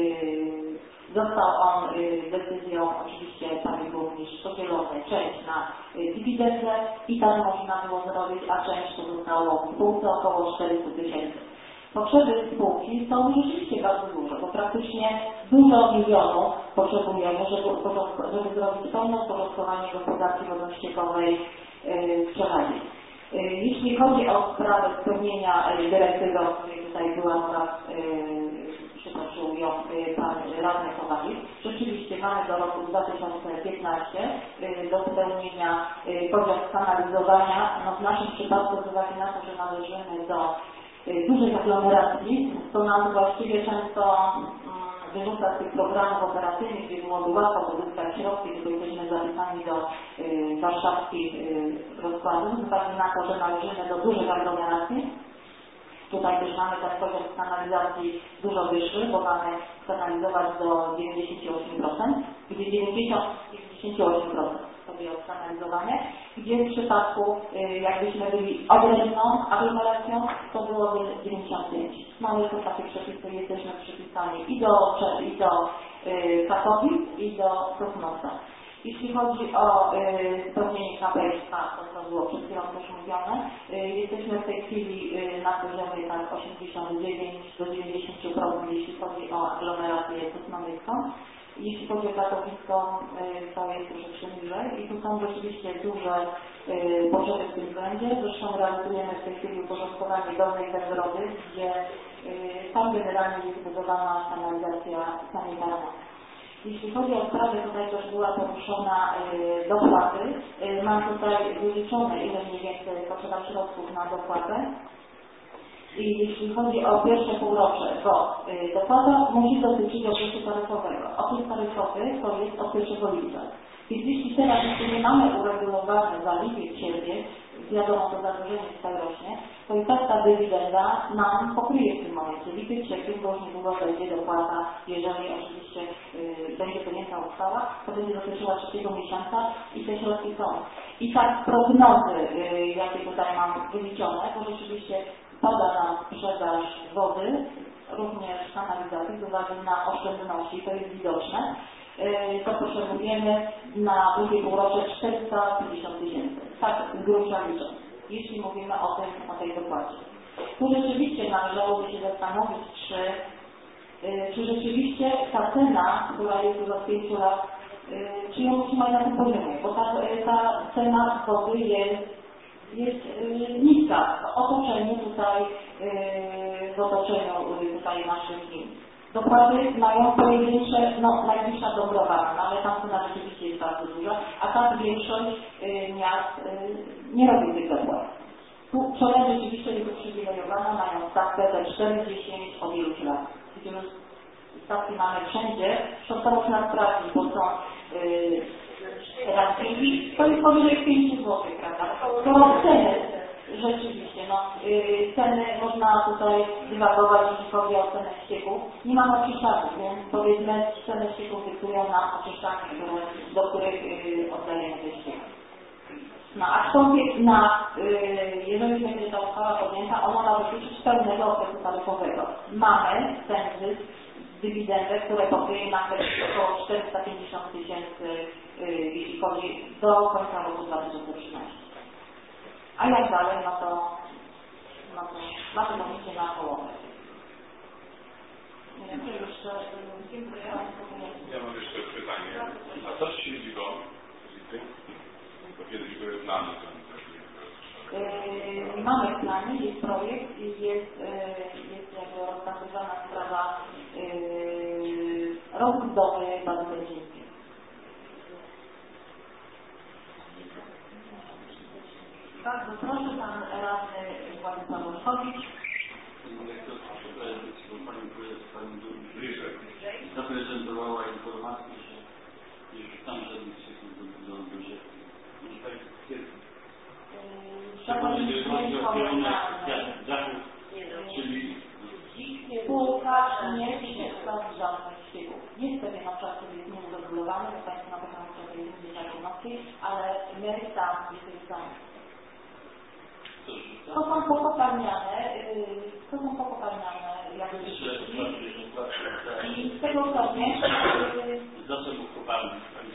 Został on decyzją oczywiście Pani Burmistrz podzielony, część na dywidendę i tak można było zrobić, a część pozostała w spółce około 400 tysięcy. Potrzeby spółki są rzeczywiście bardzo duże, bo praktycznie dużo milionów potrzebujemy, żeby zrobić pełne uporządkowanie gospodarki wodno-ściekowej w Przechadzie. Jeśli chodzi o sprawę spełnienia dyrektywy, o której tutaj była mowa, przytoczył ją Pan Radny Kowalik, rzeczywiście mamy do roku 2015 do spełnienia poziom skanalizowania. No w naszym przypadku z uwagi na to, że należymy do dużych aglomeracji, to nam właściwie często wyrzuca z tych programów operacyjnych, gdzie byłoby łatwo pozyskać środki, tylko jesteśmy zapisani do warszawskich rozkładów, z uwagi na to, że należymy do dużych aglomeracji. Tutaj też mamy ten poziom kanalizacji dużo wyższy, bo mamy skanalizować do 98%, gdzie 98% sobie skanalizowanie, gdzie w przypadku, jakbyśmy byli odrębną aglomeracją, to byłoby 95%. Mamy tu takie przepisy, jesteśmy przypisani i do Katowic, i do Sosnowca. Jeśli chodzi o spełnienie KPSK, to było przed chwilą też mówione, jesteśmy w tej chwili na poziomie tak 89 do 90%, jeśli chodzi o aglomerację sosnowiecką. Jeśli chodzi o Katowicką, to jest troszeczkę niżej i tu są rzeczywiście duże potrzeby w tym względzie. Zresztą realizujemy w tej chwili uporządkowanie Dolnej Węgrody, gdzie tam generalnie jest budowana kanalizacja sanitarna. Jeśli chodzi o sprawę, tutaj też była poruszona dopłaty. Mam tutaj wyliczone, ile mniej więcej potrzeba środków na dopłatę. I jeśli chodzi o pierwsze półrocze, bo dopłata musi dotyczyć okresu taryfowego. Okres taryfowy to jest od 1 lipca. Więc jeśli teraz jeszcze nie mamy uregulowane za lipiec, sierpień, wiadomo, to zadłużenie tutaj rośnie, to i tak ta dywidenda nam pokryje w tym momencie. Lipiec, sierpień, bo już niedługo będzie dopłata, jeżeli oczywiście będzie podjęta uchwała, to będzie dotyczyła 3 miesiąca i te środki są. I tak prognozy, jakie tutaj mam wyliczone, to rzeczywiście pada nam sprzedaż wody, również kanalizacji, z uwagi na oszczędności, to jest widoczne. To potrzebujemy na drugie półrocze 450 tysięcy. Tak z grubsza licząc, jeśli mówimy o tej dopłacie. Tu rzeczywiście należałoby się zastanowić, czy rzeczywiście ta cena, która jest już od 5 lat, czy ją utrzymać na tym poziomie, bo ta cena wody jest niska w otoczeniu tutaj, tutaj naszych gmin. Dopłaty mają pojedyncze, najbliższa Dąbrowa, ale tam cena rzeczywiście jest bardzo duża, a tak większość miast nie robi tych dopłat. Tu Przełęcz rzeczywiście jest uprzywilejowana, mają stawkę te 4-10 od iluś lat. Widzimy, stawki mamy wszędzie, to nas sprawdzi, bo są rankingi, to jest powyżej 5 zł, prawda? To ceny, rzeczywiście, ceny można tutaj dywagować, jeśli chodzi o cenę ścieków. Nie mamy oczyszczalni, więc powiedzmy, cenę ścieków dyktują nam oczyszczalnie, do których oddajemy te ścieki. Aczkolwiek jeżeli będzie ta uchwała podjęta, ona ma dotyczyć pełnego okresu taryfowego. Mamy ten zysk, dywidendę, które pokryje nam około 450 tysięcy, jeśli chodzi do końca roku 2013. A jak dalej, to możecie na połowę. Ja mam jeszcze pytanie. A co z siedzibą? Bo kiedyś były plany. Mamy w planie, jest projekt i jest jakby rozpasowana sprawa rozbudowy bazy benzyńskiej. Bardzo proszę, Pan Radny Władysław Olszowicz. Zaprezentowała informację, że już tam żadnych sekund do budżetu. Spółka nie przekształci żadnych ścieków. Jest pewien obszar, który jest nieuregulowany, bo Państwo na pewno muszą tej Izbie Zakładowskiej, ale my tam jesteśmy. To są pokopalniane jakby i z tego co wiem, za co był kopalny?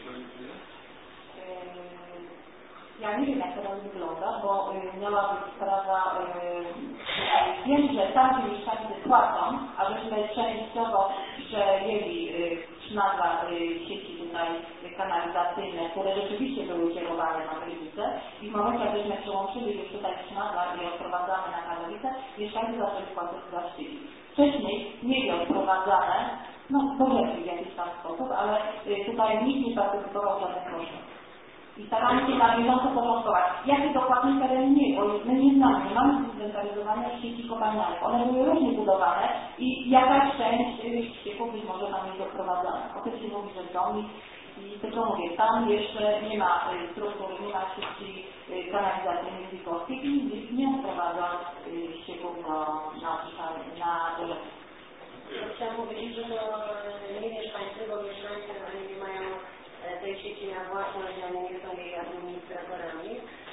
ja nie wiem jak teraz wygląda, bo miała być sprawa, wiem, że tam mieszkańcy płacą, a żeśmy częściowo przejęli Sznadla sieci tutaj kanalizacyjne, które rzeczywiście były kierowane na Gliwice i w momencie, jak żeśmy przełączyli już tutaj Sznadla i odprowadzamy na Katowice, mieszkańcy zaczęli płacić za ścieki. Wcześniej mieli odprowadzane, no polegli w jakiś tam sposób, ale tutaj nikt nie partycypował w żadnych kosztach. I staramy się na bieżąco porządkować. Jaki dokładny teren nie, bo my nie znamy, nie mamy zinwentaryzowania sieci kopalnianych. One były różnie budowane i jakaś część ścieków być może tam jest doprowadzana. O tym się mówi, że są i tylko mówię, tam jeszcze nie ma struktury, nie ma sieci kanalizacyjnych Zikowskich i nikt nie odprowadza ścieków na rzekę. Chciałam powiedzieć, że to nie mieszkańcy, bo mieszkańcy nie mają tej sieci na własność, ani nie są jej administratorami.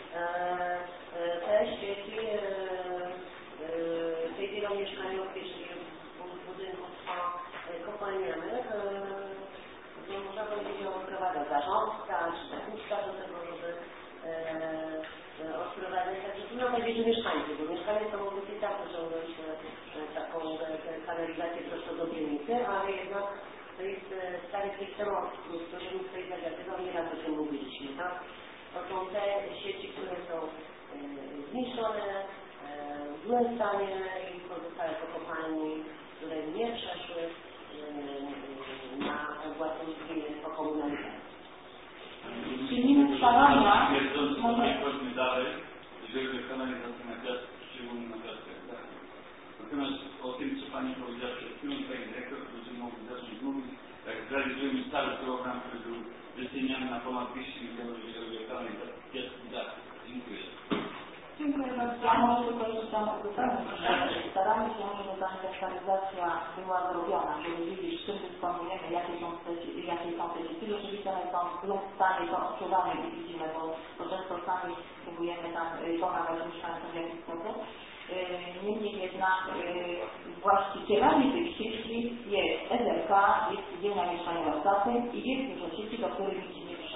Te sieci tej wielomieszkaniowej, czyli budynków kopalnianych, można powiedzieć, że odprowadza zarządca, czy zakładka do tego, żeby odprowadzać. Także trudno powiedzieć, że mieszkańcy, bo mieszkanie to mogą być i tak wyciągnąć taką kanalizację prosto do piwnicy, ale jednak to jest stary systemów, który tutaj zagadywał, nieraz o tym mówiliśmy, tak? To są te sieci, które są zniszczone, w złym stanie i pozostałe po kopalni, które nie przeszły na własność gminy po komunalizacji. Czyli starania... Chodźmy dalej, jeżeli kanalizacja na gwiazd, szczególnie na gwiazdkę. Natomiast o tym, co Pani powiedziała przed chwilą, Pani Dyrektor, będziemy mogli zacząć mówić, jak zrealizujemy cały program, który był wyceniany na ponad 200 milionów, jeżeli chodzi o kanalizację gwiazd. Dziękuję. Dziękuję bardzo. Ja może tylko jeszcze chciałam uzupełnić, że staramy się, żeby ta inwentaryzacja była zrobiona, żeby wiedzieć, czym dysponujemy, jakie są te sieci. Rzeczywiście one są w złym stanie, to odczuwamy i widzimy, bo często sami próbujemy tam pomagać mieszkańcom w jakiś sposób. Niemniej jednak właścicielami tych sieci jest SRK, jest Spółdzielnia Mieszkaniowa Staty i jest dużo sieci, do których nikt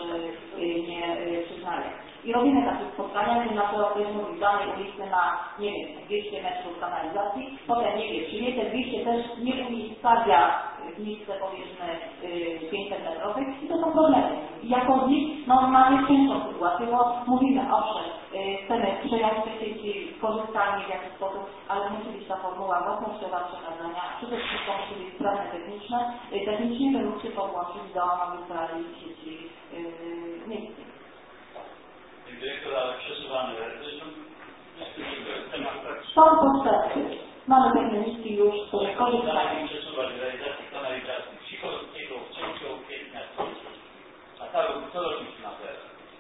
nie przyznaje. I robimy takie spotkania, gdzie na przykład ktoś mówi, danej ulicy ma, nie wiem, 200 metrów kanalizacji, potem nie wie, czy nie te 200 też nie umiejscawia w miejsce, powiedzmy, 500 metrowych i to są problemy. I jako z nich, no, mamy ciężką sytuację, bo mówimy, owszem, chcemy przejąć te sieci, korzystanie w jakiś sposób, ale musi być ta formuła własnościowa przekazania, przede wszystkim musi być sprawne technicznie, to lub się podłączyć do magistrali sieci miejskiej. Dyrektor, ale przesuwamy. Zresztą temat tak. Są postępy. Mamy techniki już, które korzystają. Przesuwać realizacji kanalizacji Cichockiego, Cięcią, Piętniackiego. A tak, co robić na teraz?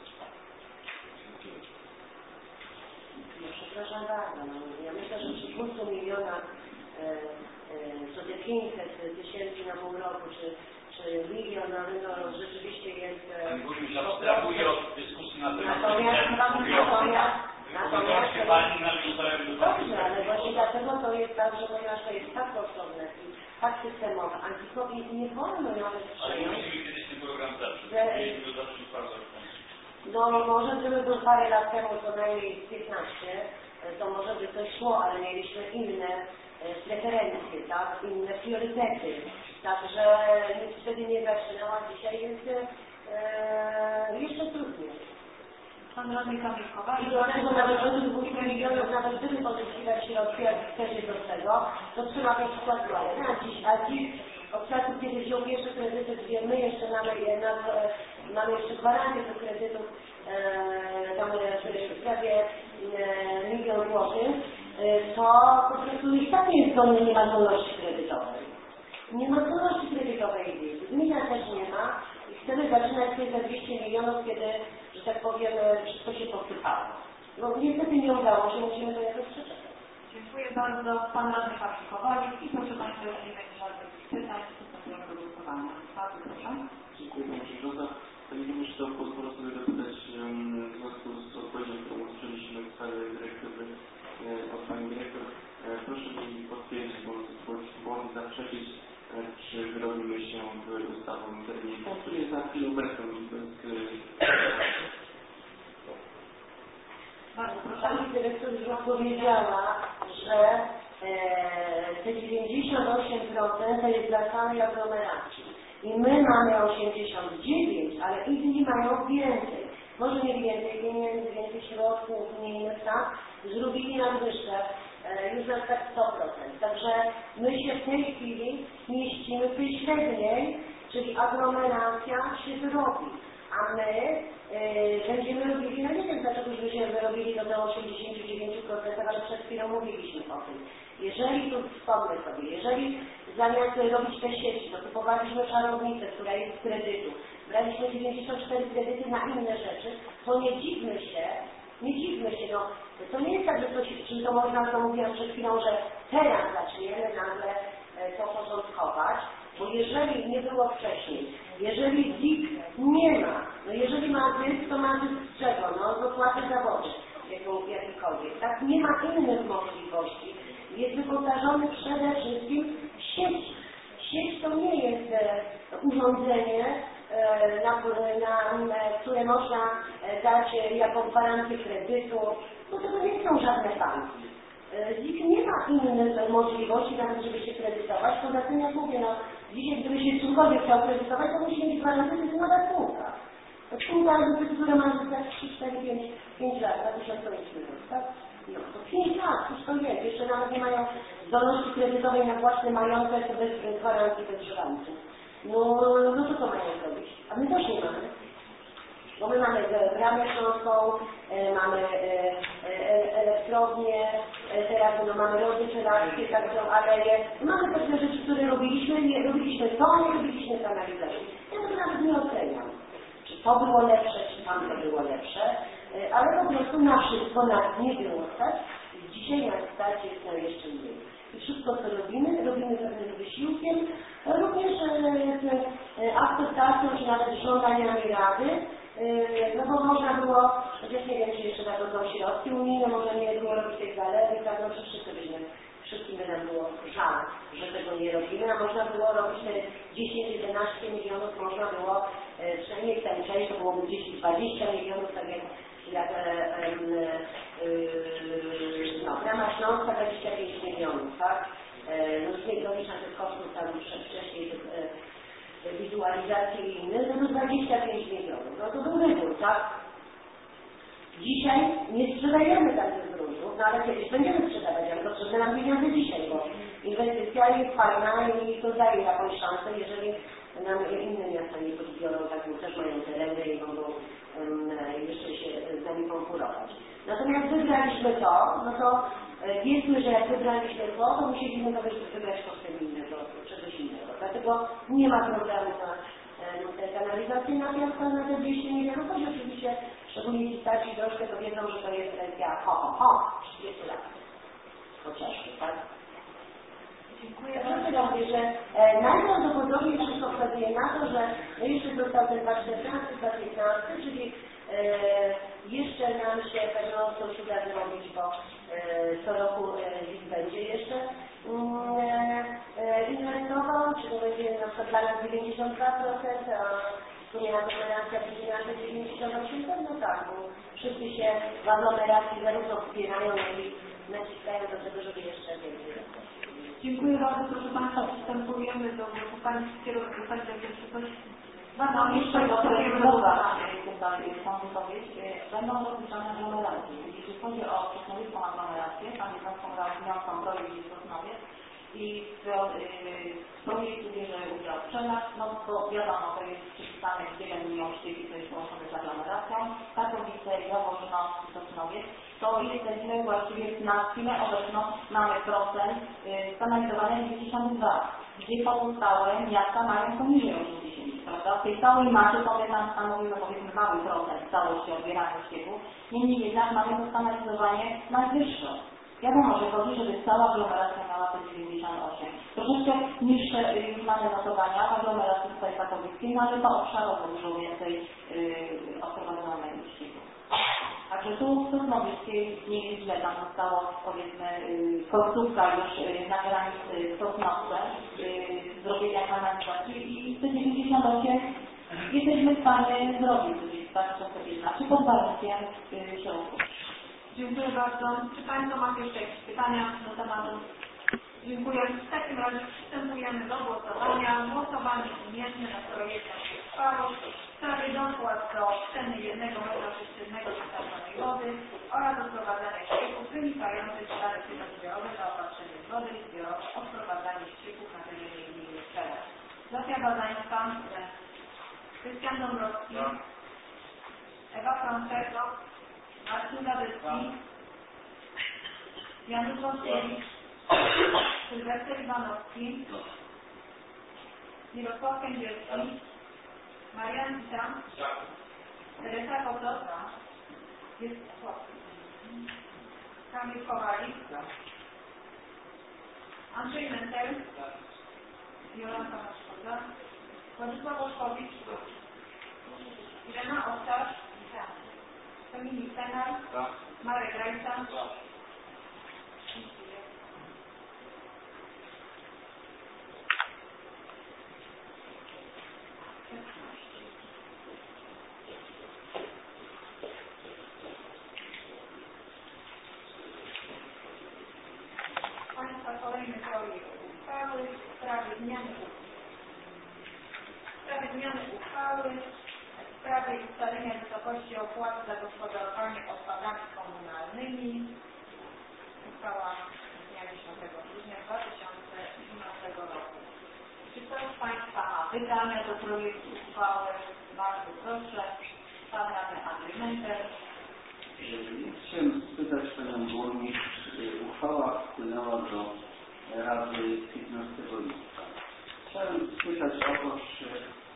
Przepraszam bardzo. Ja myślę, że przy 200 milionach co te 500 tysięcy na pół roku, czy milion na rynku rzeczywiście jest... Burmistrz abstrahuje od dyskusji na temat... Natomiast Pani narzucają do dobrze, ale właśnie dlatego to jest tak, że ponieważ to jest tak kosztowne i tak systemowe, i nie wolno nawet ale musimy kiedyś ten program zacząć. No może gdyby był parę lat temu, co najmniej 15, to może by to szło, ale mieliśmy inne preferencje, tak, inne priorytety. Także nic wtedy nie zaczynał, a dzisiaj jest jeszcze trudniej. Pan radny Kamilkowa. I do tego nawet do tych 200 milionów, nawet gdyby pozyskiwać środki, jak chcecie do tego, to trzeba mieć wkład a dziś od czasu, kiedy wziął pierwsze kredyty, gdzie my jeszcze mamy jeszcze gwarancję do kredytów, tam w prawie 1 000 000 złotych, to po prostu i tak nie jest zdolny, nie ma zdolności kredytowej. Nie ma zdolności kredytowej wizy. Gmina też nie ma i chcemy zaczynać sobie za 200 milionów, kiedy, że tak powiem, wszystko się posypało. No niestety nie udało się, musimy do jakoś przeczekać. Dziękuję bardzo. Pan radny Patryk Kowalik i proszę Państwa, jeśli nie będzie żadnych pytań, przystępujemy do głosowania. Bardzo proszę. Dziękuję Pani Przewodnicząca. Pani Burmistrz, to pozwolę sobie dopytać w związku z odpowiedzią, którą usłyszeliśmy w sprawie dyrektywy od Pani Dyrektor. Proszę mi potwierdzić, bądź zaprzeczyć, czy wyrobimy się w ustawą terminie, który jest na chwilę obecną i to jest... Pani Dyrektor już powiedziała, że te 98% to jest dla samej aglomeracji. I my mamy 89, ale inni mają więcej. Może mieli więcej pieniędzy, więcej środków, unijnych, tak? Zrobili nadwyżkę już na tak 100%. Także my się w tej chwili mieścimy w tej średniej, czyli aglomeracja się wyrobi. A my będziemy robili, no nie wiem dlaczego żeśmy wyrobili do 89%, ale przed chwilą mówiliśmy o tym. Jeżeli tu wspomnę sobie, jeżeli zamiast robić te sieci, to kupowaliśmy czarownicę, która jest z kredytu, braliśmy 94 kredyty na inne rzeczy, to nie dziwmy się, no to nie jest tak, że coś, czyli to można, to mówiłam przed chwilą, że teraz zaczniemy nagle to porządkować, bo jeżeli nie było wcześniej, jeżeli ZIK nie ma, no jeżeli ma zysk, to ma zysk z czego? No z opłaty za wodę, jakikolwiek, tak? Nie ma innych możliwości. Jest wyposażony przede wszystkim w sieć. Sieć to nie jest urządzenie, które można dać jako gwarancję kredytu, bo to nie są żadne banki. ZIK nie ma innych możliwości, nawet żeby się kredytować. Poza tym, jak mówię, no dzisiaj gdyby się czymkolwiek chciał kredytować, to musi mieć gwarancję, to jest nowa spółka. Spółka, która ma zostać 3, 4, 5 lat, 2008 rok, tak? No, to 5 lat, już to jest. Jeszcze nawet nie mają zdolności kredytowej na własny majątek bez gwarancji, bez żerancji. No to co mają zrobić? A my też nie mamy. Bo my mamy bramę śląską, mamy elektrownię, teraz mamy rody czelarskie, tak są aleje. Mamy pewne rzeczy, które robiliśmy to, nie robiliśmy kanalizację. Ja to nawet nie oceniam. Czy to było lepsze, czy tamto było lepsze, ale po prostu na wszystko nas nie było stać. Dzisiaj nas stać jest na jeszcze mniej. I wszystko, co robimy pewnym wysiłkiem, również akceptacją, czy nawet żądaniami rady, no bo można było, chociaż nie wiem, czy jeszcze na to są środki unijne, może nie było robić tej zalewy, tak, no wszystkim by nam było żal, że tego nie robimy, a można było robić te 10-11 milionów, można było, przynajmniej w tej części to byłoby 10-20 milionów, tak jak Brama Śląska 25 milionów, tak? No już nie doliczam tych kosztów tam wcześniej wizualizacji i innych, no to 25 milionów. No to był wybór, tak? Dzisiaj nie sprzedajemy tam tych gruntów, no ale kiedyś będziemy sprzedawać, ale potrzebne nam pieniądze dzisiaj, bo inwestycja jest fajna i to daje jakąś szansę, jeżeli nam inne miasta nie podbiorą, tak, bo też mają tereny i mogą jeszcze się z nami konkurować. Natomiast wybraliśmy to, no to wiedzmy, że jak wybraliśmy to musieliśmy to wybrać kosztem innego, czegoś innego. Dlatego nie ma problemu na te kanalizacje na te 200 milionów, choć oczywiście szczególnie ci starsi troszkę to wiedzą, że to jest pensja 30 lat. Chociażby, tak? Dziękuję bardzo. Mówię, że najprawdopodobniej wszystko wskazuje na to, że jeszcze został ten 2014, 2015, czyli jeszcze nam się pewno coś uda zrobić, bo co roku będzie jeszcze inwestował, czy to będzie na przykład dla nas 92%, a w sumie aglomeracja będzie na 98%, no tak, bo wszyscy się w aglomeracji zarówno wspierają, jak i naciskają do tego, żeby jeszcze więcej. Dziękuję bardzo, proszę Państwa, przystępujemy do głosu. Pani kierownik, Pani jeszcze coś? Bardzo jeszcze do słowa chcę wypowiedź. Będą rozliczane aglomeracje. Jeśli chodzi o Sosnowiecką aglomerację, tam jednostką wnioską projekt jest w Sosnowie i w projekcie bierze udział przestrzeniach, no to wiadomo, to jest przypisane, gdzie będą miał sztyki, to jest połączone z aglomeracją, Katowice, Jaworzno, Sosnowiec, to jesteśmy właściwie na chwilę obecną, mamy procent skanalizowania 92, gdzie pozostałe miasta mają poniżej 80, prawda? W tej całej masie sobie tam stanowimy, powiedzmy, mały procent całości odbieranych ścieków, niemniej jednak mamy to skanalizowanie najwyższe. Wiadomo, że chodzi, żeby cała aglomeracja miała te 98. Troszeczkę niższe mamy notowania w aglomeracji tutaj katowickiej, no ale to obszarowo dużo więcej odprowadzonej ścieków. Także tu w Sosnowieckiej nie jest źle, tam zostało, powiedzmy, końcówka już na granicy w Sosnowce, zrobienia kanalizacji i te 98 jesteśmy w stanie zrobić w 2015 pod warunkiem środków. Dziękuję bardzo. Czy Państwo macie jeszcze jakieś pytania do tematu? Dziękuję. W takim razie przystępujemy do głosowania. Głosowanie imienne nad projektem uchwały w sprawie dopłat do ceny 1 metra sześciennego dostarczonej wody oraz odprowadzania ścieków wynikających z taryfy zbiorowej za opatrzenie wody i zbiorowe odprowadzanie ścieków na terenie gminy Strzelec. Zofia Bazańska, Krystian Dąbrowski, Ewa Frączek, Marcin Zadycki, Janusz Wątkiewicz, Sylwester Iwanowski, Mirosław Kędzierski, Marian Wita, Teresa Kotlota, Kamil Kowalik, Andrzej Mentel, Jolanta Maszkoda, Władysław Oszkowicz, Irena Owczarz, Dominik Senar, Marek Rajca. Państwa kolejny projekt uchwały w sprawie zmiany uchwały w sprawie ustalenia wysokości opłaty za gospodarowanie odpadami komunalnymi. Uchwała z dnia 10 grudnia 2012 roku. Czy ktoś z Państwa ma pytania do projektu uchwały? Bardzo proszę. Pan radny Andrzej Mentel. Chciałem spytać Panią Burmistrz, uchwała wpłynęła do Rady 15 lipca. Chciałem spytać o to, czy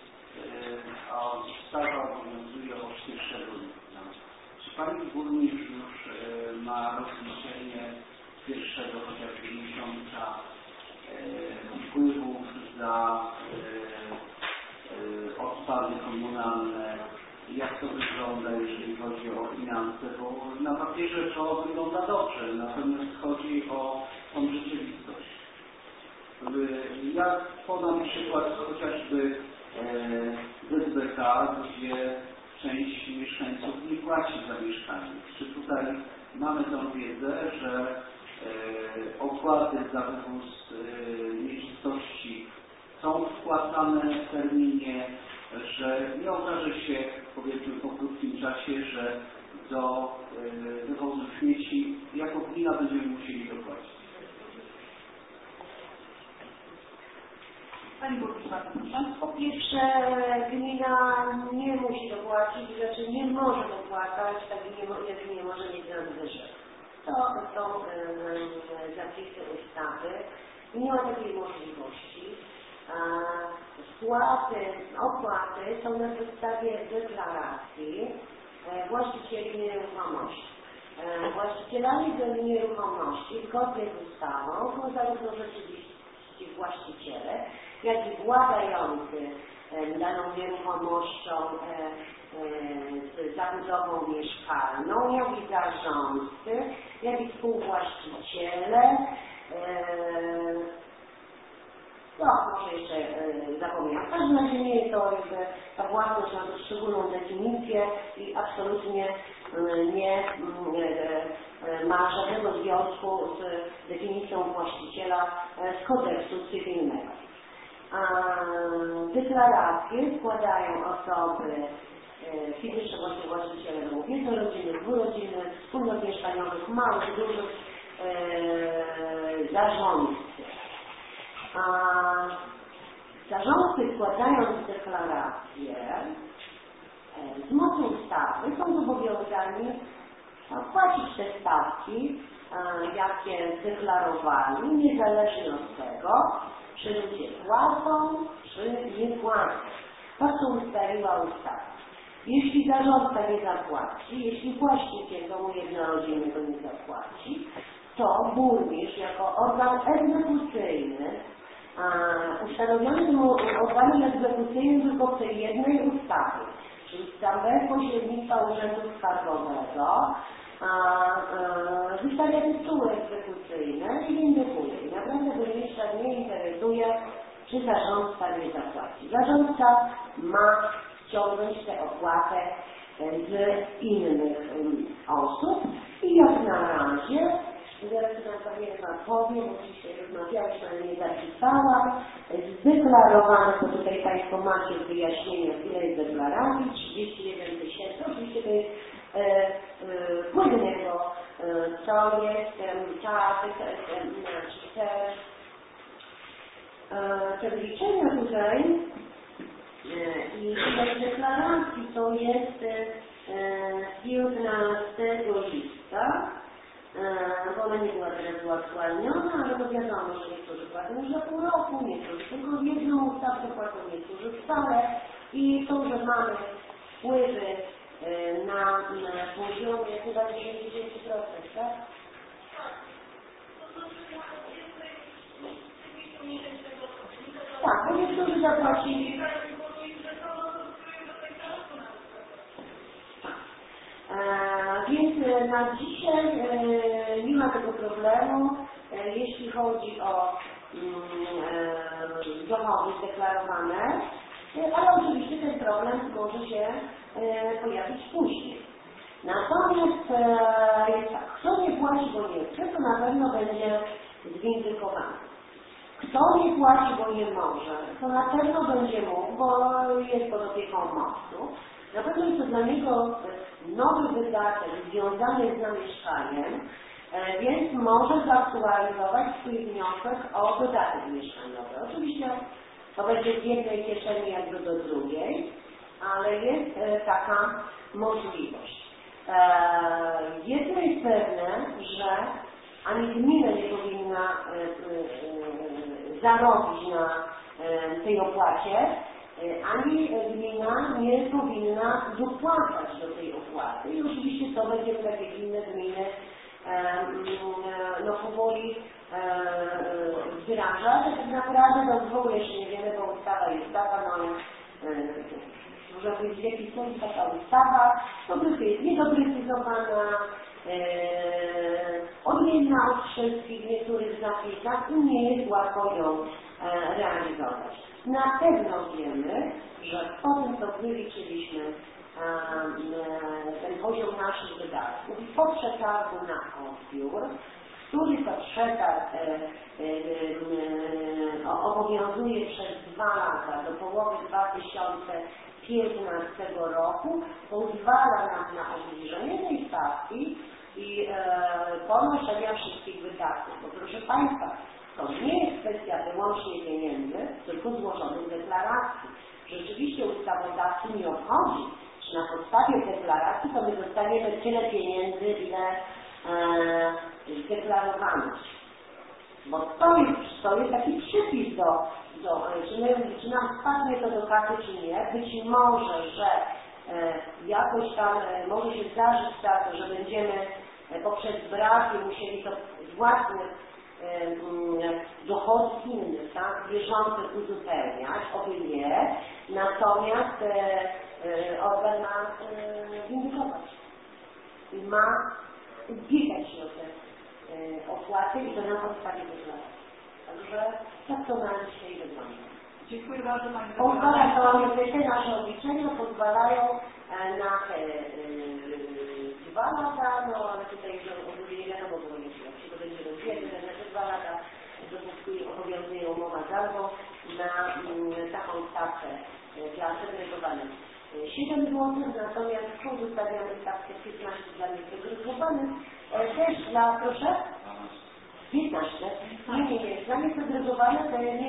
ustawa obowiązuje od 1 lipca. Czy Pani Burmistrz już ma rozliczenie pierwszego chociażby miesiąca wpływów za odpady komunalne? Jak to wygląda, jeżeli chodzi o finanse? Bo na papierze to wygląda dobrze, natomiast chodzi o tą rzeczywistość. Ja podam przykład chociażby ZBK, gdzie część mieszkańców nie płaci za mieszkanie. Czy tutaj mamy tą wiedzę, że opłaty za wywóz nieczystości są wpłacane w terminie, że nie okaże się, powiedzmy, po krótkim czasie, że do wywozu śmieci jako gmina będziemy musieli dopłacić. Pani Burmistrz, bardzo proszę. Po pierwsze, gmina nie musi dopłacić, znaczy nie może dopłacać, tak jak nie może mieć nadwyżek. To są zapisy ustawy i nie ma takiej możliwości. Opłaty są na podstawie deklaracji właścicieli nieruchomości. Właścicielami do nieruchomości zgodnie z ustawą są zarówno rzeczywiści właściciele, jak i władający daną nieruchomością z zabudową mieszkalną, jak i zarządcy, jak i współwłaściciele. Może jeszcze zapomniałam. W każdym razie nie jest to jakby ta własność ma to szczególną definicję i absolutnie nie ma żadnego związku z definicją właściciela z kodeksu cywilnego. Deklaracje składają osoby fizyczne, właściciele domów jednorodzinnych, dwurodzinnych, wspólnot mieszkaniowych, małych, dużych, zarządcy. Zarządcy składając deklaracje z mocy ustawy są zobowiązani płacić te stawki, jakie zdeklarowali, niezależnie od tego, czy ludzie płacą, czy nie płacą. To, co ustaliła ustawa. Jeśli zarządca nie zapłaci, jeśli właściciel domu jednorodzinnego nie zapłaci, to burmistrz jako organ egzekucyjny, ustanowiony tym organem egzekucyjnym tylko w tej jednej ustawie, czyli bez pośrednictwa Urzędu Skarbowego, wystawia tytuły egzekucyjne i windykuje. I naprawdę burmistrza nie interesuje, czy zarządca nie zapłaci. Zarządca ma ściągnąć tę opłatę z innych osób i jak na razie, zaraz nam pewnie powie, bo dzisiaj rozmawialiśmy, ale nie zapisałam, zdeklarowane, to tutaj Państwo macie wyjaśnienie, ile jest deklaracji, 31 000, oczywiście to jest płynnie, bo to jest te wyliczenia tutaj i tutaj deklaracji to jest 15 lipca, bo ona nie była teraz uaktualniona, ale to wiadomo, że niektórzy płacą już za pół roku, niektórzy tylko jedną ustawkę płacą, niektórzy wcale i to, że mamy wpływy na poziomie chyba 90%, tak? Tak, bo niektórzy zapłacili. Więc na dzisiaj nie ma tego problemu, jeśli chodzi o dochody zdeklarowane, ale oczywiście ten problem może się pojawić później. Natomiast jest tak, kto nie płaci, bo nie chce, to na pewno będzie zwindykowany. Kto nie płaci, bo nie może, to na pewno będzie mógł, bo jest pod opieką mostu. Na pewno jest to dla niego nowy wydatek związany z zamieszkaniem, więc może zaktualizować swój wniosek o dodatek mieszkaniowy. Oczywiście to będzie z jednej kieszeni jakby do drugiej, ale jest taka możliwość. Jedno jest pewne, że ani gmina nie powinna zarobić na tej opłacie, ani gmina nie powinna dopłacać do tej opłaty. I oczywiście to będzie takie inne gminy powoli wdrażać. Tak naprawdę w ogóle jeszcze nie wiemy, bo ustawa jest taka, można powiedzieć, w jaki sposób taka ustawa, po prostu jest niedoprecyzowana, odmienna od wszystkich w niektórych zapisach i nie jest łatwo ją realizować. Na pewno wiemy, że po tym, co wyliczyliśmy ten poziom naszych wydatków i po przetargu na odbiór, który to przetarg obowiązuje przez 2 lata do połowy 2015 roku, pozwala nam na obniżenie tej stawki i ponoszenia wszystkich wydatków. Bo proszę Państwa, to nie jest kwestia wyłącznie pieniędzy, tylko złożonych deklaracji. Rzeczywiście ustawodawcy nie obchodzi, czy na podstawie deklaracji to my dostaniemy tyle pieniędzy, ile zdeklarowano. Bo to jest taki przypis czy nam spadnie to do kasy, czy nie. Być może, że jakoś tam może się zdarzyć tak, że będziemy poprzez braki musieli to z własnych dochodów innych, tak, bieżących uzupełniać, oby nie. Natomiast organ ma windykować i ma ubiegać się o te opłaty i to na podstawie deklaracji. Także tak to na dzisiaj wygląda. Dziękuję bardzo Pani. Te nasze obliczenia pozwalają na te 2 lata, ale tutaj ogólnie nie wiadomo, bo nie wiem, czy to będzie rozdzielne, na te 2 lata dopóki obowiązuje umowa z Albo na taką stawkę dla segregowanych 7 zł, natomiast zostawiamy stawkę 15 dla niesegregowanych, też dla, proszę? 15. Nie. Dla niesegregowanych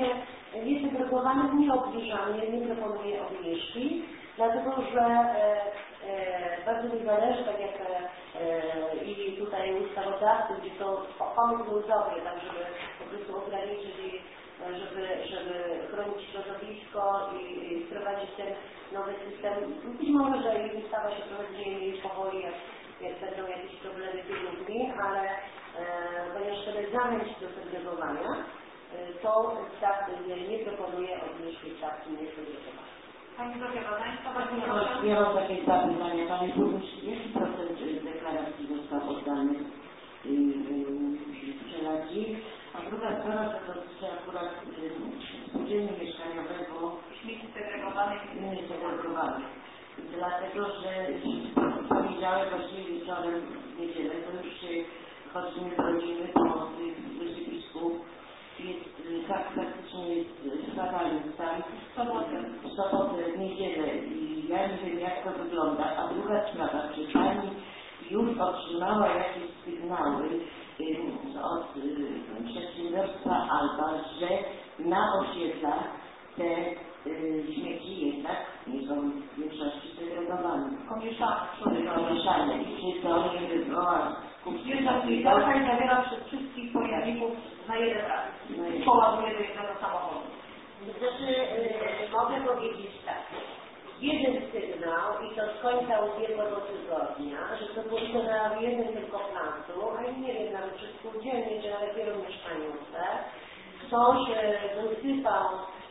niesegregowanych nie obniżamy, nie proponuje obniżki, dlatego że bardzo mi zależy, tak jak i tutaj ustawodawcy, gdzie są pomysł był dobry, tak żeby po prostu ograniczyć, żeby chronić środowisko i wprowadzić ten nowy system. Być może, że i ustawa się trochę zmieni powoli, jak będą jakieś problemy z ludźmi, ale ponieważ chcemy zachęcić do segregowania, to stawki nie proponuje obniżki stawki niesegregowanej. Pani Zofia, ja mam takie dwa pytania. Pani Burmistrz, jaki procent deklaracji został oddany przeladzi? A druga sprawa to dotyczy akurat spółdzielni mieszkaniowego śmieci segregowanych. Dlatego, że powiedziałem właśnie wieczorem w niedzielę, to już się chodzimy do rodziny, do tych wysypisków. Praktycznie jest fatalny stan. W sobotę, w niedzielę i ja nie wiem, jak to wygląda. A druga sprawa, czy Pani już otrzymała jakieś sygnały od przedsiębiorstwa Alba, że na osiedlach te śmieci jednak nie są w większości segregowane. Pomieszane. I czy to nie wywoła Solidarka i zabiera przez wszystkich pojemników na jeden raz. Poładuje do jednego samochodu. Znaczy, mogę powiedzieć tak. Jeden sygnał, i to z końca ubiegłego tygodnia, że to było na jeden tylko placu, a nie wiem, nawet czy spółdzielnie, czy nawet wielomieszkaniówce, ktoś wysypał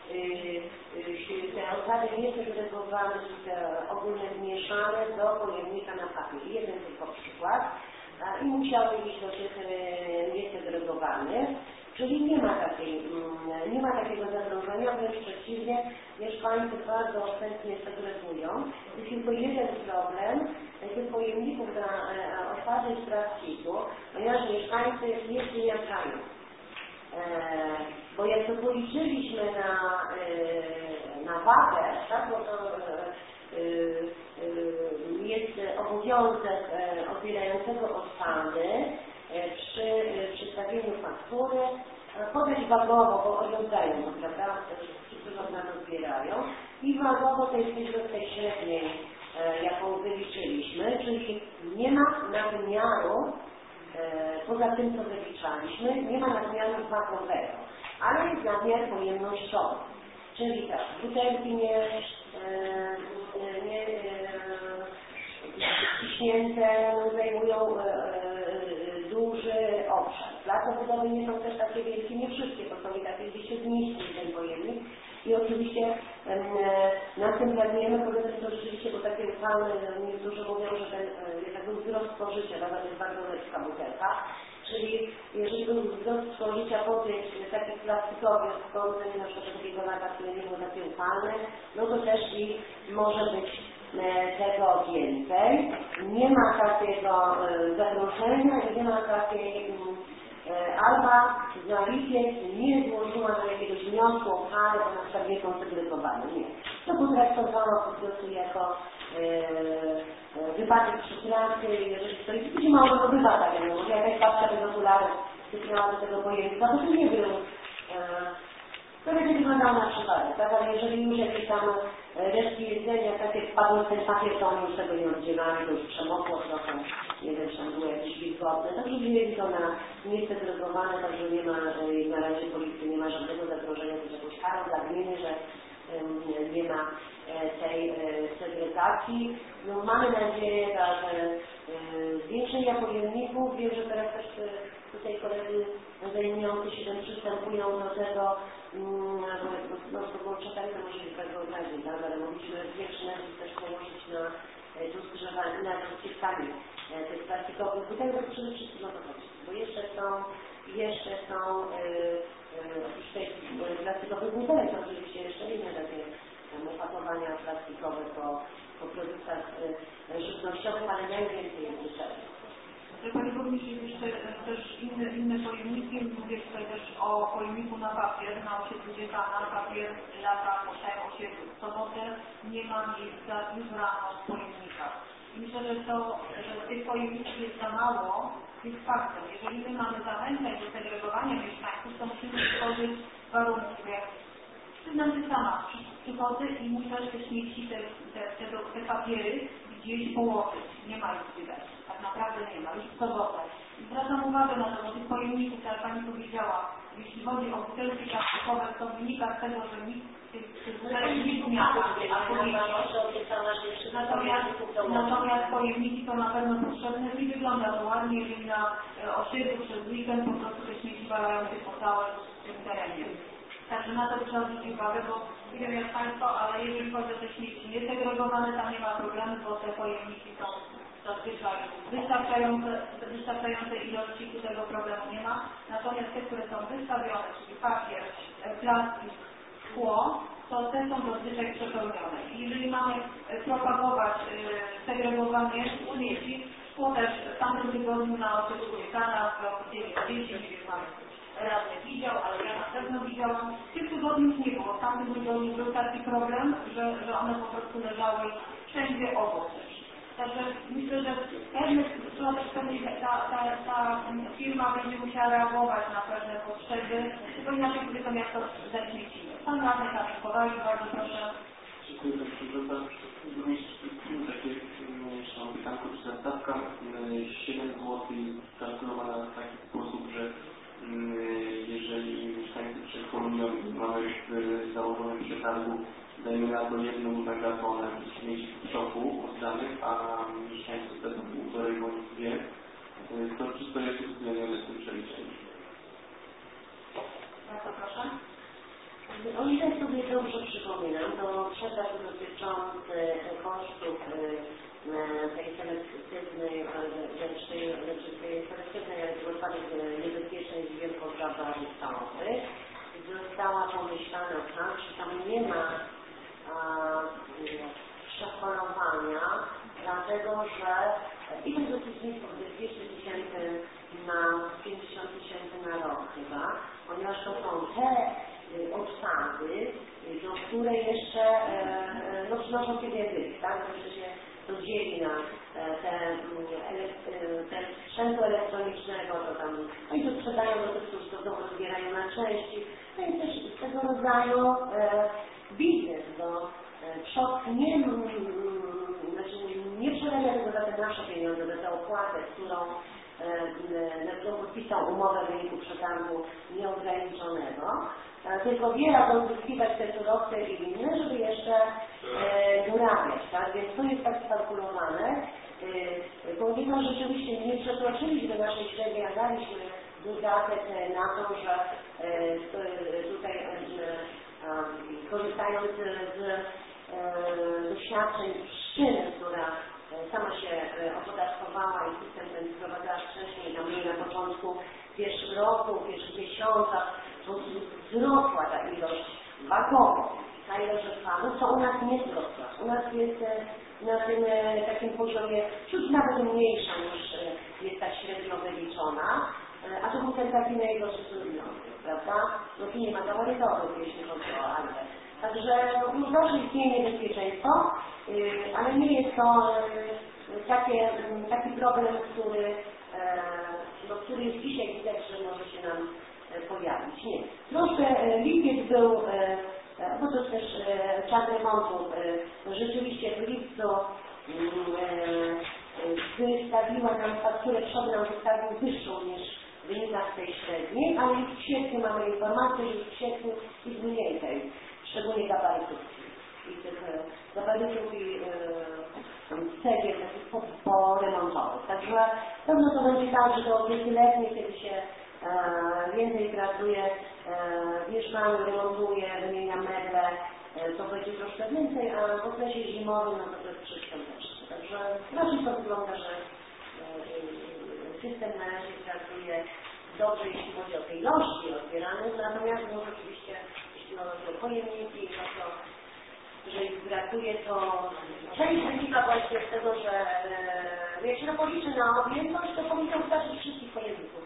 te odpady niesegregowane, te ogólnie zmieszane do pojemnika na papier. Jeden tylko przykład. I musiały iść do tych niesegregowanych, czyli nie ma takiego zagrożenia, wręcz przeciwnie, mieszkańcy bardzo chętnie segregują. Jest tylko jeden problem tych pojemników na odpady z plastiku, ponieważ mieszkańcy nie przyjęcają. Bo jak to policzyliśmy na wagę, tak, bo to jest obowiązek odbierającego odpady przy przedstawieniu faktury podać wagowo, bo oglądają to, prawda? Wszyscy nas odbierają i wagowo to jesteśmy w tej średniej, jaką wyliczyliśmy, czyli nie ma nadmiaru, poza tym co wyliczaliśmy, nie ma nadmiaru wagowego, ale jest nadmiar pojemnościowy. Czyli tak, butelki nie ciśnięte zajmują duży obszar. Place budowy nie są też takie wielkie, nie wszystkie, to są i takie, gdzie się zmieści ten pojemnik. I oczywiście nad tym planujemy, powiedzmy to rzeczywiście, bo takie uchwały, niektórzy mówią, że ten jakby wzrost spożycia, nawet jest bardzo lekka butelka. Czyli jeżeli był wzrost spożycia po tych takich plastikowych skądnych, na przykład takiego lata, które nie było takie upalne, no to też i może być tego więcej. Nie ma takiego zagrożenia i nie ma takiej Alba za lipiec nie złożyła do jakiegoś wniosku o karę, bo na przykład nie są segregowane. Nie. To potraktowano po prostu jako wypadek przy pracy, jeżeli ktoś być może to bywa tak, że jakaś babcia bez okularów styknęła do tego pojemnika, to nie był to będzie wyglądało na przypadek, tak? Ale jeżeli już jakieś tam resztki jedzenia, takie wpadły w ten papier, to oni już tego nie oddzielali, to już przemokło trochę, nie wiem, czy tam było jakieś wilgotne, także wzięli to na niesegregowane, także nie ma, na razie policji nie ma żadnego zagrożenia, to jest jakąś karą dla gminy, że nie ma tej segregacji. No, mamy nadzieję, że zwiększenia pojemników, wiem, że teraz też tutaj koledzy zajmujący się tym przystępują do tego, no to było czekali, to może być bardzo okazji, tak? Ale mogliśmy zwiększyć też położyć na tu skrzyżowanie, na ściskami tych plastikowych butelek, to przede wszystkim o to chodzi, bo jeszcze są oprócz tej plastikowych butelek, oczywiście jeszcze inne takie opakowania plastikowe po produktach żywnościowych, ale najwięcej jest zwyczajnie. Pani Burmistrz, jeszcze też inne pojemniki, mówię tutaj też o pojemniku na papier, na osiedlu Dziekana, papier lata po całym osiedlu. W sobotę nie ma miejsca już rano w pojemnikach. I myślę, że tych pojemników jest za mało, jest faktem. Jeżeli my mamy zachęcać do segregowania mieszkańców, to musimy stworzyć warunki, jak Przyznam się sama, przychodzę i muszę te śmieci, te papiery gdzieś położyć. Nie ma ich gdzie dać. Tak naprawdę nie ma. Już w sobotę. I zwracam uwagę na to, bo tych pojemników, jak Pani powiedziała, jeśli chodzi o butelki plastikowe, to wynika z tego, że nikt tych butelek nie zmienia. Natomiast pojemniki to na pewno potrzebne i wygląda to ładnie, jeżeli na osiedlu przez weekend po prostu te śmieci walają się po całym tym terenie. Także na to trzeba zwrócić uwagę, bo nie wiem jak Państwo, ale jeżeli chodzi o te śmieci niesegregowane, tam nie ma problemu, bo te pojemniki są zazwyczaj wystarczającej ilości, tu tego problemu nie ma. Natomiast te, które są wystawione, czyli papier, plastik, szkło, to te są zazwyczaj przepełnione. I jeżeli mamy propagować segregowanie śmieci, szkło też w tamtym tygodniu na osiedlu Wiekana, w roku 2010, nie wiem, mamy radny widział, ale ja na pewno widziałam. W tych tygodniach nie było. W tamtym tygodniu był taki problem, że one po prostu leżały wszędzie obok też. Także myślę, że ta firma będzie musiała reagować na pewne potrzeby, tylko inaczej powiedzą, jak to zaśmiecimy. Pan radny Kowalik, bardzo proszę. Dziękuję Pani Przewodnicząca. Burmistrz takie pytanko czy zastawka 7 zł kalkulowana w taki sposób, że jeżeli mieszkańcy przekonują, mamy w założonym przetargu, dajmy na to 1 megatonę śmieci w szoku oddanych, a mieszkańcy wtedy 1,5 bądź 2, to czy to jest uwzględnione z tym przeliczeniem? Bardzo proszę. O ile sobie dobrze przypominam, to przetarg dotyczący kosztów tej selektywnej, tej selektywnej odpadów niebezpiecznych i wielkogabarytowych została pomyślana tak, że tam nie ma przepolowania, dlatego że ile z uczestników to jest 200 000 na 50 000 na rok chyba, ponieważ to są te odpady, do które jeszcze przynoszą pieniędzy, tak? To jeszcze się to dzieli na te sprzętu elektronicznego, to tam, no i to sprzedają do tych, którzy to domu zbierają na części. No i też tego rodzaju biznes, bo przod nie przerabia tego za te nasze pieniądze, za tę opłatę, na którą podpisał umowę w wyniku przetargu nieograniczonego, tylko wie radą zyskiwać te surowce i inne, żeby jeszcze dorabiać, tak? Więc to jest tak skalkulowane, ponieważ rzeczywiście nie przekroczyliśmy naszej średniej, a daliśmy dodatek na to, że tutaj korzystając z doświadczeń pszczyny, która sama się opodatkowała i system ten wprowadzała wcześniej, tam na początku w pierwszym roku, w pierwszych miesiącach, to wzrosła ta ilość wagowo, ta ilość odpadów, to u nas nie wzrosła. U nas jest na tym takim poziomie wśród nawet mniejsza niż jest ta średnio wyliczona, a to był ten taki najgorszy trudności, prawda? No tu nie ma gabarytowych, jeśli chodzi o Alpę. Także już zawsze istnieje niebezpieczeństwo, ale nie jest to taki problem, który jest dzisiaj widać, że może się nam pojawić. Nie. Troszkę lipiec był, bo to też czas remontu, rzeczywiście w lipcu wystawiła nam fakturę, przod nam wystawił wyższą niż wynika z tej średniej, ale już w kwietniu mamy informację, że już w kwietniu jest mniej tej, szczególnie gabarytów i tych gabarytów i cegieł takich poremontowych. Także pewno to będzie tak, że do opieki letniej, kiedy się więcej pracuje w mieszkaniu, remontuje, wymienia meble, to będzie troszkę więcej, a w okresie zimowym no to jest przyświąteczne. Także raczej to wygląda, że system na razie pracuje dobrze, jeśli chodzi o te ilości odbieranych, natomiast no rzeczywiście, jeśli chodzi o pojemniki, no to że ich brakuje, to część wynika właśnie z tego, że jak się to policzy na objętość, to powinno wystarczyć wszystkich pojemników.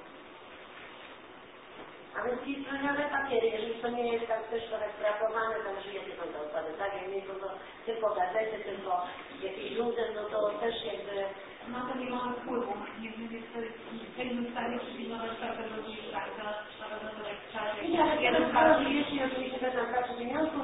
A więc jest zrobione papiery, jeżeli to nie jest tak też trochę sprawowane, to żyje tylko te odpady, tak? Jak nie są to tylko gazety, tylko jakieś ludzie, no to też jakby... Na to nie mamy wpływu. Nie wiem, jesteśmy w stanie przypilnować każdego mieszkańca, nawet na to jak w czasie. Nie, ale jeśli oczywiście będą brać pieniądze,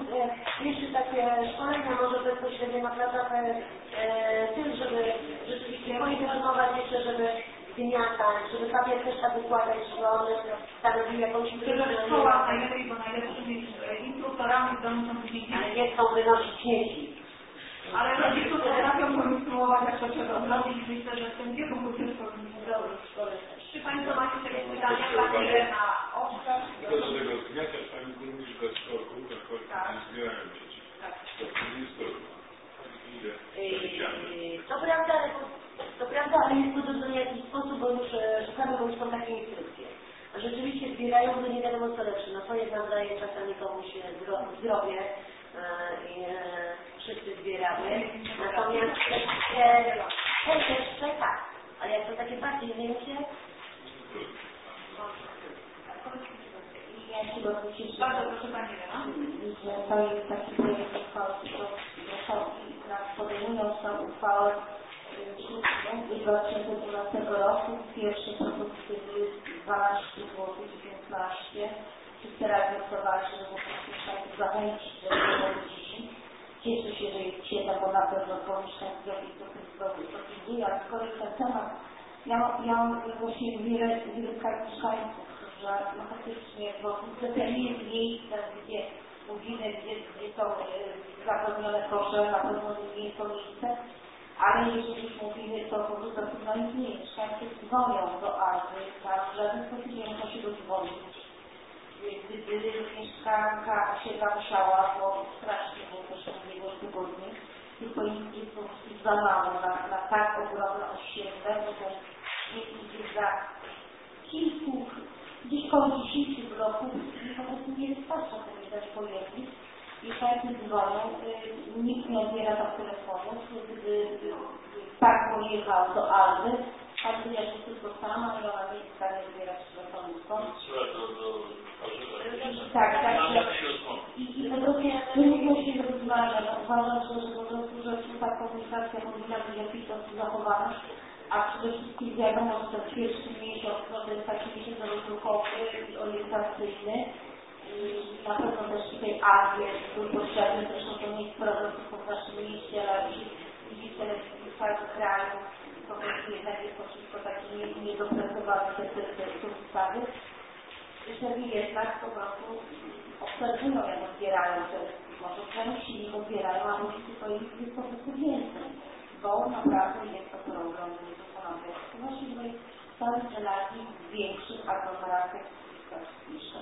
ma prawda tym, żeby rzeczywiście poinformować jeszcze, żeby wymiatać, żeby papier też tak układać, żeby one stanowiły jakąś... Żeby szkoła najlepiej, bo najlepszy mieć instruktorami w domu są później... Ale nie chcą wynosić śmieci. Ale rodzice potrafią poinstruować, jak to trzeba zrobić. Myślę, że w tym kierunku też powinniśmy zrobić w szkole też. Czy Państwo macie jakieś pytania? Pani Irena, Oskar? Tylko do tego zgniacia Pani burmistrz we wtorku, na końcu zbierają dzieci. To jest To prawda, ale jest podobno w jakiś sposób, bo już szukamy, bo już są takie instrukcje. Rzeczywiście zbierają, bo nie wiadomo co lepsze. No to jest nam daje czasami komuś zdrowie i wszyscy zbieramy. Natomiast też jeszcze tak. A jak to takie bardziej większe? Ja się bardzo cieszę, Bardzo proszę Pani Irena. że to jest taki projekt uchwały, że nas podejmują tą uchwałę z 2012 roku. Pierwsze propozycje były 12 zł, 15. Wszyscy razem głosowali, żeby po prostu mieszkańców zachęcić, żeby było 10. Cieszę się, że jest 7, bo na pewno po mieszkańców zrobić to tym a skoro jest ten temat, ja mam właśnie wiele mieszkańców, że no faktycznie, bo to nie jest miejsce, gdzie mówimy, gdzie są zapewnione kosze, na pewno nie jest to miejsce, ale jeżeli już mówimy, to po prostu no nie, mieszkańcy dzwonią do Alby, tam w żaden sposób nie muszą się dozwolić. Gdyby mieszkanka osiedla musiała, bo strasznie było też w ubiegłym tygodniu, tylko jest po prostu za mało na tak ogromne osiedle, bo to jest za gdzieś koło 10 bloków i po prostu nie wystarcza powiedzieć pojeździć. Mieszkańcy dzwonią, nikt nie odbiera tam telefonu, gdy tak pojechał do Alby, każdy jak tylko sama i ona nie jest w stanie odbierać telefonu stąd. Tak. I trudno się rozważa. Uważam, że po prostu, że ta komunikacja powinna być w jakiś sposób zachowana, a przede wszystkim wiadomo, że ten pierwszy miesiąc, no to jest taki miesiąc rozruchowy i orientacyjny. Na pewno też w tej Azji był potrzebny, zresztą to nie jest problem tylko w naszym mieście, ale widzicie w całym kraju, po prostu jednak jest to wszystko takie niedoprecyzowane te ustawy. Żeby jednak po prostu obserwują, jak odbierają te, może części nie odbierają, a rodzice to jest po prostu więcej, bo naprawdę jest to problem niedokonany. Właśnie w całych relacji w większych aglomeracjach mieszkań.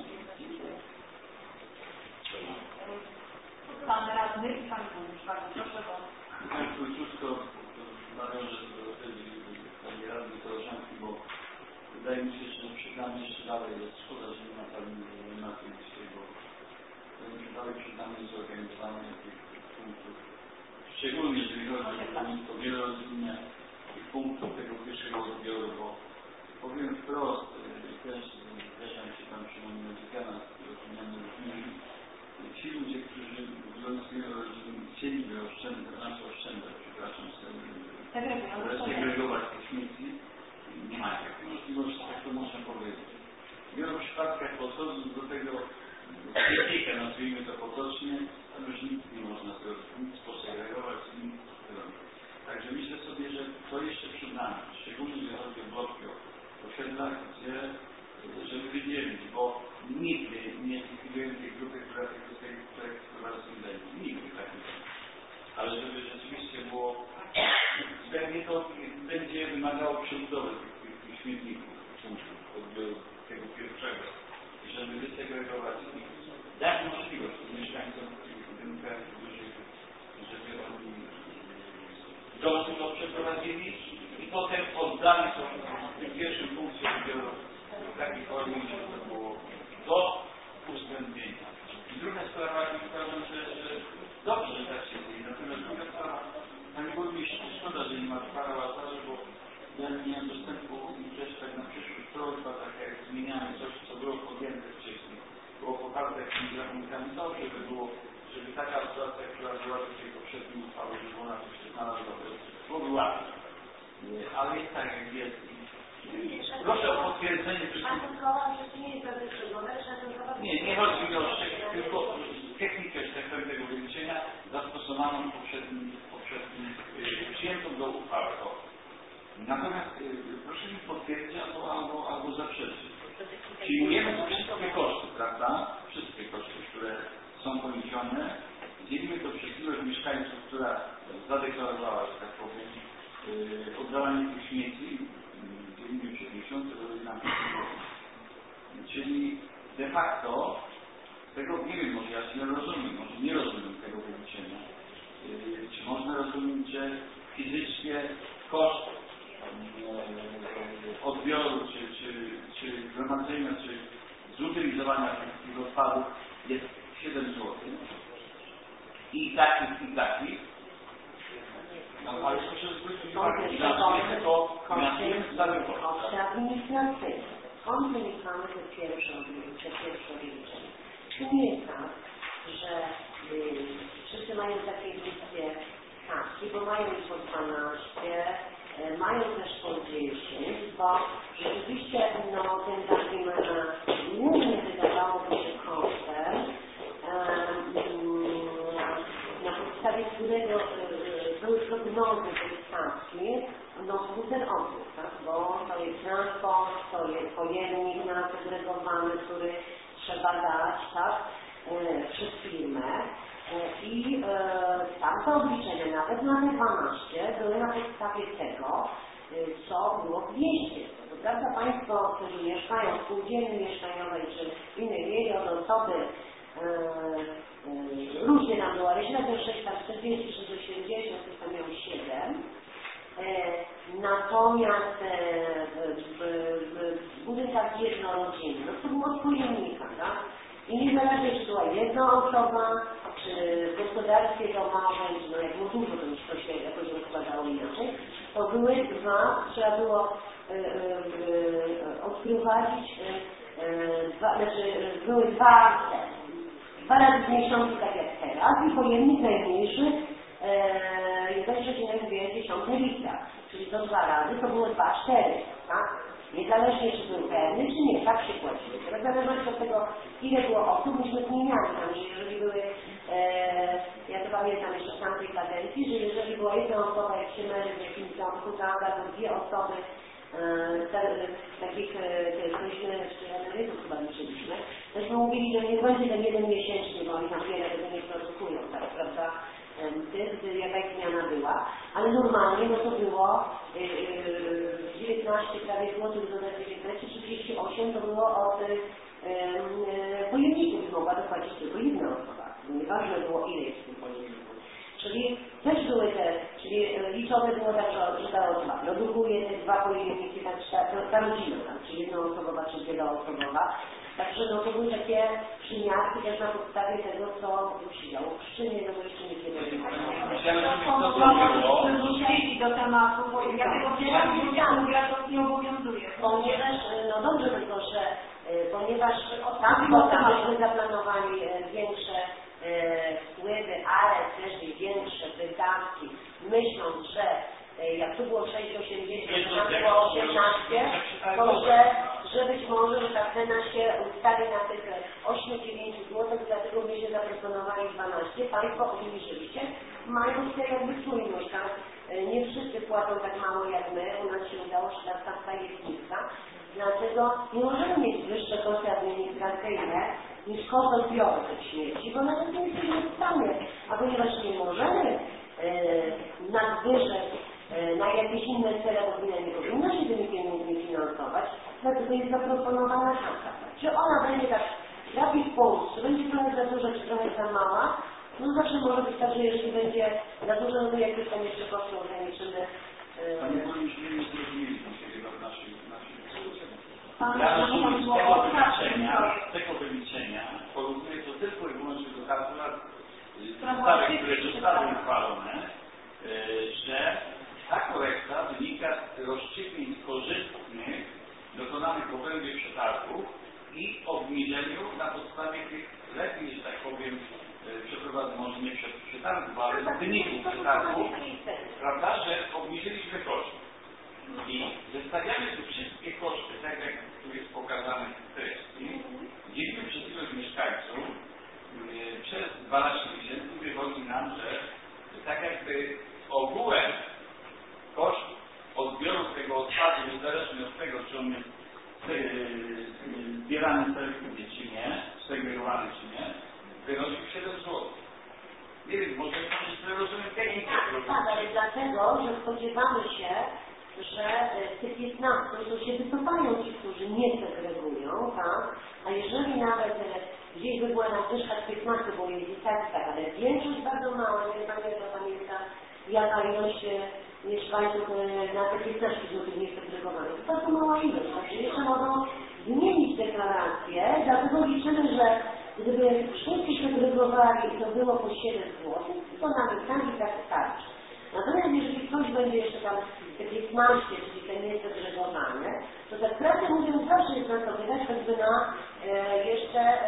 Pan radny i Pan burmistrz, bardzo proszę, bo... Państwu krótko nawiążę do Pani radny koleżanki, bo wydaje mi się, że przed jeszcze dalej jest szkoda, że nie ma Pani na tym dzisiaj, bo dalej przed nami zorganizowanie tych punktów, szczególnie jeżeli chodzi o wielorodzinne punktów tego pierwszego odbioru, bo powiem wprost, też zgadzam się Pan Szymon Medzikana z opiniami różnymi. Ci ludzie, którzy organizują rodziny, chcieliby oszczędzać, segregować te śmieci, nie mają takiej możliwości, jak to można powiedzieć. W wielu przypadkach podchodząc do tego śmietnika, nazwijmy to potocznie, tam już nic nie można zrobić, nic posegregować, nic zrobić. Także myślę sobie, że to jeszcze przed nami, szczególnie jeżeli chodzi o bloki, o osiedlach, gdzie żeby wydzielić, bo nigdy nie zlikwidujemy tej grupy, która wprowadza będzie. Nigdy tak nie będzie. Ale żeby rzeczywiście było, pewnie to będzie wymagało przebudowy tych śmietników, punktów odbioru tego pierwszego, żeby wysegregować i dać możliwość mieszkańcom tych budynkach, żeby oni to przeprowadzili i potem oddali są w tym pierwszym punkcie odbioru w takiej formie, że to było do uwzględnienia. I druga sprawa, uważam, że dobrze, że tak się dzieje. Natomiast druga sprawa, Pani Burmistrz, szkoda, że nie ma pana Łazarza, bo ja nie miałem dostępu i też tak na przyszłość prośba, tak jak zmieniamy coś, co było podjęte wcześniej, było poparte jakimiś rachunkami, dobrze by było, żeby taka sytuacja, która była do tej poprzedniej uchwały, żeby ona coś się znalazła, byłoby łatwiej. Ale jest tak, jak jest. Proszę o potwierdzenie wszystkiego. Nie chodzi mi o tylko technikę tego wyliczenia zastosowaną w poprzednim Natomiast proszę mi potwierdzić albo zaprzeczyć. Czyli ujemy wszystkie koszty, prawda? Wszystkie koszty, które są poniesione. Dzielimy to przez ilość mieszkańców, która zadeklarowała, że tak powiem, oddalanie tych śmieci. Dzielimy przez miesiące, to jest nam. Czyli de facto tego, nie wiem, może ja się nie rozumiem, może nie rozumiem tego wyliczenia. Czy można rozumieć, że fizycznie koszt odbioru, czy gromadzenia, czy zutylizowania tych odpadów jest 7 zł. I takich. No, ale proszę zwrócić uwagę, koszty administracyjne. Skąd wynikamy te pierwsze obliczenia? To nie jest tak, że wszyscy mają takie niskie stawki, bo mają ich po 12, mają też po 10, bo rzeczywiście ten takim głównie wydawałoby się kosztem, na podstawie którego były prognozy tej stawki, był ten obrót, tak? Bo to jest transport, to jest pojemnik nasegregowany, który trzeba dać, tak? Przez firmę. I tamte obliczenia, nawet na te 12, były na podstawie tego, co było w mieście. To prawda, Państwo, którzy mieszkają w spółdzielni mieszkaniowej czy innej, mieli od osoby różnie tam było, ale średnio 640, 680, coś tam miał 7. Natomiast w budynkach jednorodzinnych, to było od pojemnika, tak? I niezależnie, czy była jedna osoba, czy w gospodarstwie domowym, czy no jak było dużo, to już to się jakoś rozkładało inaczej, to były trzeba było odprowadzić, były dwa razy w miesiącu, tak jak teraz, i pojemnik najmniejszy 1,2 litra, czyli to 2 razy, to było 2,4, tak? Niezależnie, czy był pewny, czy nie, tak się płaciło. Teraz zależności od tego, ile było osób, myśmy zmieniali tam, że jeżeli były, ja to pamiętam jeszcze w tamtej kadencji, że jeżeli była jedna osoba, jak się męży w jakimś domku, tak, albo 2 osoby, takich, czy emerytów chyba liczyliśmy, tośmy mówili, że nie będzie ten 1 miesięczny, bo oni tam wiele tego nie produkują, tak, prawda? Gdy jakaś zmiana była, ale normalnie no to było 19 prawie złotych do 19, 38 to było od pojemników, mogła dopłacić tylko jedna osoba. Nieważne było ile jest w tym pojemniku. Czyli też były te, czyli liczone było tak, że ta osoba produkuje te 2 pojemniki, ta rodzina, tak, czy jednoosobowa, czy wieloosobowa. Także no to były takie przymiarki też na podstawie tego, co się działo w Pszczynie, no bo jeszcze nie kiedy wrócili do tematu, bo ja tego nie obowiązuje. Ponieważ, no dobrze tylko, że ponieważ tam myśmy zaplanowali większe wpływy, ale też i większe wydatki, myśląc, że jak tu było 6,80, tam było 18, to że być może, że ta cena się ustali na tych 8-9 zł, dlatego myśmy zaproponowali 12. Państwo obniżyliście, mając jakby czujność, tak? Nie wszyscy płacą tak mało jak my, u nas się udało, że ta stawka jest niska. Dlatego nie możemy mieć wyższe koszty administracyjne niż koszt odbioru tych śmieci, bo nawet nie jesteśmy w stanie, a ponieważ nie możemy nadwyżek na jakieś inne cele, bo gmina nie powinna się tymi pieniędzmi finansować, dlatego jest zaproponowana taka. Czy ona będzie tak trafi w punkt, czy będzie trochę za duża, czy trochę za mała, no zawsze może być tak, że jeżeli będzie za dużo, no to jakieś tam jeszcze koszty ograniczymy. Panie Burmistrzu, nie zrozumieliśmy się chyba w naszej tego wyliczenia porównuję to tylko i wyłącznie do kalkulacji, które zostały uchwalone, że ta korekta wynika z rozstrzygnięć korzystnych dokonanych w obrębie przetargów i obniżeniu na podstawie tych lepiej, że tak powiem, przeprowadzonych, może nie przetargów, ale wyników przetargów, prawda, że obniżyliśmy koszty. I zestawiamy tu wszystkie koszty, tak jak tu jest pokazane w treści, dzielimy przez ilość mieszkańców przez 12 miesięcy, wychodzi nam, że tak jakby ogółem koszt odbioru tego może to rozumiem technikę. Tak, ale dlatego, że spodziewamy się, że tych 15 to się wycofają ci, którzy nie segregują, tak? A jeżeli nawet gdzieś by była nadwyżka 15, bo jest i tak, ale większość bardzo mała, nie pamiętam jaka ilość mieszkańców na te 15 zł niesegregowanych. To bardzo mała ilość, także jeszcze mogą zmienić deklarację, dlatego liczymy, że gdyby wszyscy segregowali i to było po 7 zł, to nawet tam i tak starczy. Natomiast jeżeli ktoś będzie jeszcze tam te 15, czyli te niesegregowane, to tak prawdę mówiąc zawsze jest na to wydać, choćby na jeszcze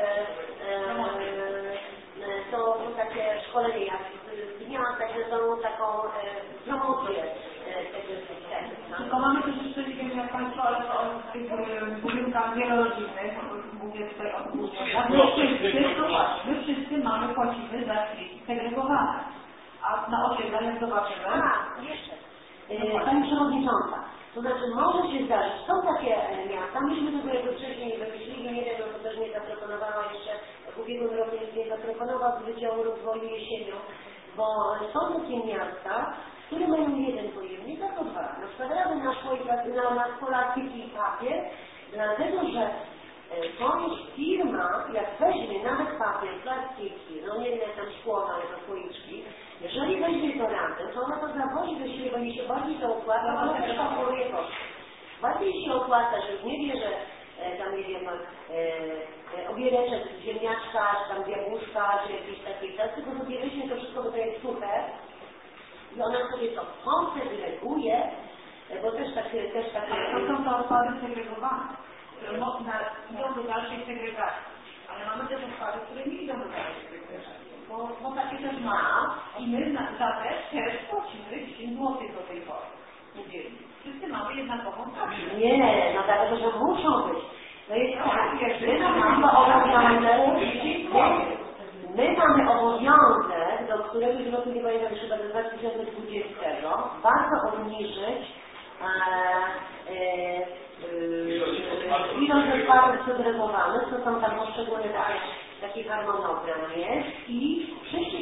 to takie szkolenie jak dnia, także tą taką promocję tego systemu. Tylko mamy też jeszcze, nie wiem jak Państwo, ale to o tych budynkach wielorodzinnych, mówię tutaj o budynkach, my wszyscy płacimy za śmieci segregowane. A na osiedlach jak zobaczymy... Jeszcze. Pani Przewodnicząca, to znaczy może się zdarzyć, są takie miasta, myśmy tego jako wcześniej wymyślili, nie wiem, no to też nie zaproponowała jeszcze, w ubiegłym roku nie zaproponował Wydziału Rozwoju jesienią, bo są takie miasta, które mają jeden pojemnik, albo dwa. Na przykład Rady na plastik i papier, dlatego że to jest firma, jak weźmie nawet papier, plastiki, no nie wiem, tam szkło, ale to słoiczki, jeżeli weźmie to razem, to ona to zawozi do siebie, bo mi się bardziej to opłaca, bo ona też kalkuluje koszty. Bardziej się opłaca, że nie bierze tam, nie wiem, ogiereczek z ziemniaczka, czy tam jabłuszka, czy jakieś takiej tak, tylko sobie weźmie to wszystko, bo to jest suche i ona sobie to segreguje, bo też takie... To są to odpady segregowane, które idą do dalszej segregacji, ale mamy też odpady, które nie idą do dalszej segregacji. Bo takie też ma i my za też płacimy 10 zł do tej pory. Wszyscy mamy jednakową stawkę. Nie, no dlatego, że muszą być. To jest my mamy obowiązek, do któregoś roku, nie pamiętam, chyba do 2020, bardzo obniżyć ilość odpadów segregowanych, to są tam poszczególne taki harmonogram jest i wszystkie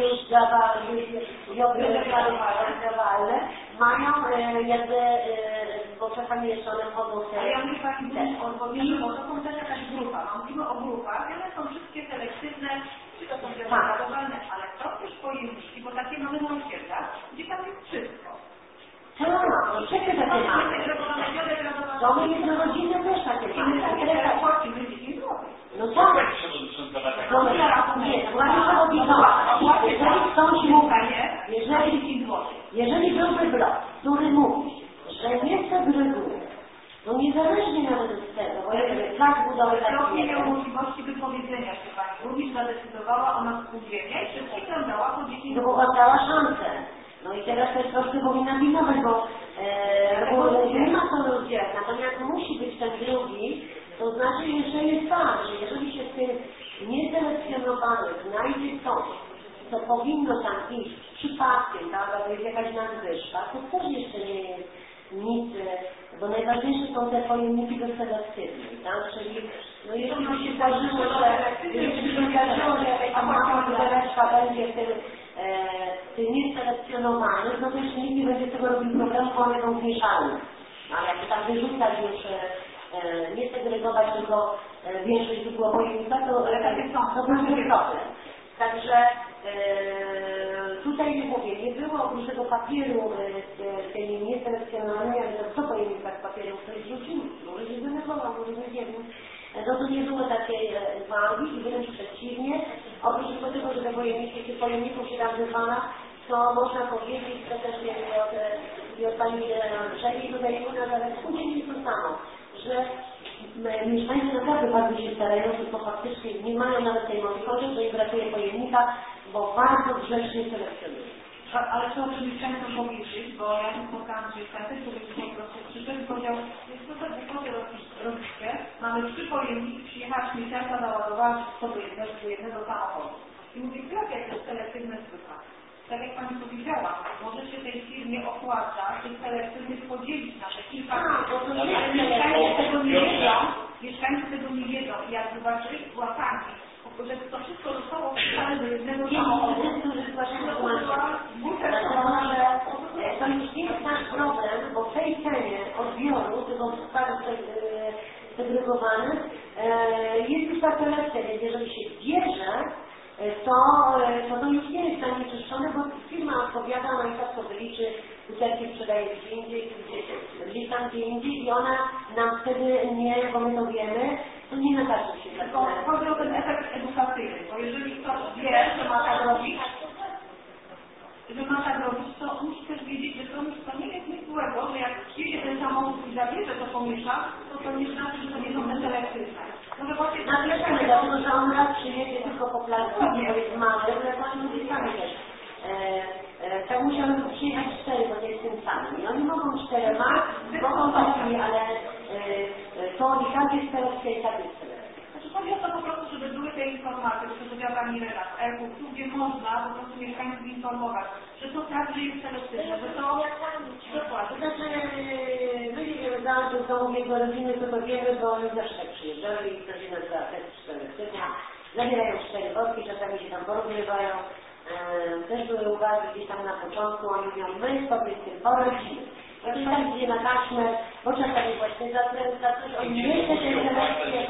biodegradowalne mają jakby, bo czasami jeszcze one wchodzą w te... Ale ja mówię Pani bo to są też jakaś grupa. Mówimy o grupach, one są wszystkie selektywne, czy to są biodegradowalne, ale to też pojemniki, bo takie mamy na osiedlach, gdzie tam jest wszystko. Tak, no wszystkie takie mamy. To my jednorodzinne też takie mamy. Płacimy 10 zł. No tak. Jeżeli byłby blok, który mówi, że nie segreguje, to niezależnie nawet od tego, bo jak tak budowy tak nie miał możliwości wypowiedzenia się Pani. Burmistrz zadecydowała o nas spółdzielnie i wszystkim nam dała po 10 zł. No bo dała szansę. No i teraz też troszkę powinna pilnować, bo nie ma co rozdzielać. Natomiast musi być ten drugi, to znaczy jeszcze jest tak, że jeżeli się w tym nieselekcjonowanym znajdzie coś, co powinno tam iść przypadkiem, tak, albo jest jakaś nadwyżka, to też jeszcze nie jest nic, bo najważniejsze są te pojemniki do selektywnej, tak, czyli no jeśli by się zdarzyło, że jakaś tam mała wydereczka będzie w tym nieselekcjonowanych, no to jeszcze nikt nie będzie z tego robił problemu, bo one są zmieszane. Ale jak tam wyrzucać już nie segregować, tylko większość by było pojemnika, to będzie problem. Także tutaj nie mówię, nie było oprócz tego papieru z tymi nieselekcjonowanymi, ale to co pojemnika z papieru ktoś rzucił, może się zdenerwował, może nie wiem. No to nie było takiej wagi i wręcz przeciwnie. Oprócz tego, że te pojemniki, tych pojemników się tam wywala, to można powiedzieć, to też nie od Pani Rzeki tutaj u nas, ale współdzielnie to samo, że mieszkańcy naprawdę bardzo się starają, tylko faktycznie nie mają nawet tej możliwości, że im brakuje pojemnika, bo bardzo grzecznie selekcjonują. Ale to o czym chciałem to powiedzieć, bo ja się spotkałam z mieszkańcem, który po prostu przyszedł i powiedział, jest to tak głupoty robicie, mamy 3 pojemniki, przyjechała śmieciarka, załadowała wszystko do jednego samochodu. I mówię, jak to jest selektywne zwykle. Tak jak Pani powiedziała, może się tej firmie opłaca tych selektywnych podzielić na te kilka ale mieszkańcy tego nie wiedzą i jak zobaczyli łapami, że to wszystko zostało wpisane do jednego samochodu. Którzy sprzedaje gdzie indziej, gdzieś tam gdzie indziej i ona nam wtedy nie, bo my to wiemy, to nie nakaże się. Tylko chodzi o ten efekt edukacyjny, bo jeżeli ktoś wie, że ma tak robić, to musi też wiedzieć, że to nie jest nic złego, że jak przyjdzie ten samochód i zabierze to pomiesza, to nie znaczy, że to nie są te elektryczne. Może właśnie napieszemy, dlatego że on raz przyjedzie tylko po plastiki, bo jest mały, ale właśnie ludzie sami też. Tak musiałem przyjechać 4, bo nie jest tym samym. I oni mogą 4, mogą takimi, ale to i tak jest telewizja i tak jest telewizja. Chodzi o to po prostu, żeby były te informacje, to powiedziała Pani Rena, tu gdzie można po prostu mieszkańców informować, że to także jest selekcyjne, że to dokładnie. To znaczy, my nie wiemy, że są jego rodziny, to wiemy, bo oni zawsze tak przyjeżdżali i to się nazywa test 4 zabierają 4 worki, czasami się tam porozrywają. Też były uwagi gdzieś tam na początku, oni mówią, my sobie z tym poradzimy. I tak idzie na taśmę, bo czasami właśnie za coś, oni nie chcą tej selekcji.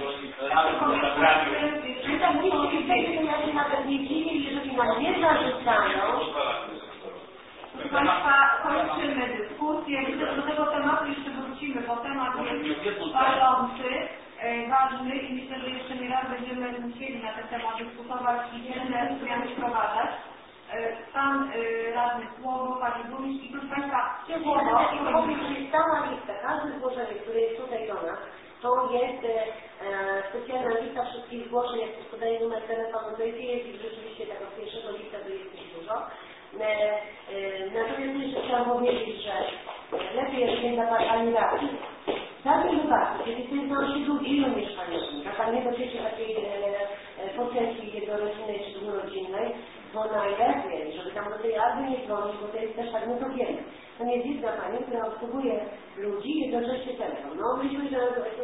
I tak wtedy ja się nawet nie dziwię, jeżeli nam nie zarzucają. Proszę Państwa, kończymy dyskusję. Myślę, że do tego tematu jeszcze wrócimy, bo temat jest palący, ważny i myślę, że jeszcze nie raz będziemy musieli na ten temat dyskutować i wiele zmian wprowadzać. Pan radny Słowo, Pani Burmistrz i proszę Państwa, Jest cała lista, każde zgłoszenie, które jest tutaj do nas, to jest specjalna lista wszystkich zgłoszeń, jak podaje numer telefonu, to jest ich rzeczywiście tak od 1 lipca to jest ich dużo. Natomiast jeszcze trzeba powiedzieć, że lepiej jest nie dawać ani razu. W takiej wypadku, kiedy to jest na osiedlu wielomieszkaniowym, a Pan nie dotyczy takiej posesji jednorodzinnej czy dwurodzinnej, bo najlepiej, żeby tam do tej Alby nie dzwonić, bo to jest też tak, no to wiemy. Tam jest jedna pani, która obsługuje ludzi i jednocześnie telefon. No myśmy, że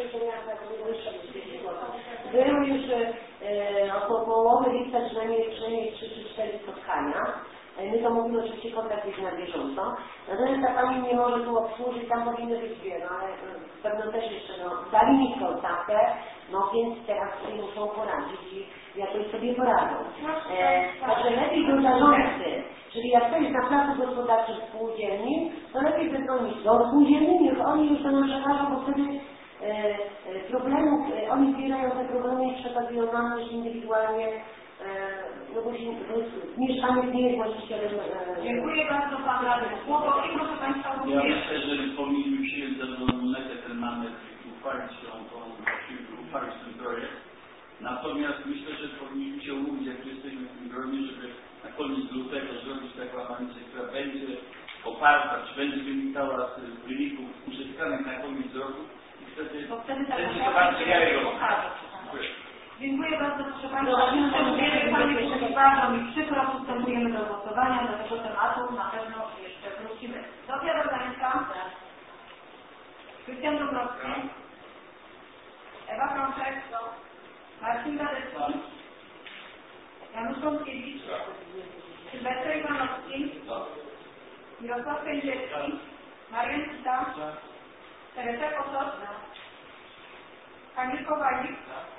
były już około połowy lipca przynajmniej 3 czy 4 spotkania. My to mówimy oczywiście kontakt jest na bieżąco. Natomiast ta pani nie może tu obsłużyć, tam powinny być dwie, no ale pewno też jeszcze, dali mi kontaktę, no więc teraz sobie muszą poradzić i jakoś sobie poradzą. Także lepiej do zarządcy, czyli jak ktoś na placu gospodarczym spółdzielni, to lepiej zadzwonić do spółdzielni, niech oni już to nam przekażą, bo wtedy problemów, oni zbierają te problemy i przekazują nam już indywidualnie. No bo mieszkaniec nie jest właścicielem. Dziękuję bardzo Pan Radny Słowo i proszę Państwa ja myślę, że powinniśmy przyjąć zarządzoną metę ten mamy uchwalić ten projekt. Natomiast myślę, że powinniśmy się umówić, jak jesteśmy w tym gronie, żeby na koniec lutego zrobić taką analizę, która będzie oparta, czy będzie wynikała z wyników uzyskanych na koniec roku i wtedy będzie to bardzo wiarygodne. Dziękuję bardzo, proszę Państwa. Bardzo mi przykro, przystępujemy do głosowania do tego tematu. Na pewno jeszcze wrócimy. Zofia Rogańska, Krystian Dąbrowski, Ewa Krączek, Marcin Radecki, Janusz Kątkiewicz, Sylwester Iwanowski, Mirosław Kędzierski, Marian Kita, Teresa Kosot, Kamil Kowalik,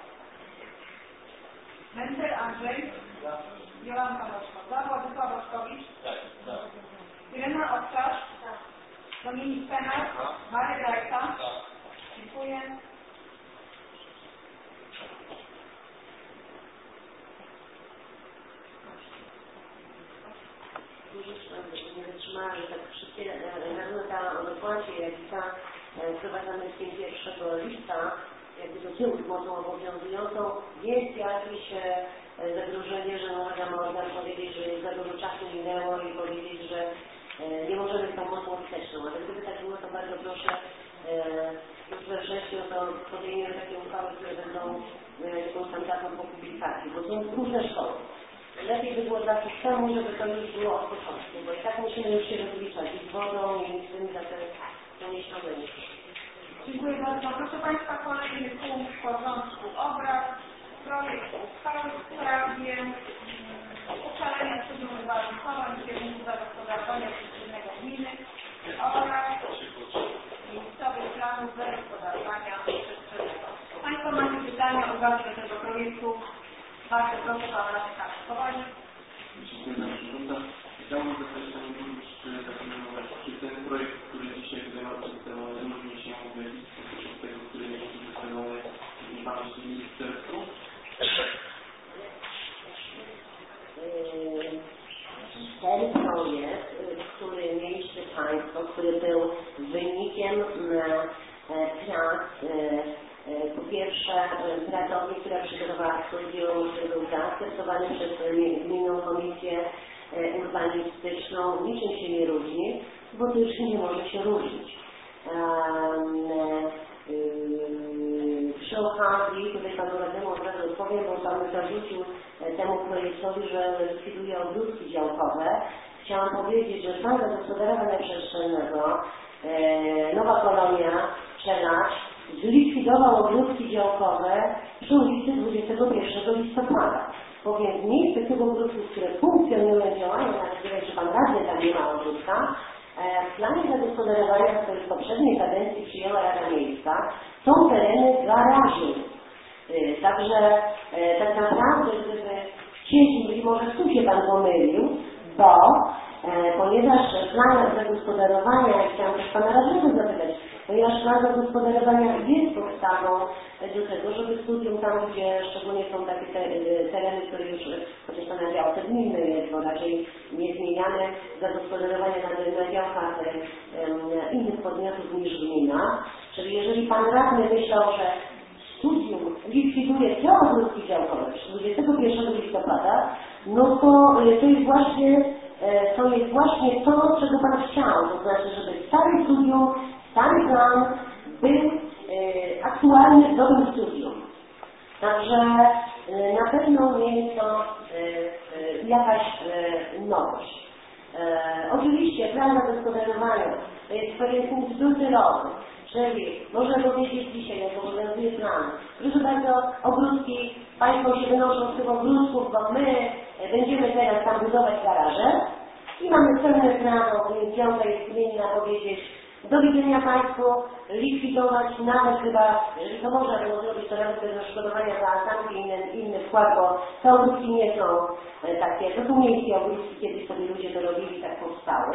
Mencer Andrzej, Jolanta Moszko, Władysław Oszkowicz, Irena Owczarz, Dominik Penal, Marek Rajka. Dziękuję. Nie wytrzymała, że tak wszystkie zarówno ta o dopłacie, jak i ta wprowadzamy z 1 lipca, jakby do tyłu mocno obowiązującą, jest jakieś zagrożenie, że można powiedzieć, że za dużo czasu minęło i powiedzieć, że nie możemy z tą mocą wsteczną. Ale gdyby tak było, to bardzo proszę, już we wrześniu to podejmiemy takie uchwały, które będą jakąś tam datą po publikacji, bo są różne szkoły. Lepiej by było dla systemu, żeby to już było od początku, bo i tak musimy już się rozliczać i z wodą, i z tym za te doniesione. Dziękuję bardzo. Proszę Państwa, kolejny punkt w porządku obrad. Projekt uchwały w sprawie uchwalenia systemu warunkowań kierunku zagospodarowania przestrzennego gminy oraz miejscowych planów zagospodarowania przestrzennego. Państwo macie pytania, uwagi do tego projektu? Bardzo proszę Pana Radnego Kowalik. Dziękuję na przykład. Chciałbym zapytać, czy ten projekt, który Państwo, który był wynikiem prac, po pierwsze pracowni, która przygotowała studium, który był zaakceptowany przez Gminną Komisję Urbanistyczną, niczym się nie różni, bo to już nie może się różnić. Przy okazji, tutaj Panu Radnemu od razu odpowiem, bo Pan zarzucił temu projektowi, że likwiduje ogródki działkowe. Chciałam powiedzieć, że plan zagospodarowania przestrzennego Nowa Kolonia, Czelacz zlikwidował ogródki działkowe przy ulicy 21 listopada. Bowiem w miejsce tych ogródków, które funkcjonują, działają, nawet że Pan Radny tam nie ma ogródka, w planie zagospodarowania, który w poprzedniej kadencji przyjęła Rada Miejska, są tereny garaży. Także tak naprawdę, gdyby chcieli, być może tu się Pan pomylił, bo ponieważ plan zagospodarowania, chciałam też Pana Radnego zapytać, ponieważ plan zagospodarowania jest podstawą do tego, żeby studium tam, gdzie szczególnie są takie tereny, które już, chociaż to na działce gminnej jest, bo raczej nie zmieniane zagospodarowanie na działkach innych podmiotów niż gmina. Czyli jeżeli Pan Radny myślał, że studium likwiduje te ogródki działkowe 21 listopada, no to jest właśnie to, czego Pan chciał, to znaczy, żeby stary studium, stary plan był aktualny w nowym studium. Także na pewno nie jest to jakaś nowość. Oczywiście plan zagospodarowania to jest pewien punkt docelowy, czyli można powiedzieć dzisiaj, jak obowiązuje plan, proszę bardzo, ogródki, Państwo się wynoszą z tych ogródków, bo my będziemy teraz tam budować garaże i mamy pełne prawo, więc działka jest gminna powiedzieć, do widzenia Państwu, likwidować, nawet chyba, jeżeli to można było zrobić, to nawet bez odszkodowania za sankcje inny wkład, bo te ogródki nie są takie, to są miejskie ogródki, kiedyś sobie ludzie to robili, tak powstały,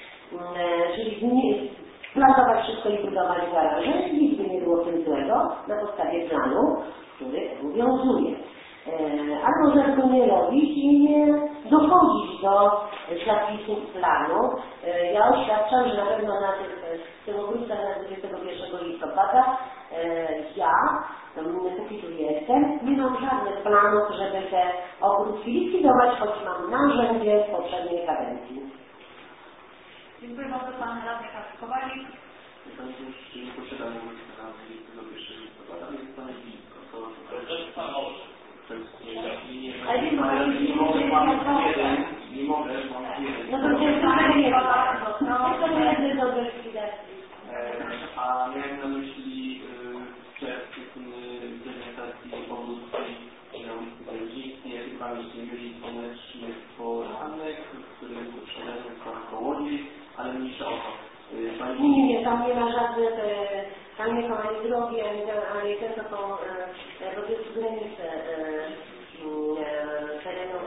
czyli plantować wszystko i budować garaże, nic by nie było w tym złego, na podstawie planu, który obowiązuje. Ale można tego nie robić i nie dochodzić do zapisów planu. Ja oświadczam, że na pewno na tym ogródkach na 21 listopada ja, póki tu jestem, nie mam żadnych planów, żeby te ogródki likwidować, choć mam narzędzie w poprzedniej kadencji. Dziękuję bardzo Pan Radny Kowalik. To już nie posiadamy ogródka na 21 listopada, ale jest to blisko. To jest Pan może. Nie mogę, mam jeden. No to jest do likwidacji. A miałem na myśli przed prezentacji ogródki na ulicy Gędzińskiej, jak Pan nie mieli słonecznych poranek, w którym posiadamy Pan Łodzi, ale mniejsza o to. Nie, tam nie ma żadnych, tam nie są ani drogi, ani te, to są po prostu granice terenów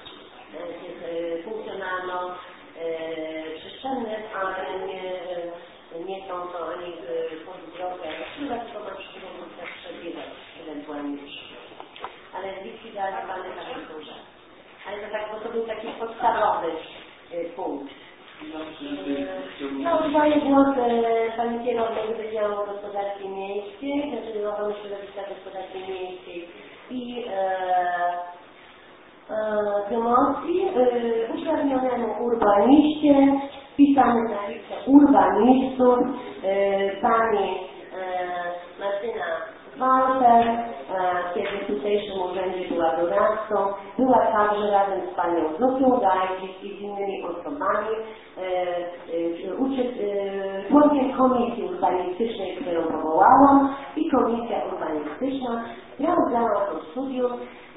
funkcjonalno-przestrzennych, ale nie są to ani pod drogę, chyba tylko na przykład tak przebiegać ewentualnie ale likwidacja Pany takie duże. Ale to tak, bo to był taki podstawowy punkt. No, daję głos Pani Kierownej Wydziału Gospodarki Miejskiej, znaczy Ochrony Środowiska Gospodarki Miejskiej i promocji uprawnionemu urbaniście, wpisany na listę urbanistów, Pani Martyna Walter, kiedy w tutejszym urzędzie była doradcą, była także razem z Panią Zofią Gajdzic i z innymi osobami członkiem Komisji Urbanistycznej, którą powołałam i Komisja Urbanistyczna sprawdzała to studium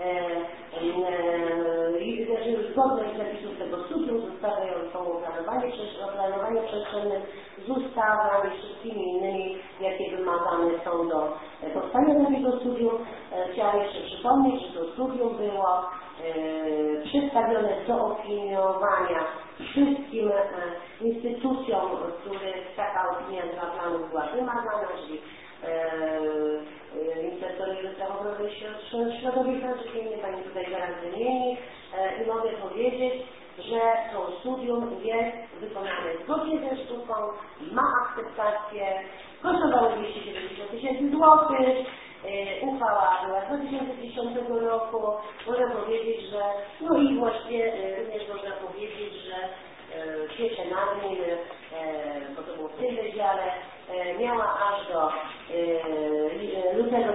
zgodność zapisów tego studium z ustawą o planowaniu przestrzennym, z ustawami i wszystkimi innymi, jakie wymagane są do powstania takiego studium. Chciałam jeszcze przypomnieć, że to studium było przedstawione do opiniowania wszystkim instytucjom, w których taka opinia dla planów była wymagana, czyli Ministerstwo Spraw Ochrony Środowiska, czy inny Pani tutaj zaraz wymieni i mogę powiedzieć, że to studium jest wykonane zgodnie jeden sztuką, ma akceptację, kosztowało 270 000 złotych, uchwała była z 2010 roku. Można powiedzieć, że no i właściwie również można powiedzieć, że pieczę nad nim, bo to było w tym wydziale, miała aż do lutego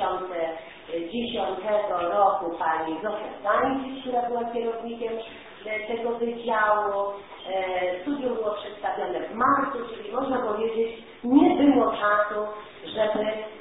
2010 roku pani Zofia Stańczyk, która była kierownikiem tego wydziału. Studium było przedstawione w marcu, czyli można powiedzieć, nie było czasu, żeby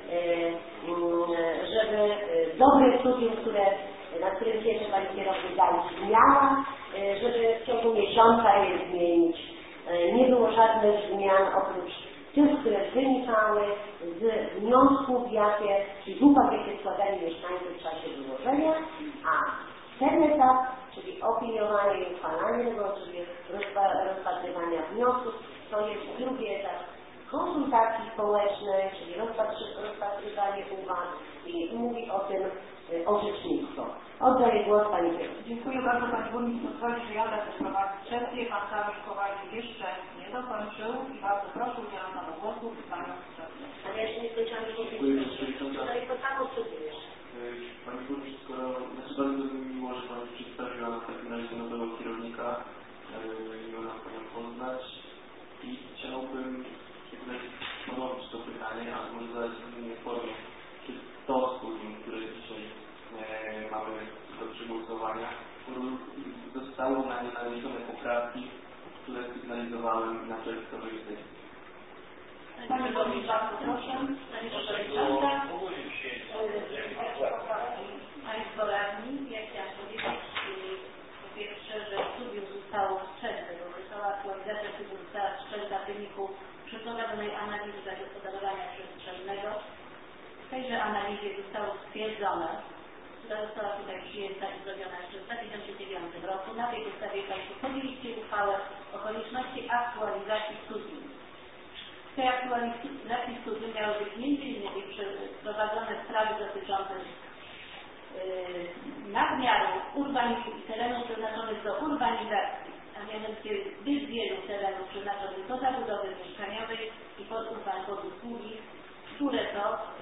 dobre studium, na którym pierwszy pani kierownik Stańczyk miała, żeby w ciągu miesiąca je zmienić. Nie było żadnych zmian oprócz tych, które wynikały z wniosków, czyli uwag, jakie składali mieszkańcy w czasie wyłożenia, a ten etap, czyli opiniowanie i uchwalanie tego, czyli rozpatrywania wniosków, to jest drugi etap konsultacji społecznej, czyli rozpatrywanie uwag i mówi o tym orzecznictwo. Oddaję głos pani kierowniczej. Dziękuję bardzo pani burmistrz. Pozwoli, że ja będę prowadzić sesję. Pan Kamil Kowalik jeszcze nie dokończył i bardzo proszę, udzielam panu głosu i panią sesję. Ale ja się nie skończyłam, że no i to samo cudujesz. Pani burmistrz, skoro bardzo mi miło, że pani przedstawiła w takim razie nowego kierownika, miło panią poznać i chciałbym ponowić to pytanie, a może zadać w innej formie. Czy to studium, które dzisiaj mamy do przegłosowania, zostało na nie naniesione poprawki, które sygnalizowałem na czerwcowej sesji? Panie burmistrz, bardzo proszę. Panie przewodnicząca. Państwo radni, ja chciałam powiedzieć po pierwsze, że studium zostało wszczęte, bo została aktualizacja studium została wszczęta w wyniku przeprowadzonej analizy zagospodarowania przestrzennego. W tejże analizie zostało stwierdzone, która została tutaj przyjęta i zrobiona jeszcze w 2009 roku. Na tej podstawie Państwo podjęliście uchwałę o konieczności aktualizacji studium. W tej aktualizacji studium miały być m.in. przeprowadzone sprawy dotyczące nadmiaru terenów przeznaczonych do urbanizacji, a mianowicie zbyt wielu terenów przeznaczonych do zabudowy mieszkaniowej i pod usługi, które to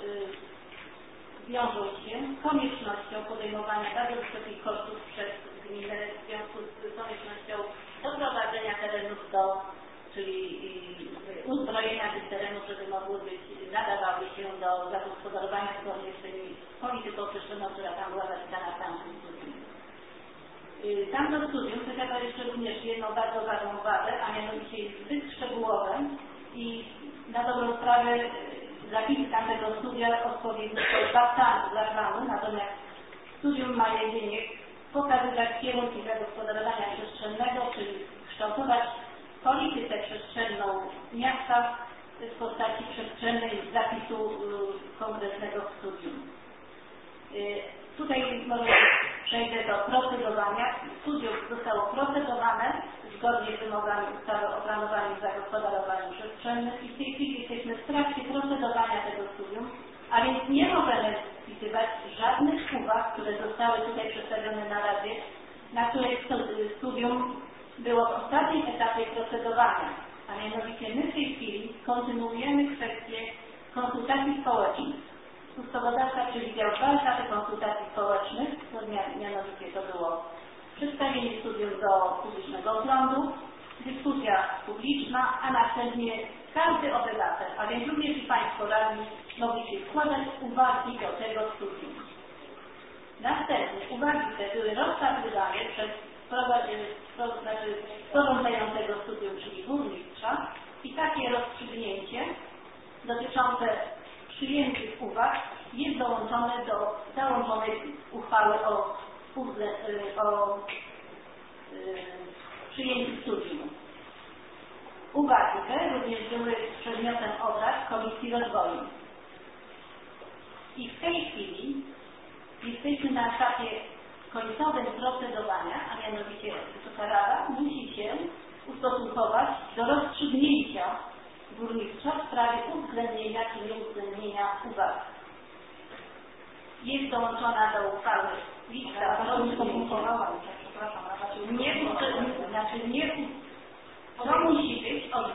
wiążą się z koniecznością podejmowania bardzo wysokich kosztów przez gminę w związku z koniecznością doprowadzenia terenów czyli uzbrojenia tych terenów, żeby mogły być, nadawały się do zagospodarowania zgodnie z tymi polityką przestrzenną, która tam była zapisana w tamtym studium. Tamto studium posiada jeszcze również jedną bardzo ważną wadę, a mianowicie jest zbyt szczegółowe i na dobrą sprawę zapisy tamtego studia odpowiednio zabrano, natomiast studium ma jedynie pokazywać kierunki zagospodarowania przestrzennego, czyli kształtować politykę przestrzenną miasta w postaci przestrzennej z zapisu konkretnego studium. Tutaj może przejdę do procedowania. Studium zostało procedowane zgodnie z wymogami ustawy o planowaniu i zagospodarowaniu przestrzennym i w tej chwili jesteśmy w trakcie procedowania tego studium, a więc nie możemy wpisywać żadnych uwag, które zostały tutaj przedstawione na Radzie, na której studium było w ostatnim etapie procedowania, a mianowicie my w tej chwili kontynuujemy kwestię konsultacji społecznych. Ustawodawca przewidział 2 etapy konsultacji społecznych, mianowicie to było przedstawienie studium do publicznego oglądu, dyskusja publiczna, a następnie każdy obywatel, a więc również i Państwo radni, mogli się składać uwagi do tego studium. Następnie uwagi te były rozpatrywane przez sporządzającego studium, czyli burmistrza, i takie rozstrzygnięcie dotyczące przyjętych uwag jest dołączone do załączonej uchwały o przyjęciu studium. Uwagi te również były przedmiotem obrad Komisji Rozwoju. I w tej chwili jesteśmy na etapie końcowym procedowania, a mianowicie Wysoka Rada musi się ustosunkować do rozstrzygnięcia burmistrza w sprawie uwzględnienia czy nieuwzględnienia uwag. Jest dołączona do uchwały lista to musi być od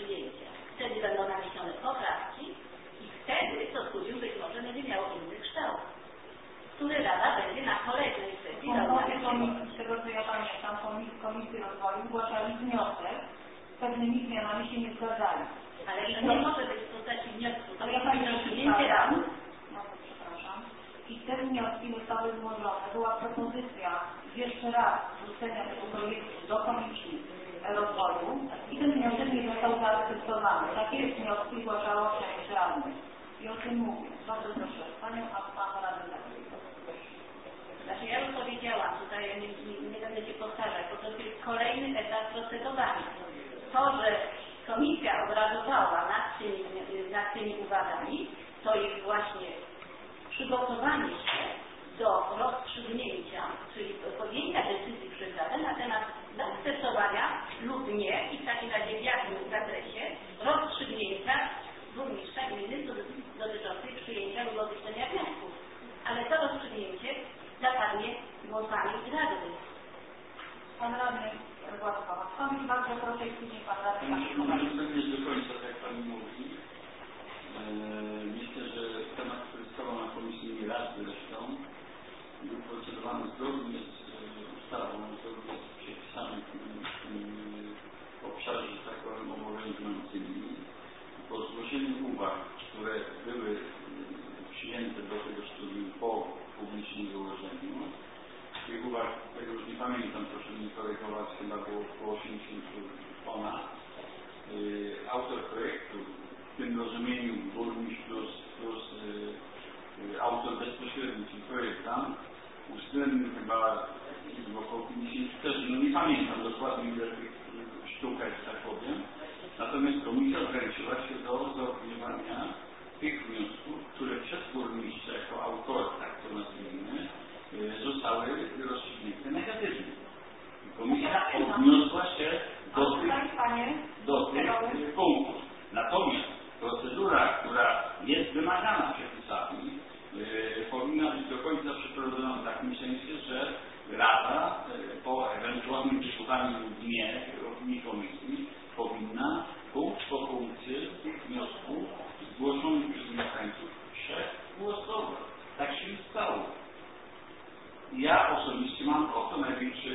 przyjęcia. Wtedy będą naniesione poprawki i wtedy to studium być może będzie miało inny kształt, który Rada będzie na kolejnej sesji z tego co ja pamiętam, Komisji Rozwoju zgłaszali wniosek, z pewnymi zmianami się nie zgadzali. Ale to nie może być w postaci wniosku, to ja jest pamiętam, przyjęcie rady. Przepraszam. I te wnioski zostały złożone. Była propozycja jeszcze raz wrzucenia tego projektu do Komisji Rozwoju i ten wniosek nie został zaakceptowany. Takie wnioski zgłaszała część radnych. I o tym mówię. Bardzo proszę Panią, a Pan radny. Znaczy ja już powiedziałam, tutaj nie będę się powtarzać, bo to jest kolejny etap procedowania. To, że komisja obradowała nad tymi uwagami, to jest właśnie przygotowanie się do rozstrzygnięcia, czyli podjęcia decyzji przez Radę na temat zaakceptowania lub nie i w takim razie w jakim zakresie rozstrzygnięcia burmistrza gminy dotyczących przyjęcia lub odrzucenia wniosków. Ale to rozstrzygnięcie zapadnie głosami Rady. Pan radny Władysław, Pan bardzo proszę i później Pan radny. Nie do końca, tak jak Pani mówi. Myślę, że temat, który stawał na Komisji Rad zresztą, był procedowany zgodnie z ustawą, zgodnie z przepisami w obszarze, że tak powiem, obowiązującymi. Po zgłoszeniu uwag, które były przyjęte do tego studium po publicznym wyłożeniu, tych uwag, tego już nie pamiętam, proszę mnie korygować, chyba było około 80 ponad. Autor projektu, w tym rozumieniu burmistrz plus autor bezpośredni, czyli projektant, uwzględnił chyba około 50 też, no nie pamiętam dokładnie ile tych sztukach, że tak powiem. Natomiast komisja ograniczyła się do zaopiniowania tych wniosków, które przez burmistrza jako autor, tak to nazwijmy, zostały rozstrzygnięte negatywnie. Komisja odniosła się do tych punktów. Natomiast procedura, która jest wymagana przepisami, powinna być do końca przeprowadzona w takim sensie, że Rada po ewentualnym wysłuchaniu nie opinii komisji powinna punkt po punkcie tych wniosków zgłoszonych przez mieszkańców przegłosować. Tak się stało. Ja osobiście mam o to największy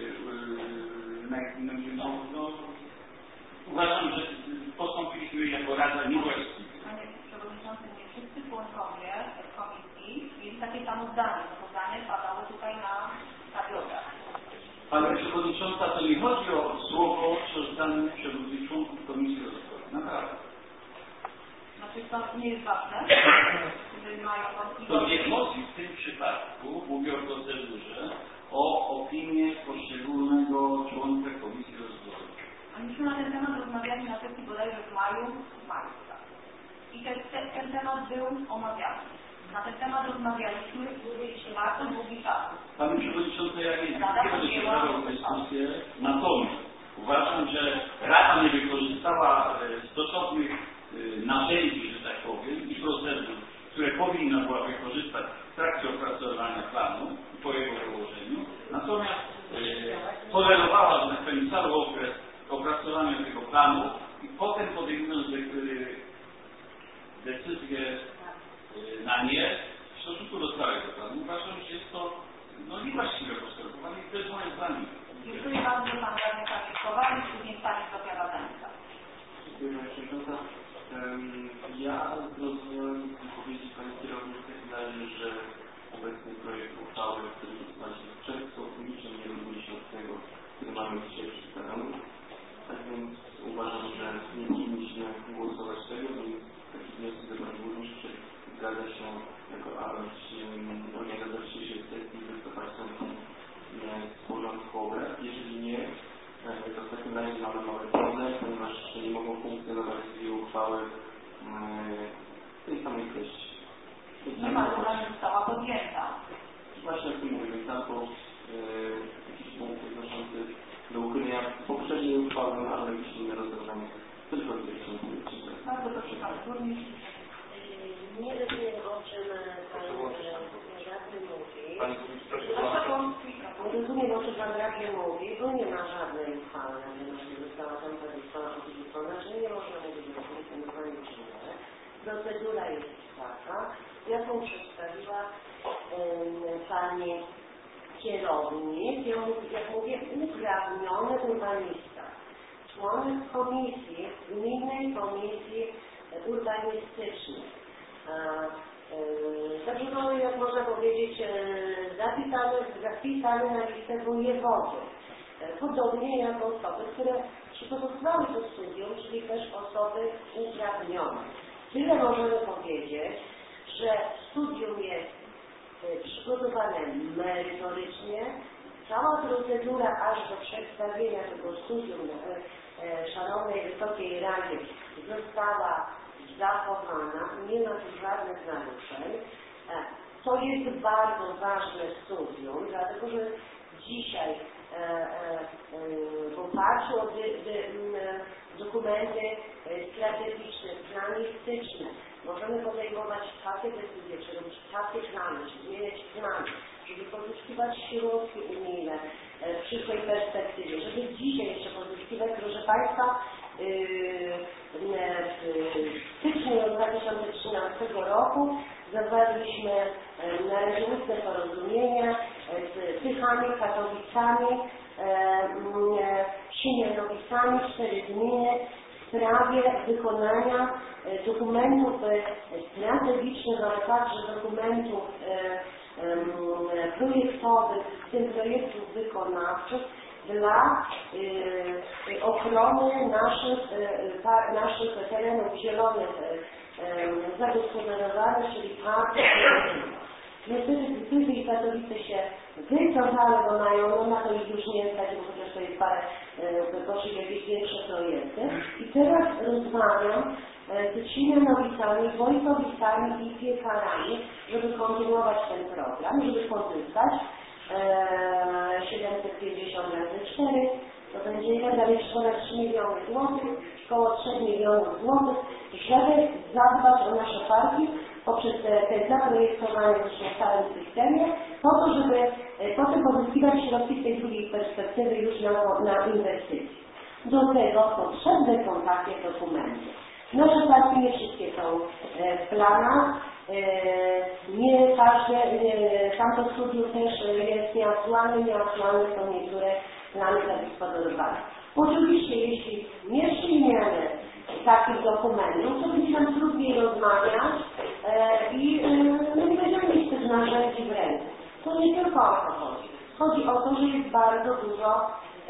uważam, że postąpiliśmy jako Rada niewłaściwie. Panie Przewodniczący, nie wszyscy członkowie komisji mieli takie samo zdanie. To zdanie padało tutaj na tabelach. Panie Przewodnicząca, to nie chodzi o słowo czy zdanie przewodniczących Komisji Rozwoju. Naprawdę. Znaczy to nie jest ważne, jeżeli mają to nie chodzi w tym przypadku, mówię o procedurze, o opinię poszczególnego członka Komisji Rozwoju. A myśmy na ten temat rozmawiali na sesji bodajże w maju. I ten temat był omawiany. Na ten temat rozmawialiśmy bardzo długi czas. Panie Przewodniczący, ja nie będę się wdawał w dyskusję, natomiast uważam, że Rada nie wykorzystała stosownych narzędzi, że tak powiem, i procedur, które powinna była wykorzystać w trakcie opracowania planu po jego wyłożeniu. Natomiast tolerowała, że tak powiem, cały okres opracowania tego planu i potem podejmując decyzję na nie w stosunku do całego planu. Uważam, że jest to niewłaściwe postępowanie i to jest moje zdanie. Dziękuję bardzo, Pan Radny Kowalik, później Pani Zofia Radenka. Dziękuję Pani Przewodnicząca. Ja zrozumiałem z wypowiedzi Pani Kierownik w takim razie, że obecny projekt uchwały, który właśnie w czerwcu niczym nie różni się od tego, który mamy dzisiaj przedstawiony. Tak więc uważam, że nie powinniśmy głosować tego, więc taki wniosek do Pani Burmistrz zgadza się jako awać organizator dzisiejszej sesji, to Państwo porządkowe. Jeżeli nie, to w takim razie mamy mały problem, ponieważ nie mogą funkcjonować dwie uchwały tej samej treści. Nie ma, że została podjęta. Właśnie o tym mówię, więc albo jakiś punkt odnoszący do uchylenia poprzedniej uchwały, albo jakieś inne rozwiązanie. Tylko w tej części. Bardzo proszę Pan Burmistrz. Nie rozumiem, o czym Pan radny mówi. Nie rozumiem, o czym Pan radny mówi, bo nie ma żadnej uchwały na temat, że została tam znaczenie nie można mówić o funkcjonowaniu czy nie. Procedura jest taka, jaką przedstawiła pani kierownik, jak mówię, uprawniony urbanista, członek komisji, gminnej komisji urbanistycznej. Także no, jak można powiedzieć, zapisane na listę wojewody. Podobnie jak osoby, które przygotowały to studium, czyli też osoby uprawnione. Tyle możemy powiedzieć, że studium jest przygotowane merytorycznie. Cała procedura aż do przedstawienia tego studium Szanownej Wysokiej Radzie została zachowana, nie ma tu żadnych naruszeń. To jest bardzo ważne studium, dlatego że dzisiaj w oparciu o dokumenty strategiczne, planistyczne możemy podejmować takie decyzje, czy robić takie plany, czy zmieniać plany, żeby pozyskiwać środki unijne w przyszłej perspektywie, żeby dzisiaj jeszcze pozyskiwać, proszę Państwa, w styczniu 2013 roku zawarliśmy na razie ustne porozumienia z Tychami, Katowicami, Siemianowicami, 4 gminy w sprawie wykonania dokumentów strategicznych, ale także dokumentów projektowych, w tym projektów wykonawczych dla ochrony naszych terenów zielonych zagospodarowanych, czyli parków. Niestety Tychy i Katowice się wycofały, bo mają, na to ich już nie stać, bo chociaż to jest parę, poszli jakieś większe projekty. I teraz rozmawiam z Siemianowicami, Wojtowicami i Piekarami, żeby kontynuować ten program, żeby pozyskać 750 razy 4, to będzie ile? Dalej ponad 3 miliony złotych, około 3 milionów złotych, żeby zadbać o nasze parki poprzez te zaprojektowanie w całym systemie, po to, żeby potem pozyskiwać środki z tej drugiej perspektywy już na inwestycje. Do tego potrzebne są takie dokumenty. Nasze parki nie wszystkie są w planach, nie każde, tamto studium też jest nieaktualne są niektóre plany zagospodarowane. Oczywiście, jeśli nie przyjmiemy takich dokumentów, to będzie nam trudniej rozmawiać i nie będziemy mieć tych narzędzi w ręku. To nie tylko o to chodzi. Chodzi o to, że jest bardzo dużo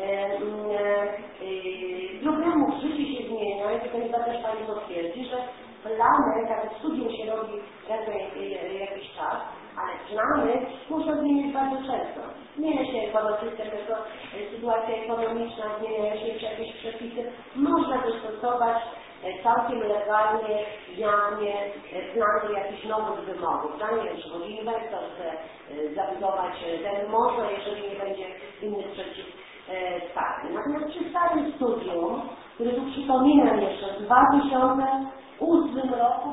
problemów, życie się zmienia i tutaj chyba też Pani potwierdzi, że plany, takie studium się robi jakiś czas, ale plany muszą zmieniać bardzo często. Zmienia się ekosystem, sytuacja ekonomiczna, zmieniają się jeszcze jakieś przepisy. Można dostosować całkiem legalnie, jawnie plan do jakichś nowych wymogów. Nie wiem, czy chodzi inwestor, chce zabudować ten może, jeżeli nie będzie innych przeciwstawnych. Natomiast przy starym studium, które tu przypominam jeszcze, w 2008 roku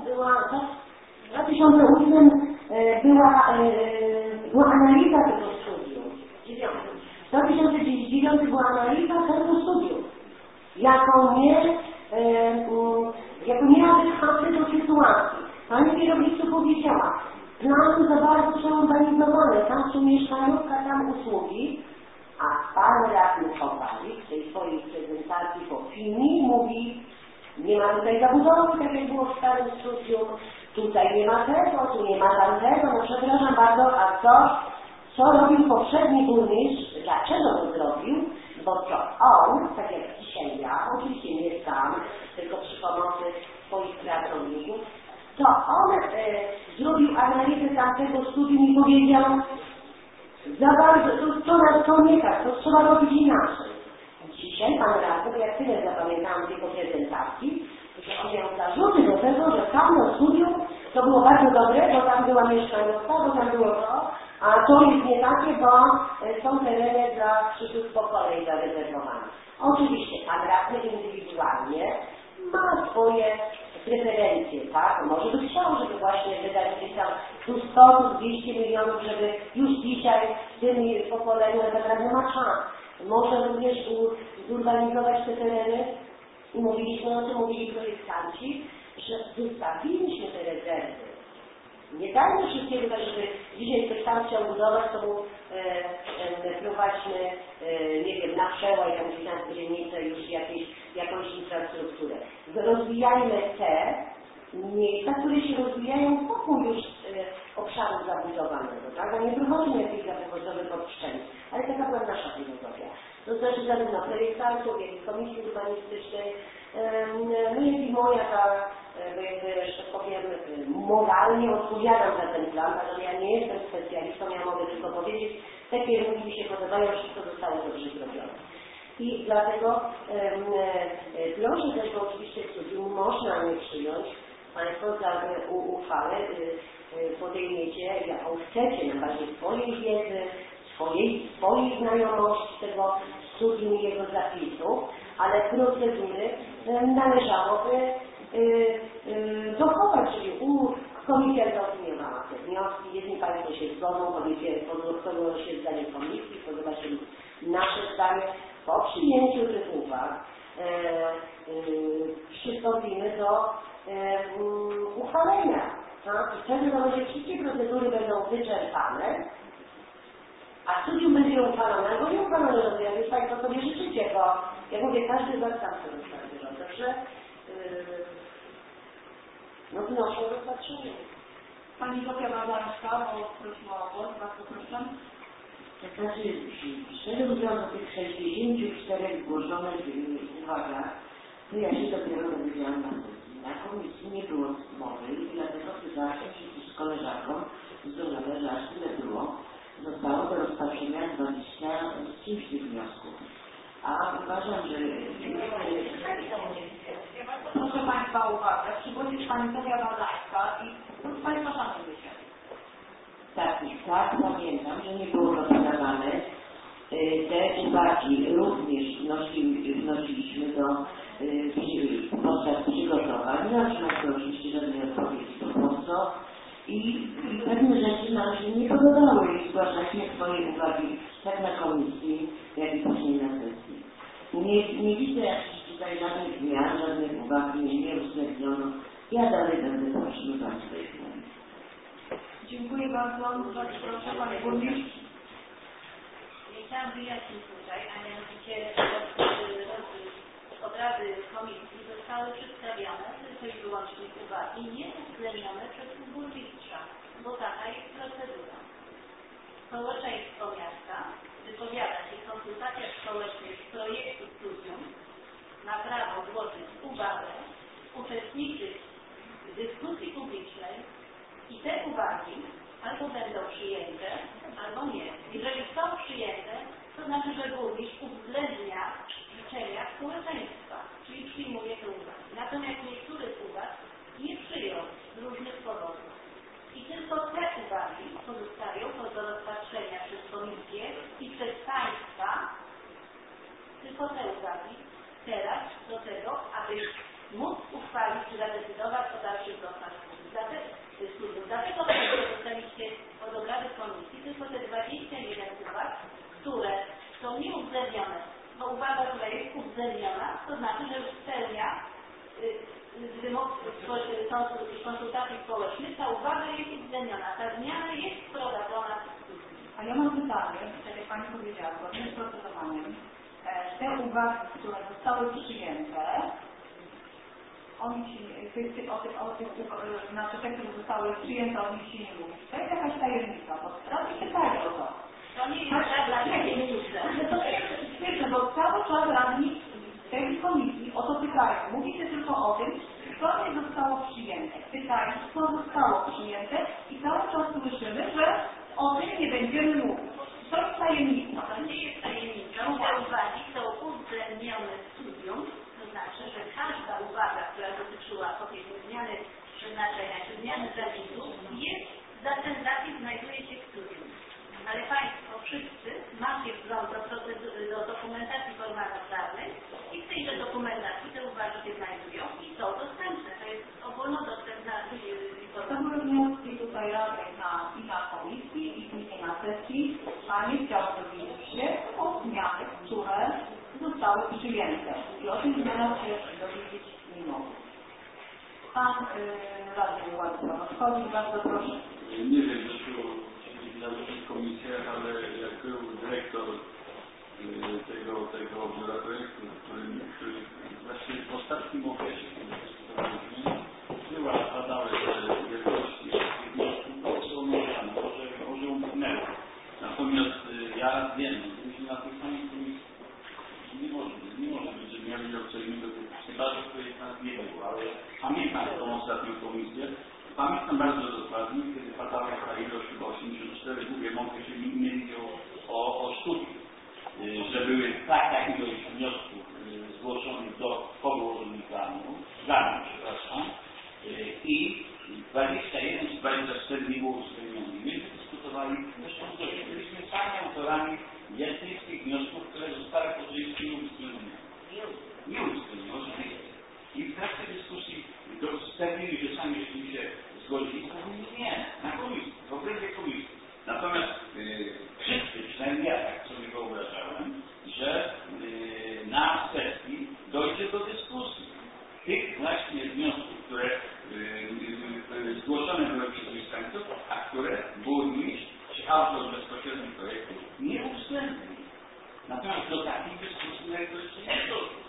była analiza tego studium. W 2009 była analiza tego studium. Jako nieadekwatny do sytuacji. Pani kierownictwo powiedziała, plan za bardzo przeurbanizowany, tam są mieszkaniówka, tam usługi, a pan radny Kowalik w tej swojej prezentacji po filmie mówi, nie ma tutaj zabudowy, tak jak było w starym studium, tutaj nie ma tego, tu nie ma tamtego, no przepraszam bardzo, a co robił poprzedni burmistrz, dlaczego to zrobił? Bo to on, tak jak dzisiaj ja, oczywiście nie sam, tylko przy pomocy swoich pracowników, to on zrobił analizę tamtego studium i powiedział, za bardzo, to nie tak, to trzeba robić inaczej. Dzisiaj pan radny, jak tyle zapamiętałam z jego prezentacji, że on miał zarzuty do tego, że samo studium to było bardzo dobre, bo tam była mieszkaniówka, bo tam było to, a to jest nie takie, bo są tereny dla przyszłych pokoleń zarezerwowane. Oczywiście pan radny indywidualnie ma swoje preferencje, tak? Może by chciał, żeby właśnie wydać tam 100-200 milionów, żeby już dzisiaj z tymi pokoleniami naprawdę ma czas. Może również zurbanizować te tereny mówiliśmy, o tym mówili projektanci, że wystawiliśmy te rezerwy. Nie dajmy wszystkiego, tak żeby dzisiaj ktoś tam chciał budować, to mu prowadźmy, nie wiem, na przełaj, tam gdzieś na dzielnicę już jakąś infrastrukturę. Rozwijajmy te miejsca, które się rozwijają wokół już obszaru zabudowanego, tak? A nie prowadzimy jakichś zapowodowych obszczeń. Ale taka była nasza filozofia. To znaczy zarówno projektantów, jak i Komisji Urbanistycznej, no jak i moja ta, że tak powiem, moralnie odpowiadam za ten plan, ale ja nie jestem specjalistą, ja mogę tylko powiedzieć, te kierunki mi się podobają, wszystko zostało dobrze zrobione. I dlatego proszę też, bo oczywiście studium można nie przyjąć, Państwo za uchwałę podejmiecie, jaką chcecie, na bazie swojej wiedzy, swojej znajomości tego studium i jego zapisów, ale procedury należałoby dochować, czyli komisja zaopiniowała te wnioski, jeśli Państwo się zgodzą, podoba się zdanie komisji, podoba się nasze zdanie, po przyjęciu tych uwag przystąpimy do uchwalenia. Tak? I wtedy to będzie wszystkie procedury będą wyczerpane, a studium będzie uchwalone, albo nie uchwalone, jak już Państwo sobie życzycie, bo jak mówię, każdy z Was sam sobie ustawi. Także no wnoszę do rozpatrzenia. Pani Zofia Bazańska, bo prosiła o głos, bardzo proszę. To znaczy, szczerze mówiąc o tych 64 zgłoszonych uwagach, to ja się dopiero dowiedziałam na sesji. Na komisji nie było mowy i dlatego pytałam się z koleżanką, zdolone, że aż tyle było. Zostało do rozpatrzenia 20 z czymś tych wniosków. A uważam, że... Proszę Państwa uwagę, przygłosi Pani Zofia Bazańska i proszę Państwa szanujmy się. Tak, pamiętam, że nie było rozdawane. Te uwagi również wnosiliśmy podczas przygotowań. Nie otrzymaliśmy oczywiście żadnej odpowiedzi po co. I pewne rzeczy nam się nie podobały i zgłaszaliśmy swoje uwagi tak na komisji, jak i później na sesji. Nie widzę jakichś tutaj żadnych zmian, żadnych uwag nie uwzględniono. Ja dalej będę podtrzymywać swoje uwagi. Dziękuję bardzo. Proszę Pani Burmistrz. Chciałam wyjaśnić tutaj, a mianowicie obrady komisji zostały przedstawione tylko i wyłącznie uwagi nieuwzględnione przez burmistrza, bo taka jest procedura. Społeczeństwo miasta wypowiada się w konsultacjach społecznych z projektu studium, ma prawo złożyć uwagę, uczestniczyć w dyskusji publicznej i te uwagi albo będą przyjęte, albo nie. Jeżeli są przyjęte, to znaczy, że burmistrz uwzględnia życzenia społeczeństwa, czyli przyjmuje te uwagi. Natomiast niektórych uwag nie przyjął z różnych powodów. I tylko te uwagi pozostają do rozpatrzenia przez komisję i przez Państwa, tylko te uwagi teraz do tego, aby móc uchwalić czy zadecydować o dalszych krokach studium. Dlatego dostaliście od obrady komisji tylko te 21 uwag, które są nieuwzględnione. Bo uwaga, która jest uwzględniona, to znaczy, że już spełnia wymóg konsultacji społecznych, ta uwaga jest uwzględniona. Ta zmiana jest wprowadzona w studium. A ja mam pytanie, tak jak Pani powiedziała, zgodnie z procedowaniem. Te uwagi, które zostały przyjęte, znaczy te, które zostały przyjęte, o nich się nie mówi. To jest jakaś tajemnica, bo teraz pytają o to. To nie jest żadna tajemnica. To jest świetne, bo cały czas radni w tej komisji o to pytają. Mówi się tylko o tym, co nie zostało przyjęte. Pytają, co zostało przyjęte i cały czas słyszymy, że o tym nie będziemy mówić. To jest tajemnica. To nie jest tajemnica. Te uwagi są uwzględnione w studium. To znaczy, że każda uwaga, która dotyczyła powiedzmy zmiany przeznaczenia czy zmiany zapisów, jest, ten zapis znajduje się w studium. Ale Państwo wszyscy macie wgląd do dokumentacji formalno-prawnej i w tejże dokumentacji te uwagi się znajdują i są dostępne. To jest ogólnodostępna informacja. To były wnioski tutaj radnych i na komisji i później na sesji. Panie chciał dowiedzieć się o zmianach, które zostały przyjęte. I o tych zmianach się dowiedzieć. Pan radny Władysław Wchodzi, bardzo proszę. Nie wiem, zresztą na wszystkich komisjach, ale jak był dyrektor tego biura projektu, który właśnie w ostatnim okresie, była badałeś wielkości to są może umknęło. Natomiast ja wiem, że na tych samych komisjach nie może być, że mieli obcelnego chyba, że to jest nas nie było, ale pamiętam tą ostatnią komisję. Pamiętam bardzo dokładnie, kiedy padała ta ilość chyba 84, mówię, mogę się nie wiedział o sztuki, że były taka ilość wniosków zgłoszonych do położonych planów, przepraszam, i 21 czy 24 nie było uwzględnionych. Myśmy dyskutowali, zresztą byliśmy sami autorami tych wniosków, które zostały po części nieuwzględnione. Nie uwzględnione, oczywiście. I w trakcie dyskusji stwierdzili, że sami jeśli się zgodzili, to nie, na komisji, w obrębie komisji. Natomiast wszyscy, przynajmniej ja tak sobie wyobrażałem, że na sesji dojdzie do dyskusji tych właśnie wniosków, które zgłoszone były przez mieszkańców, a które burmistrz czy autor bezpośredni projektu nie uwzględnił. Natomiast do takich dyskusji najwyższej nie doszło.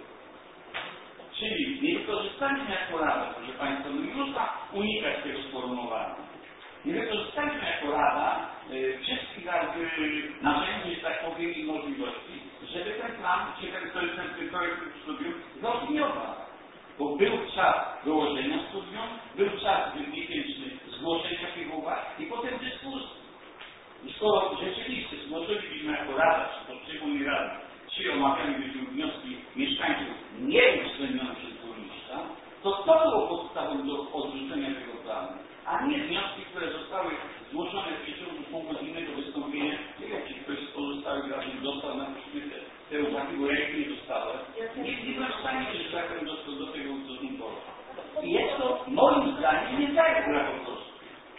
Czyli nie wykorzystaliśmy jako Rada, proszę Państwa, no nie można unikać tego sformułowania. Nie wykorzystaliśmy jako Rada wszystkich narzędzi, że tak powiem, i możliwości, żeby ten plan, czy ten projekt studium rozwiował. Bo był czas wyłożenia studium, był czas miesięczny zgłoszenia tych uwag i potem dyskusji. I skoro rzeczywiście zgłosiliśmy jako Rada, czy poszczególni Rady, czy omawialibyśmy wnioski mieszkańców nie uwzględnione przez burmistrza, to było podstawą do odrzucenia tego planu, a nie wnioski, które zostały zgłoszone w przeciągu półgodzinnego wystąpienia. Nie wiem, czy ktoś z pozostałych radnych dostał na piśmie te uwagi, bo ja ich nie dostałem. Nie byłem w stanie się, że tak powiem, do tego ustosunkować. I jest to moim zdaniem nie tak gra po prostu.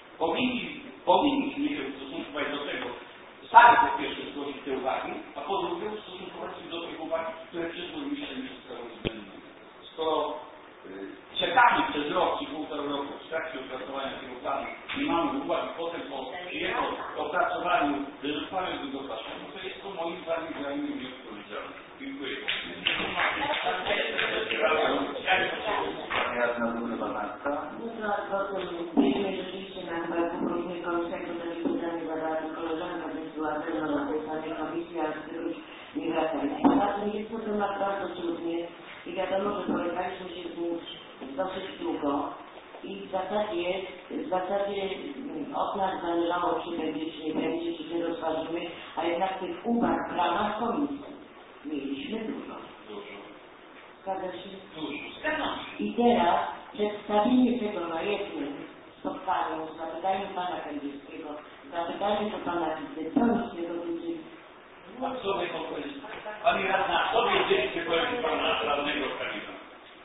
Powinniśmy się ustosunkować do tego, sami po pierwsze zgłosić te uwagi, a po drugie ustosunkować się do tych uwag, które przez burmistrza nie zostały uwzględnione. Skoro czekamy przez rok czy półtora roku w trakcie opracowania tego planu, nie mamy uwag i potem po jego opracowaniu rezultatu do waszego, no to jest to moim zdaniem granie nieodpowiedzialne. Dziękuję. Mieliśmy rzeczywiście na chyba dwóch komisjach, to takie pytanie zadała koleżanka, więc była ze mną na tej samej komisji, ale z tego nie wracali. Zatem jest to temat bardzo trudny i wiadomo, że borykaliśmy się z nim dosyć długo i w zasadzie od nas zależało, czy będzie, czy nie będzie, czy my rozważymy, a jednak tych uwag w ramach komisji mieliśmy dużo. Zgadza się? I teraz przedstawienie tego na jednym spotkaniu, zapytaniem pana Kędzierskiego, zapytaniem do pana Wizy, co mi się dotyczy? A co wy powiedzieć? Pani radna, co wiedzieli, czy powiem pana radnego Kamila?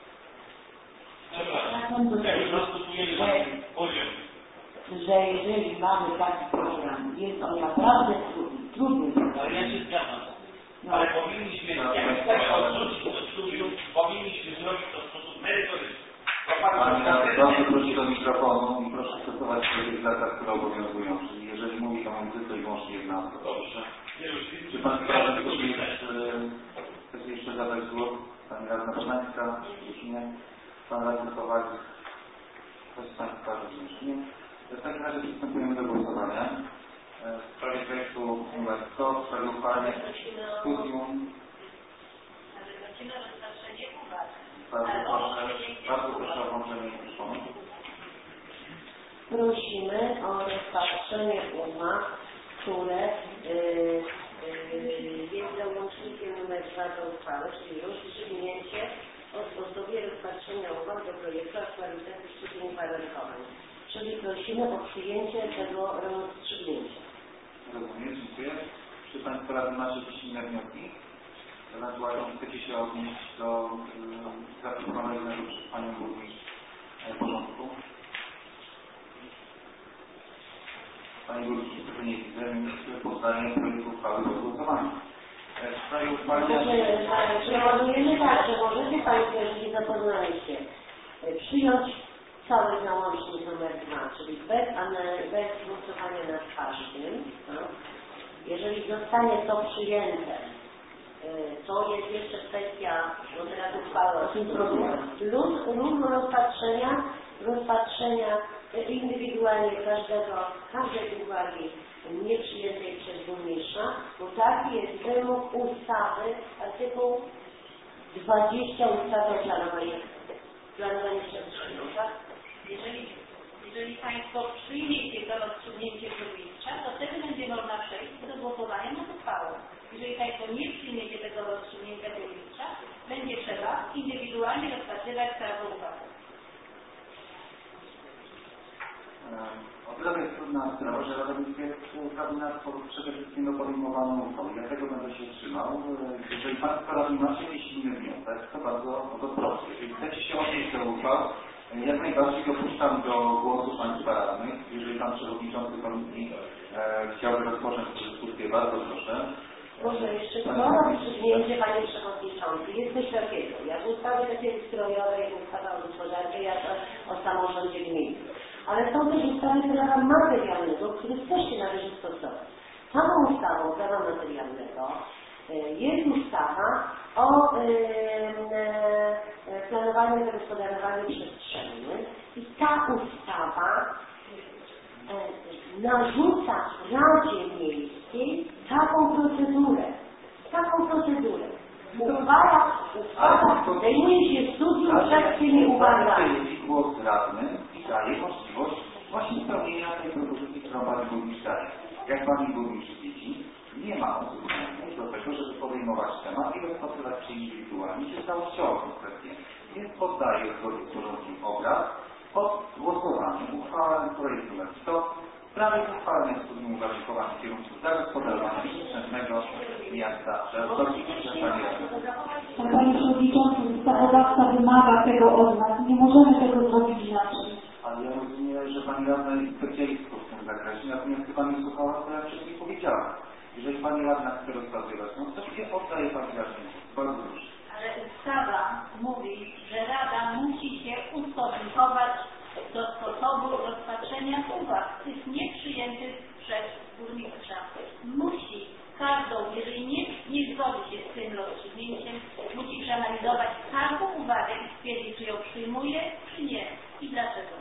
Że jeżeli mamy taki program, jest on naprawdę trudny program. Ale ja się zgadzam. Ale powinniśmy, jak chcemy odrzucić to studium, powinniśmy zrobić to w sposób merytoryczny. Pani bardzo proszę do mikrofonu i proszę stosować się w latach, które obowiązują. Czyli jeżeli mówi Pan tylko i wyłącznie jedna osoba. Dobrze. Czy Pan chce jeszcze zadać głos? Pani radna Poznańska? Jeśli nie? Pan radny Kowalik? Ktoś z Państwa również nie? W takim razie przystępujemy do głosowania. W sprawie projektu numer 100, w sprawie uchwalenia studium. Bardzo proszę o włączenie mikrofonu. Prosimy o rozpatrzenie uwag, które jest załącznikiem numer 2 do uchwały, czyli rozstrzygnięcie o sposobie rozpatrzenia uwag do projektu aktualizacji studium warunkowań. Czyli prosimy o przyjęcie tego rozstrzygnięcia. Rozumiem, dziękuję. Czy Państwo radni macie jakieś inne wnioski? Ewentualnie chcecie się odnieść do zaproponowanego przez Panią Burmistrz porządku? Pani Burmistrz, niestety nie widzę, minister podaje projekt uchwały do głosowania. W sprawie uchwalenia... Przeładujemy tak, że możecie Państwo, jeżeli zapoznali się, przyjąć uchwały załącznik numer 2, czyli bez głosowania nad każdym, no, jeżeli zostanie to przyjęte, to jest jeszcze kwestia, bo teraz uchwały o tym lub rozpatrzenia indywidualnie każdej uwagi nieprzyjętej przez burmistrza, bo taki jest wymóg ustawy, artykuł 20 ustawy o planowaniu przestrzeni, tak? Jeżeli Państwo przyjmiecie to rozstrzygnięcie burmistrza, to wtedy będzie można przejść do głosowania nad uchwałą. Jeżeli Państwo nie przyjmiecie tego rozstrzygnięcia burmistrza, będzie trzeba indywidualnie rozpatrywać każdą uwagę. O tyle jest trudna sprawa, że Rada Miejska jest uprawniona przede wszystkim do podejmowaną uchwałę. Ja tego będę się trzymał. Jeżeli Państwo radni macie jakiś inny wniosek, to bardzo proszę. Jeżeli chcecie się odnieść do uchwał, jak najbardziej dopuszczam do głosu Państwa radnych. Jeżeli Pan Przewodniczący Komisji chciałby rozpocząć dyskusję, bardzo proszę. Może jeszcze ponowne przyjęcie, Panie Przewodniczący. Jest coś takiego, jak ustawy takie ustrojowe, jak ustawa o gospodarce, jak o samorządzie gminy. Ale są też ustawy prawa materialnego, których też się należy stosować. Samą ustawą prawa materialnego jest ustawa o planowaniu i zagospodarowaniu przestrzennym i ta ustawa narzuca Radzie Miejskiej taką procedurę. Uchwała zajmuje się studium przed tymi uwagami. Głos radny i daje możliwość właśnie spełnienia tej propozycji, którą Pani Burmistrz daje. Jak Pani Burmistrz widzi, nie ma uzupełnienia do tego, żeby podejmować temat i rozpatrywać się indywidualnie, czy całościowo konkretnie. Więc poddaję zgodnie z porządkiem obrad pod głosowanie uchwałę projekt numer 100 w sprawie uchwalenia studium uwarunkowanych kierunków zagospodarowania przestrzennego miasta Rzeszów. Panie Przewodniczący, ustawodawca wymaga tego od nas. Nie możemy tego zrobić inaczej. Ale ja rozumiem, że Pani Radna jest specjalistką w tym zakresie, natomiast chyba nie słuchała, co ja wcześniej powiedziałam. Jeżeli Pani Radna chce rozpatrywać, no to się oddaje Pani Radnej. Bardzo proszę. Ale ustawa mówi, że Rada musi się ustosunkować do sposobu rozpatrzenia uwag tych nieprzyjętych przez burmistrza. Musi każdą, jeżeli nie zgodzi się z tym rozstrzygnięciem, musi przeanalizować każdą uwagę i stwierdzić, czy ją przyjmuje, czy nie i dlaczego.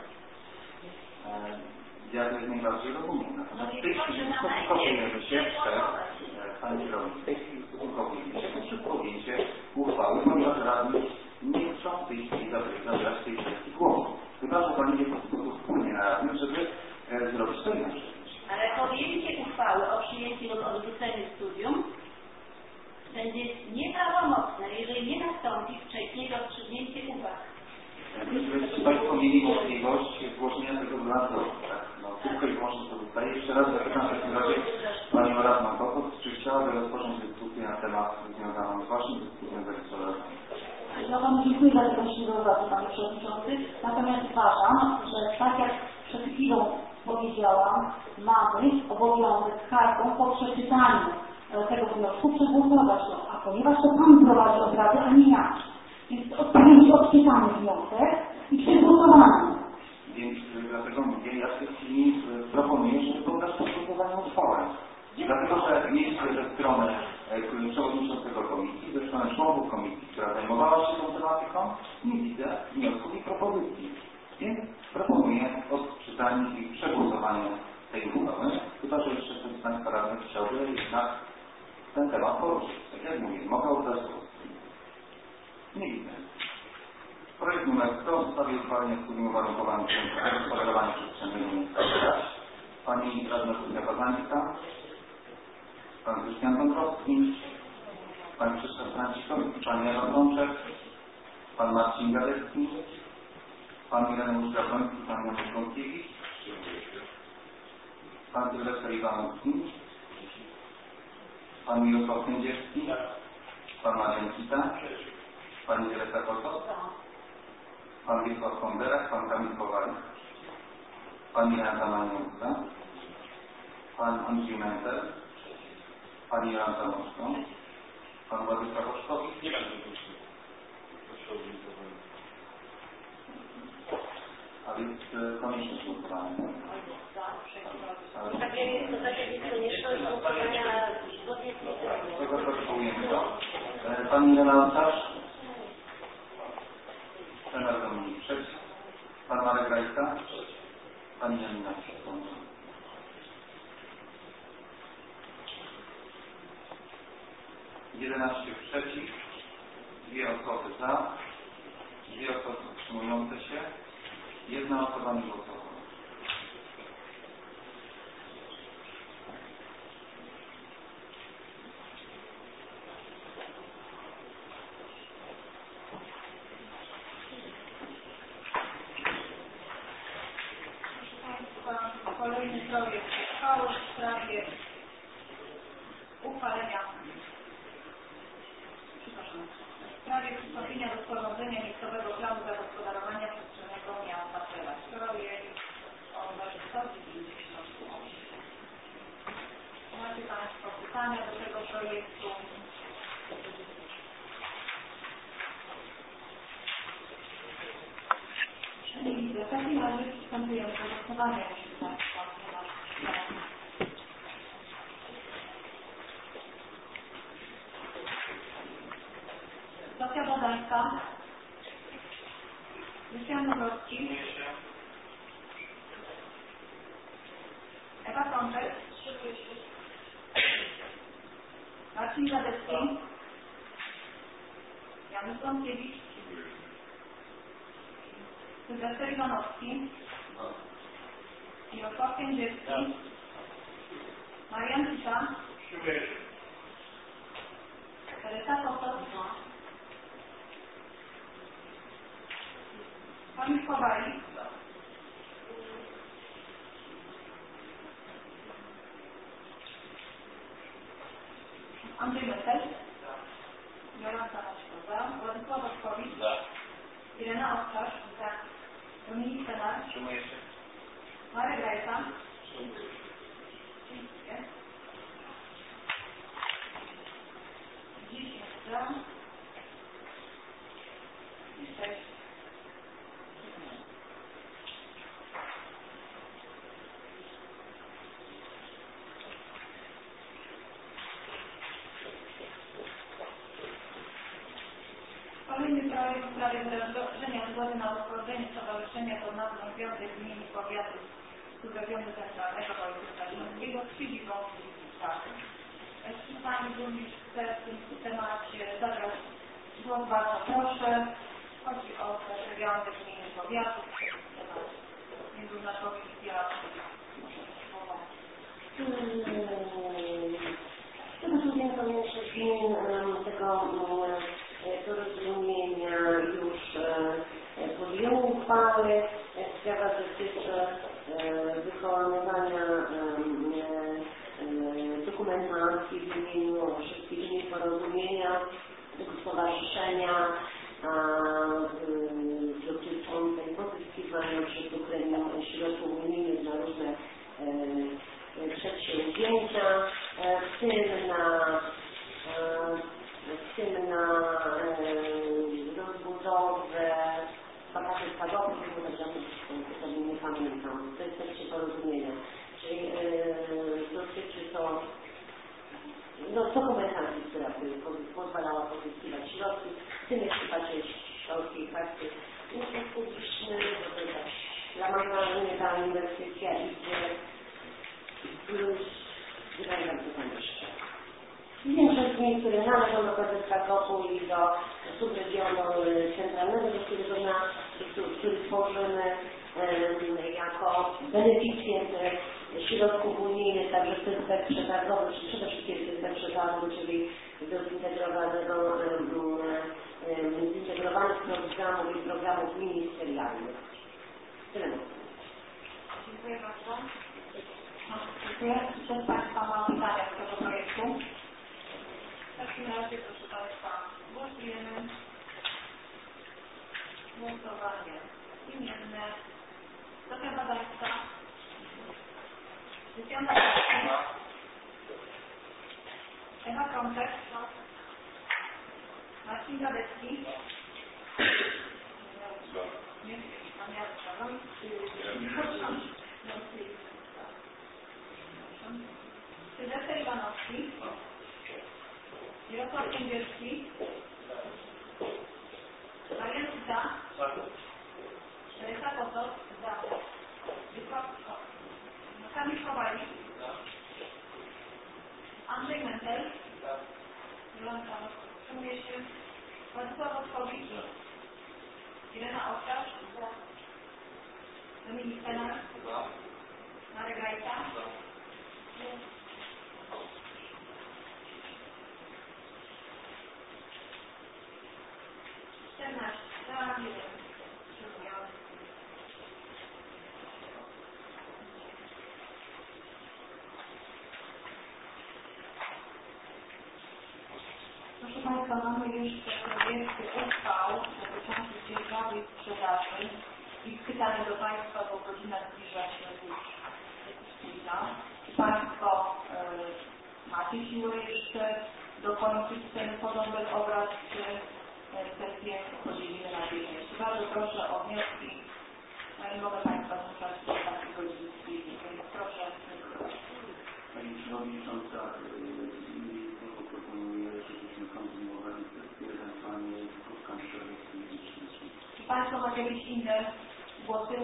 Ja to jak najbardziej rozumiem. Natomiast w tej chwili ustosunkowujemy się Pani Kierownik, w tej chwili ustosunkowujemy się przez podjęcie uchwały, ponieważ radni nie chcą w tej chwili zabierać tej kwestii głosu. Chyba, że Pani nie po prostu wpłynie na radnych, żeby zrobić to inaczej. Ale podjęcie uchwały o przyjęciu lub odrzuceniu studium będzie nieprawomocne, jeżeli nie nastąpi wcześniej rozstrzygnięcie uwag. Czy Państwo mieli możliwość zgłoszenia tego do nadzoru, tak? No, tylko i wyłącznie to zostaje. Jeszcze raz zapytam w takim razie Panią Radną Kokot, czy chciałaby rozpocząć dyskusję na temat związaną z Waszym dyskusją zarejestrowaną? Ja Panu dziękuję za tę uwagę, Panie Przewodniczący. Natomiast uważam, że tak jak przed chwilą powiedziałam, mamy obowiązek kartą po przeczytaniu tego wniosku przegłosować to, a ponieważ to Pan prowadzi obrady, a nie ja. Więc odpowiedzi odczytamy wniosek i przegłosowany. Więc dlatego mówię, ja w tej chwili proponuję, żeby poddać głosowania uchwałę. Dlatego, że jest ze strony przewodniczącego komisji, ze strony członków komisji, która zajmowała się tą tematyką, nie widzę wniosków i propozycji. Więc proponuję odczytanie i przegłosowanie tej uchwały, chyba że jeszcze ktoś z Państwa radnych chciałby jednak ten temat poruszyć. Tak jak mówię, mogę oddać głos. Nie widzę. Projekt numer 100 w sprawie uchwalenia studium uwarunkowanych zagospodarowania przestrzennego miasta. Pani radna Zuzia Bazańska, Pan Krystian Dąbrowski, Pan Krzysztof Franciszkowski, Pan Jan Rączek, Pan Marcin Gadecki, Pan Ireneusz Gawroński, Pan Jan Wątkiewicz, Pan Sylwester Iwanowski, Pan Mirosław Kędzierski, Pan Marian Kita, Pani Teresa Kosot, Pan Wiesław Konderak, Pan Kamil Kowalik, Pani Jolanta Maniewska, Pan Andrzej Mentel, Pani Jolanta Moszko, Pan Władysław Oszkowicz, a jest konieczność głosowania. To tak jest konieczność głosowania zgodnie z tym. Tego protokołujemy to. Pani Irena Ołtarz? Trener Dominik przeciw. Pan Marek Rajka? Pani Janina przeciw. 11 przeciw, 2 osoby za, 2 osoby wstrzymujące się, 1 osoba nie głosowała. Kolejny projekt uchwały w sprawie uchwalenia, w sprawie przystąpienia do sporządzenia miejscowego planu zagospodarowania przestrzennego miasta Przelew. Projekt o wartości 58. Macie Państwo pytania do tego projektu? Nie widzę. W takim razie przystępujemy do głosowania, jeśli Państwo nie ma. Zofia Badańska. Krystian Nowrocki. Ewa Krączek. Marcin Zadecki. Janusz Bąkiewicz. Sylwester Iwanowski. Mirosław Kędzierski. Marian Cisza. Teresa Kotos. Pani Kowalik. Andrzej Metel. Jolanta Maćkowa. Władysław Oszkowicz. Irena Ołtarz. Dominik Senar. Marek Rajka. 10 za. 6. Kolejny projekt w sprawie wyrażenia zgody na utworzenie Stowarzyszenia pod nazwą Związek Gmin i Powiatów Subregionu Centralnego Województwa Śląskiego z siedzibą w Warszawie. Jeśli Pani Burmistrz chce w tym temacie zabrać głos, bardzo proszę. Chodzi o Związek Gmin i Powiatów. Międzynarodowi Tego Sądziego Większych Gmin tego porozumienia już podjęło uchwały. Sprawa dotyczy wykonywania dokumentacji w imieniu wszystkich gmin porozumienia, tego stowarzyszenia dotyczącej pozyskiwania przez Ukrainę środków unijnych na różne przedsięwzięcia, w tym na rozbudowę wakatów padowych, bo nie pamiętam, to jest tekście porozumienia, czyli dotyczy to dokumentacji, która pozwalała pozyskiwać środki, w tym jest chyba część środki karty publicznej, bo to jest zamawianie ta inwestycja idzie plus wydaje to jeszcze. Większość gmin, które należą do PZK-u i do subregionu centralnego, który tworzymy jako beneficjent środków unijnych, także w systemie przetargowym, czy przede wszystkim w systemie przetargowym, czyli do zintegrowanych programów i programów ministerialnych. Tyle. Dziękuję bardzo. Dziękuję. Czy Państwa ma pytania do tego projektu? W takim razie, proszę Państwa, głosujemy. Głosowanie imienne. Zofia Badańska. Krystian Nowrocki. Ewa Krączek. Marcin Zadecki. Pan Jarosław Sylwester Iwanowski. Jarosław Kędzierski. Marian Kuta. Teresa Kotos. Za. Wysław Kamil Kowalik. Andrzej Mentel. Jolanta. Wstrzymuje się. Władysław Oskowicz. Irena Owczarz. Dominik Penar. Marek Rajta. 14. Za 1. Proszę Państwa, mamy jeszcze projekty uchwał dotyczących dzierżawy i sprzedaży. I pytanie do Państwa, bo godzina zbliża się już późna. Czy Państwo macie siłę jeszcze dokończyć ten porządek obrad, czy kwestię podzielimy na dwie części? Bardzo proszę o wnioski. Nie mogę Państwa zmuszać do takiej godziny, więc proszę. Pani Przewodnicząca, proponuję, żebyśmy kontynuowali kwestię ewentualnie krótką przerwę w tym. Czy Państwo macie jakieś inne głosy?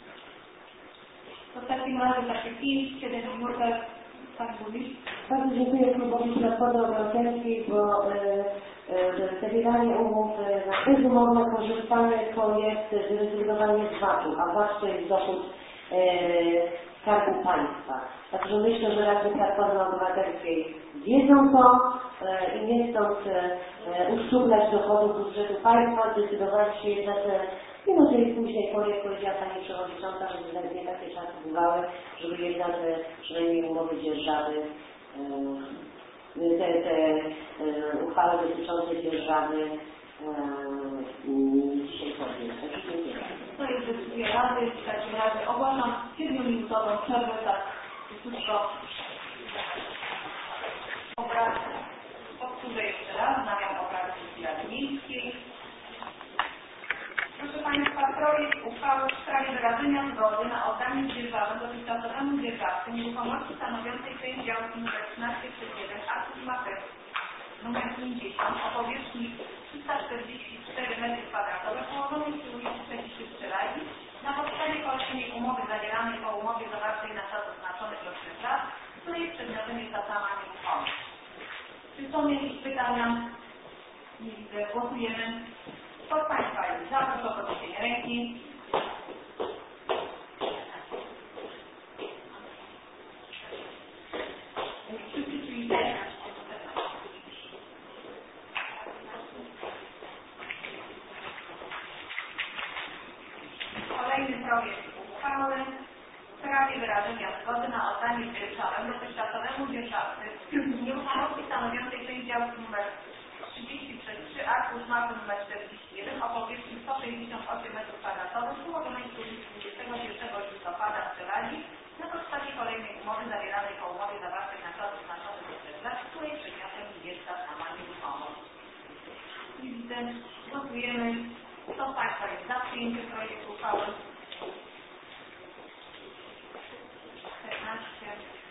To w takim razie takie 5-7 minut, Pan Burmistrz. Bardzo dziękuję klubowi Platformy Obywatelskiej, bo zawieranie umów na bezumowne korzystanie to jest zrezygnowanie z VAT-u, a VAT to jest dochód Skarbu Państwa. Także myślę, że radni Platformy Obywatelskiej wiedzą to i nie chcąc uszczuplać dochodów budżetu państwa, zdecydowali się jednak mimo tej późnej pory, jak powiedziała Pani Przewodnicząca, że względnie takie czasy bywały, żeby jednak przynajmniej umowy dzierżawy, te uchwały dotyczące dzierżawy dzisiaj podjąć. To jest decyzja Rady. W takim razie ogłaszam 7-minutową przerwę, tak krótko obrad. Powtórzę jeszcze raz, wznawiam obrady Rady Miejskiej. Proszę Państwa, projekt uchwały w sprawie wyrażenia zgody na oddanie dzierżawy dotychczasowemu dzierżawcy nieruchomości stanowiącej część działki nr 13/1 aktu materii nr 50 o powierzchni 344 m2 położonej przy ulicy Przeciszy Strzelali na podstawie kolejnej umowy zawieranej po umowie zawartej na czas oznaczony do 3 lat, której przedmiotem jest ta sama nieruchomość. Czy są jakieś pytania? Nie widzę. Głosujemy. Kto z Państwa jest za, proszę o podniesienie ręki. Wszyscy czyli kolejny projekt uchwały w sprawie wyrażenia zgody na oddanie dzierżawę dotychczasowemu dzierżawcy nieruchomości stanowiącej część działki nr 30/3 aktu mapy nr 41 o powierzchni 168 m2 położonej przy ulicy 21 listopada w Strzelali na podstawie kolejnej umowy zawieranej po umowie zawartej na czas oznaczony do 3 lat, której przedmiotem jest ta sama nieruchomość. I widzę, głosujemy. Kto z Państwa jest za przyjęciem projektu uchwały? 14.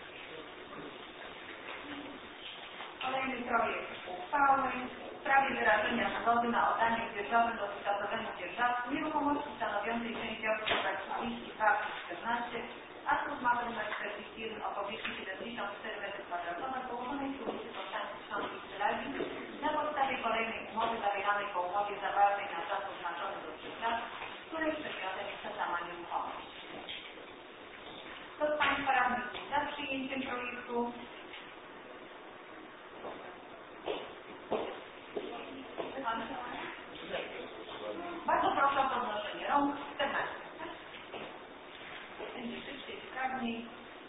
Kolejny projekt uchwały w sprawie wyrażenia zgody na oddanie dzierżawy dotychczasowemu dzierżawcy nieruchomości stanowiącej część działki nr 32/14 aktu mapy nr 41 o powierzchni 74 m2 położonej przy ulicy Konstancji Śląskiej w Strzelali na podstawie kolejnej umowy zawieranej po umowie zawartej na czas oznaczony do 3 lat, której przedmiotem jest ta sama nieruchomość. Kto z Państwa radnych jest za przyjęciem projektu? Bardzo proszę o podnoszenie rąk. 14. Będzie szybciej, sprawniej.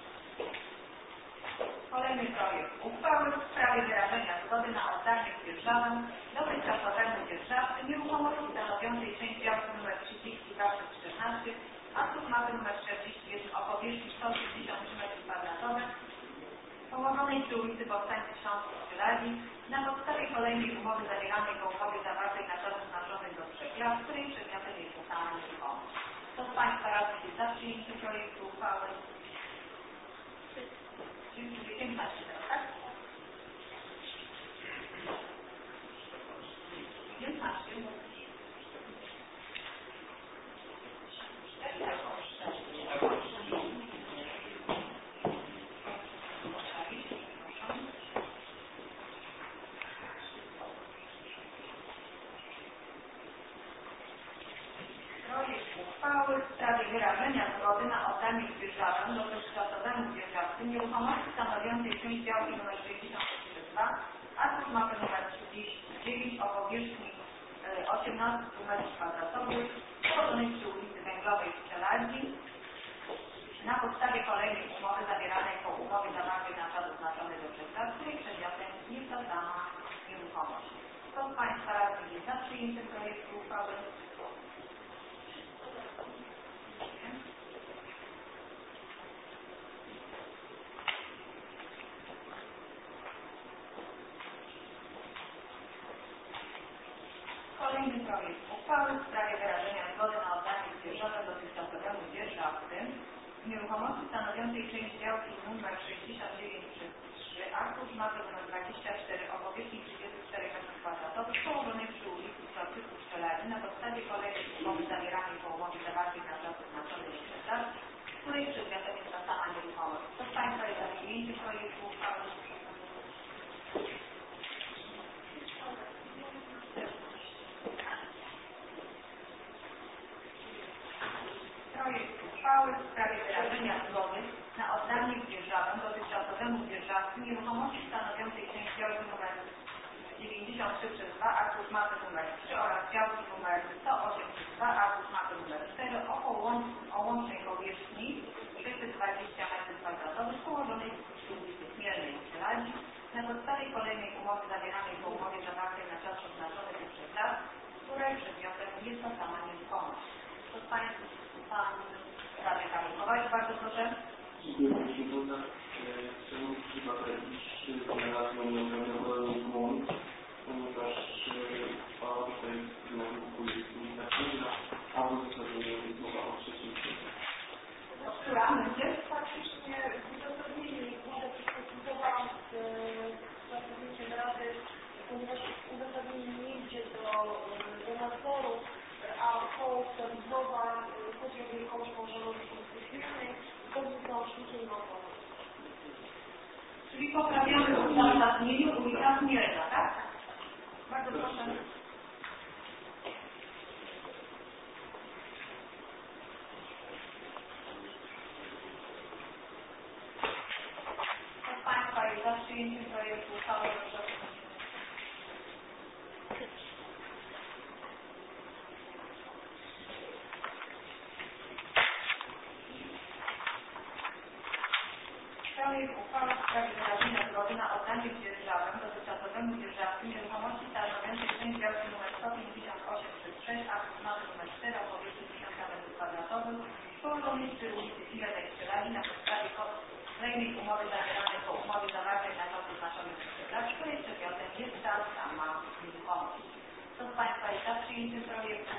Kolejny projekt uchwały w sprawie wyrażenia zgody na oddanie dzierżawę dotychczasowemu dzierżawcy nieruchomości stanowiącej część działki nr 32/14 aktu mapy nr 41 o powierzchni 163 m2 położonej przy ulicy Powstańcy Śląskiej w Strzelali na podstawie kolejnej umowy zawieranej po umowie zawartej na czas oznaczonych do 3 lat, której przedmiotem jest ta sama nieruchomość. Kto z Państwa radnych przyjęcie projektu uchwały. 15 teraz, tak? 15. Uchwały w sprawie wyrażenia zgody na oddanie dzierżawę dotychczasowemu dzierżawcy nieruchomości stanowiącej część działki nr 62, akt mapy nr 39 o powierzchni 18 m2 położonej przy ulicy Węglowej w Czeladzi na podstawie kolejnej umowy zawieranej po umowie zawartej na czas oznaczony do przekaz, której przedmiotem jest ta sama nieruchomość. Kto z Państwa radnych jest za przyjęciem projektu uchwały? Kolejny projekt uchwały w sprawie wyrażenia zgody na oddanie dzierżawę dotychczasowemu dzierżawcy nieruchomości stanowiącej część działki nr 69/3, arkusz mapy nr 24 o powierzchni 34 m2 położonej przy ulicy Kroczyku w Szczeladzie na podstawie kolejnej umowy zawieranej po umowie zawartej na czas oznaczony do przekaz, której przedmiotem jest ta sama nieruchomość. Kto z Państwa jest za przyjęciem projektu uchwały? Projekt uchwały w sprawie wyrażenia zgody na oddanie dzierżawę dotychczasowemu dzierżawcy nieruchomości stanowiącej część działki nr 93/2, arkusz mapy nr 3 oraz działki nr 108/2, arkusz mapy nr 4 o łącznej powierzchni 320 m2 położonej przy ulicy Chmielnej w Czeladzi na podstawie kolejnej umowy zawieranej po umowie zawartej na czas oznaczony do przekaz, której przedmiotem jest ta sama nieruchomość. To z Państwa Pan radny Kamil Kowalik, bardzo proszę. Dziękuję Pani Przewodnicząca. Chcę mówić w przypadku, iż generalnie nie ograniczono gminy, ponieważ uchwała tutaj nakupuje ulica Księżna, a w uzasadnieniu jest mowa o trzecim księdze. Która będzie? Faktycznie w uzasadnieniu będę przystępowałam z zasadniciem Rady, ponieważ uzasadnienie nie idzie do nadzoru, a Polska Lidwowa chodzi o wielkość położoną w ulicy Chmielnej, zgodnie z załącznikiem nową. Czyli poprawiamy w uzasadnieniu ulica Chmielna, tak? Bardzo proszę. Kto z Państwa jest za przyjęciem projektu uchwały? Projekt uchwały w sprawie wyrażenia zgody na oddanie dzierżawę dotychczasowemu dzierżawcy nieruchomości stanowiącej część działki nr 158/6, arkusz mapy nr 4 o powierzchni 1000 m2 położonej przy ulicy Chmielnej w Czeladzi na podstawie kolejnej umowy zawieranej po umowie zawartej na czas oznaczony do przekaz, której przedmiotem jest ta sama nieruchomość. Kto z Państwa jest za przyjęciem projektu?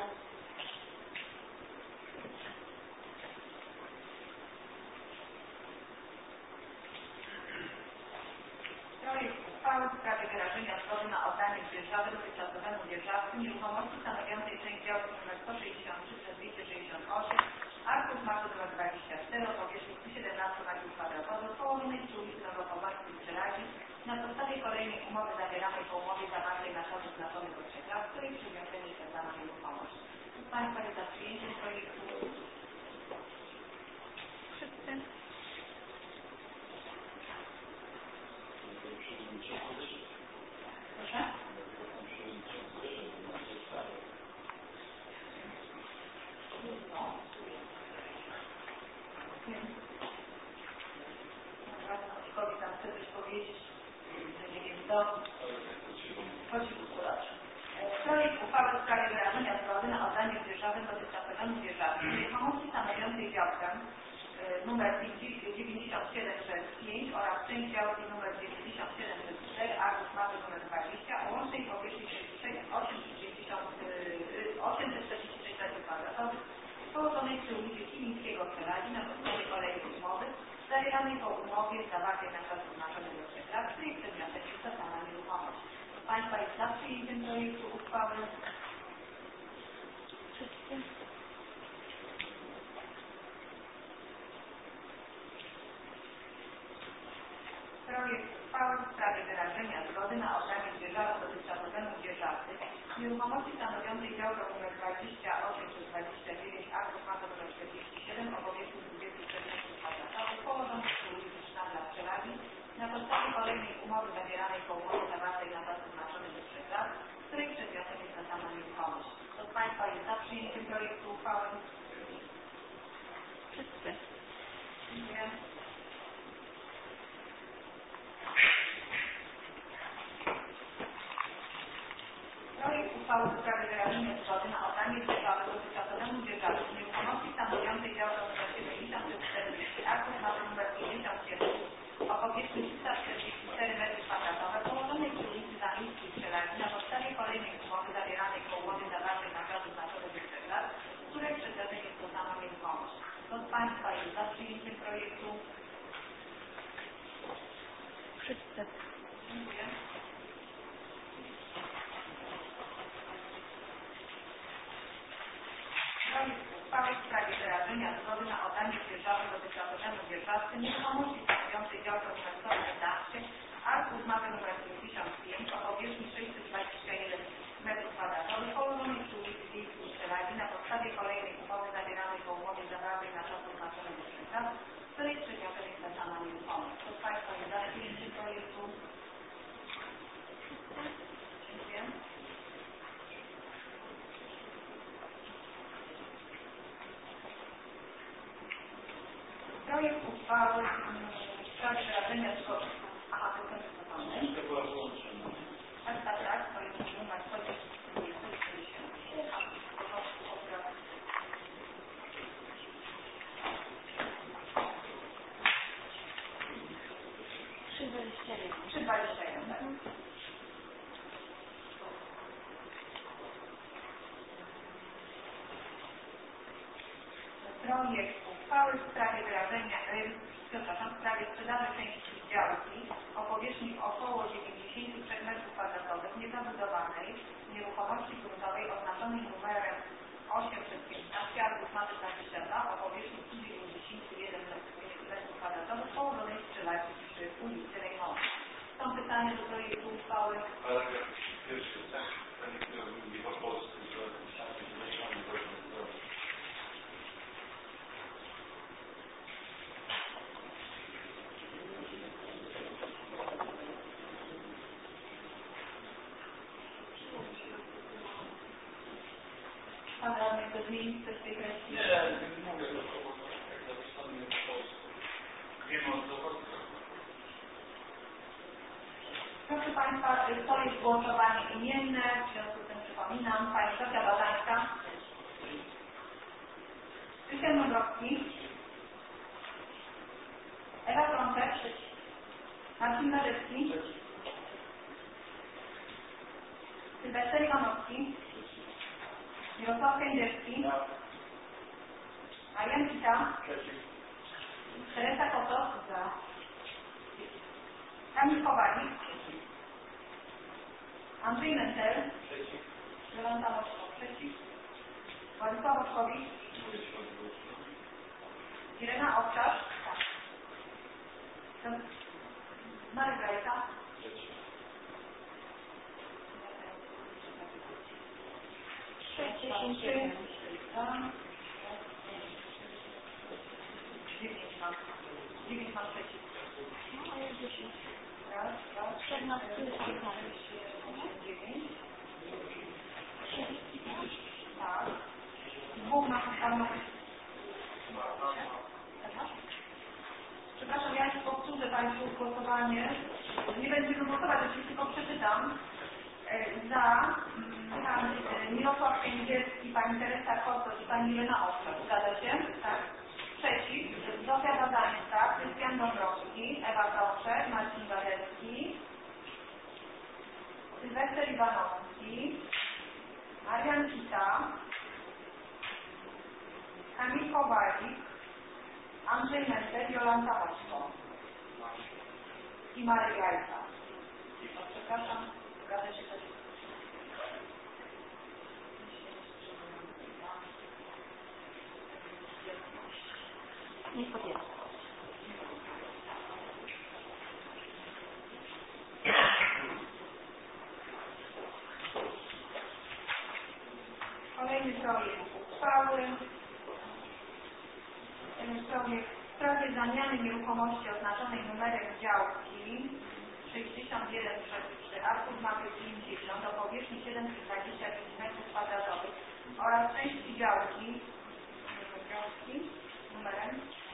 Projekt uchwały w sprawie wyrażenia zgody na oddanie dzierżawy dotychczasowemu dzierżawcy nieruchomości stanowiącej część działki nr 163/268, arkusz mapy nr 24 o powierzchni 117 m2 położonej przy ulicy Nowopoważskiej w Czeladzi na podstawie kolejnej umowy zawieranej po umowie zawartej na czas oznaczony do przekaz, której przedmiotem jest ta sama nieruchomość. Kto z Państwa jest za przyjęciem projektu? Wszyscy. Proszę? Dobra, tam chce coś powiedzieć, że nie wiem co. Chodzi o kulaczy. Projekt uchwały w sprawie wyrażenia zgody na oddanie dzierżawy dotychczasowemu dzierżawcy nieruchomości stanowiącej działkę numer 97/5 oraz część działki numer 97/4, arkusz mapy numer 20 o łącznej powierzchni 846 m2 położonej Położonej przy ulicy Kilińskiego w Żelazie na podstawie kolejnej umowy zawieranej po umowie zawartej na czas oznaczony do 3 lat, której przedmiotem jest ta sama nieruchomość. Państwa jest za przyjęciem projektu uchwały? Projekt uchwały w sprawie wyrażenia zgody na oddanie dzierżawy dotychczasowemu dzierżawcy nieruchomości stanowiącej działkę nr 28/29 aktów mapy nr 47 o powierzchni 23 m2 położonych przy ulicy Sztabla w Żelazie na podstawie kolejnej umowy zawieranej po umowie zawartej na czas oznaczony do 3 lat, której przedmiotem jest ta sama nieruchomość. Kto z Państwa jest za przyjęciem projektu uchwały? Wszyscy. Dziękuję. Projekt uchwały w sprawie wyrażenia zgody na oddanie dzierżawy dotychczasowemu dzierżawcy nieruchomości stanowiącej działkę nr 70/40 aktów mapy nr 57 o powierzchni 344 m2 położonej przy ulicy Zamiejskiej w Żelazie na podstawie kolejnej umowy zawieranej po umowie zawartej na czas oznaczony do 3 lat, której przedmiotem jest to sama nieruchomość. Kto z Państwa jest za przyjęciem projektu? Wszyscy. Dziękuję. Projekt uchwały w sprawie wyrażenia zgody na oddanie dzierżawy dotychczasowemu dzierżawcy nieruchomości stanowiącej działkę nr 111 arkusz mapy nr 55 o powierzchni 621 m2 położonej przy ulicy Wiejskiej w Żelazie na podstawie kolejnej umowy zawieranej po umowie zawartej na czas oznaczony do 3 lat, której przedmiotem jest ta sama nieruchomość. Kto z Państwa jest za przyjęciem projektu? Dziękuję. Projekt uchwały w sprawie wyrażenia zgody. Aha, to jest wycofany. Tak, to jest numer 321, tak? Projekt uchwały w sprawie wyrażenia, w sprawie sprzedaży części działki o powierzchni około 93 m2 niezabudowanej nieruchomości gruntowej oznaczonej numerem 8/15 arkusz mapy 22 o powierzchni 91 m2 położonej w Żelazie przy ulicy Rejmonta. Są pytania do projektu uchwały? Paragraf pierwszy, tak? Panie, który mówi po polsku, że zamieszczamy poziom zdrowia. Pan radny chce zmienić coś w tej kwestii? Nie mówię tylko, bo jak napisane po polsku. Wiemy o co chodzi. Proszę Państwa, to jest głosowanie imienne, w związku z tym przypominam, Pani Zofia Badańska, Krystian Mądrowski, Ewa Frączek, Marcin Medecki, Sylwester Iwanowski, Mirosław Kędzierski, Marian Kita, Teresa Kotos, Kamil Kowalik, Andrzej Mentel, Jolanta Moszko, przeciw, Władysław Oszkowicz, Irena Owczarz, Marek Rajka, Dziewięć mam przeciw. A ja 10. Raz, dwa, 14 9. Tak. Dwóch na samą. Przepraszam, ja już powtórzę Państwu głosowanie. Nie będziemy głosować, oczywiście tylko przeczytam. Za pan Mirosław Kędzierski, pani Teresa Kotos i pani Irena Owczarz. Zgadza się? Tak. Przeciw. Zofia Badańska, Krystian Dąbrowski, Ewa Frączek, Marcin Wadecki, Sylwester Iwanowski, Marian Kita, Kamil Kowalik, Andrzej Messer, Jolanta Moczko i Marek Jajca. Przepraszam, zgadza się też. Nie podjęto. Kolejny projekt uchwały. Projekt w sprawie zamiany nieruchomości oznaczonej numerem działki 61/3 arkusz mapy 50 o powierzchni 725 m2 oraz części działki numerem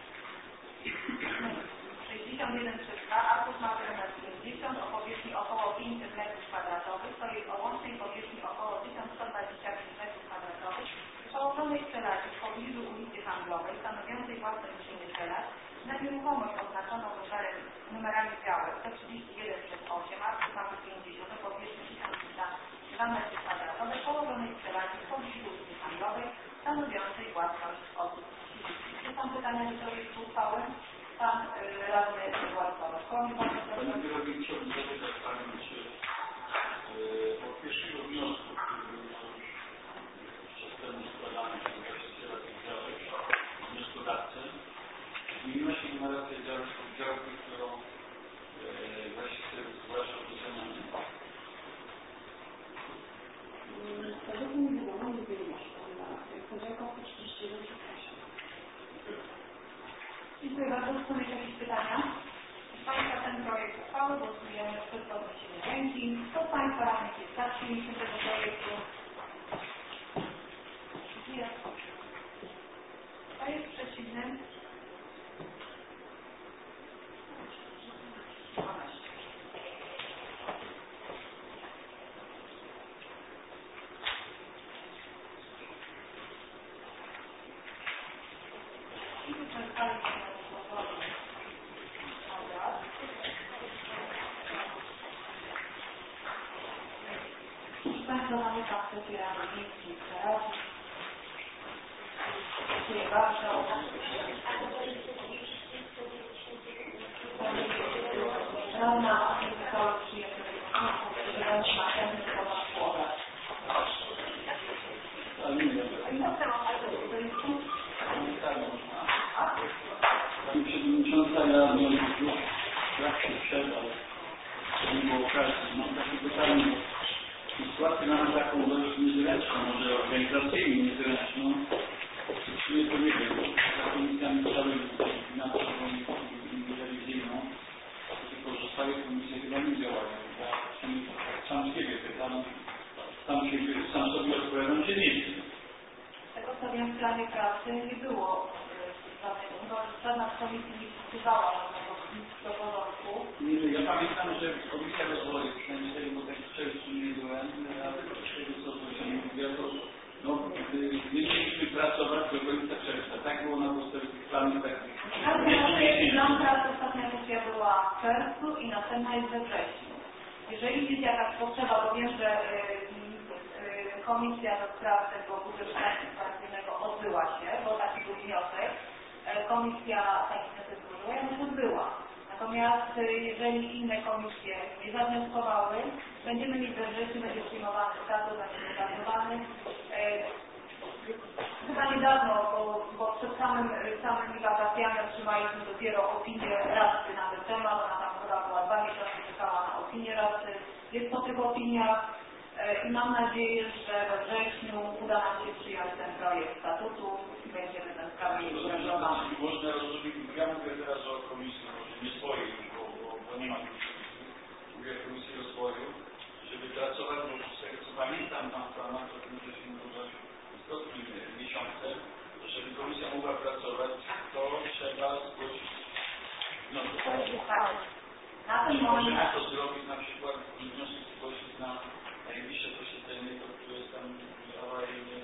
61/3 arkusz mapy numer 50 o powierzchni około 500 m2, to jest o łącznej powierzchni około 1125 m2, położonej w Czelacie w pobliżu ulicy Handlowej, stanowiącej własność gminy Czeladź, na nieruchomość oznaczoną numerami działek 131/8 arkusz mapy 50 o powierzchni 1302 m2, położonej w Czelacie w pobliżu ulicy Handlowej, stanowiącej własność osób fizycznych. Czy są pytania do projektu uchwały? Pan radny Władysław Szkoły. Panie Kierownik, chciałbym zapytać Panią, czy od pierwszego wniosku, który był przedtem składany przez właściciela tych działek, wnioskodawcę, zmieniła się numeracja działki, którą właściciel zgłaszał do zamiany? Według mnie wiadomo, nie zmieniła się ta numeracja. Jest to działka 131/8. Dziękuję bardzo. Są jakieś pytania? Państwa ten projekt uchwały głosujemy przez podniesienie ręki. Kto z Państwa radnych jest za przyjęciem tego projektu? Dziękuję. Kto jest przeciwny? 12. Państwo zamykam sesję Rady Miejskiej teraz. Dziękuję bardzo. Radna została przyjęta na chętnych temat słowa. Pani Przewodnicząca, ja jak się sprzedał, nie było okazji. Mam takie pytanie. Sytuację mamy taką dość niezręczną, może organizacyjnie niezręczną. Czy nie powiedzieć, za komisjami cały finansową i rewizyjną, tylko że stałe komisje chyba nie działają. Ja sam siebie pytam, sam sobie odpowiadam, że nie wiem. Tego co wiem w planie pracy nie było żadna z komisji nie wpisywała nic do porządku. Ja pamiętam, że Komisja Rozwoju, przynajmniej tego, bo tak wcześniej nie byłem, ale z tego co się mówiła, to nie mieliśmy pracować do końca czerwca. Tak było na podstawie tych planów takich. Plan pracy ostatnia sesja była w czerwcu i następna jest we wrześniu. Jeżeli jest jakaś potrzeba, bo wiem, że Komisja do spraw tego budżetu partyjnego odbyła się, bo taki był wniosek. Komisja taki wniosek złożyła, ja już odbyła. Natomiast jeżeli inne komisje nie zawnioskowały, będziemy mieć we wrześniu, będzie przyjmowany statut, będzie wypracowany. Chyba niedawno, bo przed samymi wakacjami otrzymaliśmy dopiero opinię radcy na ten temat. Ona tam chyba była 2 miesiące czekała na opinię radcy. Jest po tych opiniach i mam nadzieję, że we wrześniu uda nam się przyjąć ten projekt statutu i będziemy ten sprawę uregulowany. Można rozumiem, ja mówię teraz o Komisji, może nie swojej, bo nie ma mówię o Komisji Rozwoju, żeby pracować, bo z tego co pamiętam, tam w ramach o tym, że się nazywa istotne miesiące, to żeby Komisja mogła pracować, to trzeba zgłosić na ten moment możemy to zrobić, na przykład wniosek zgłosić na najbliższe posiedzenie, to które jest tam awaryjne.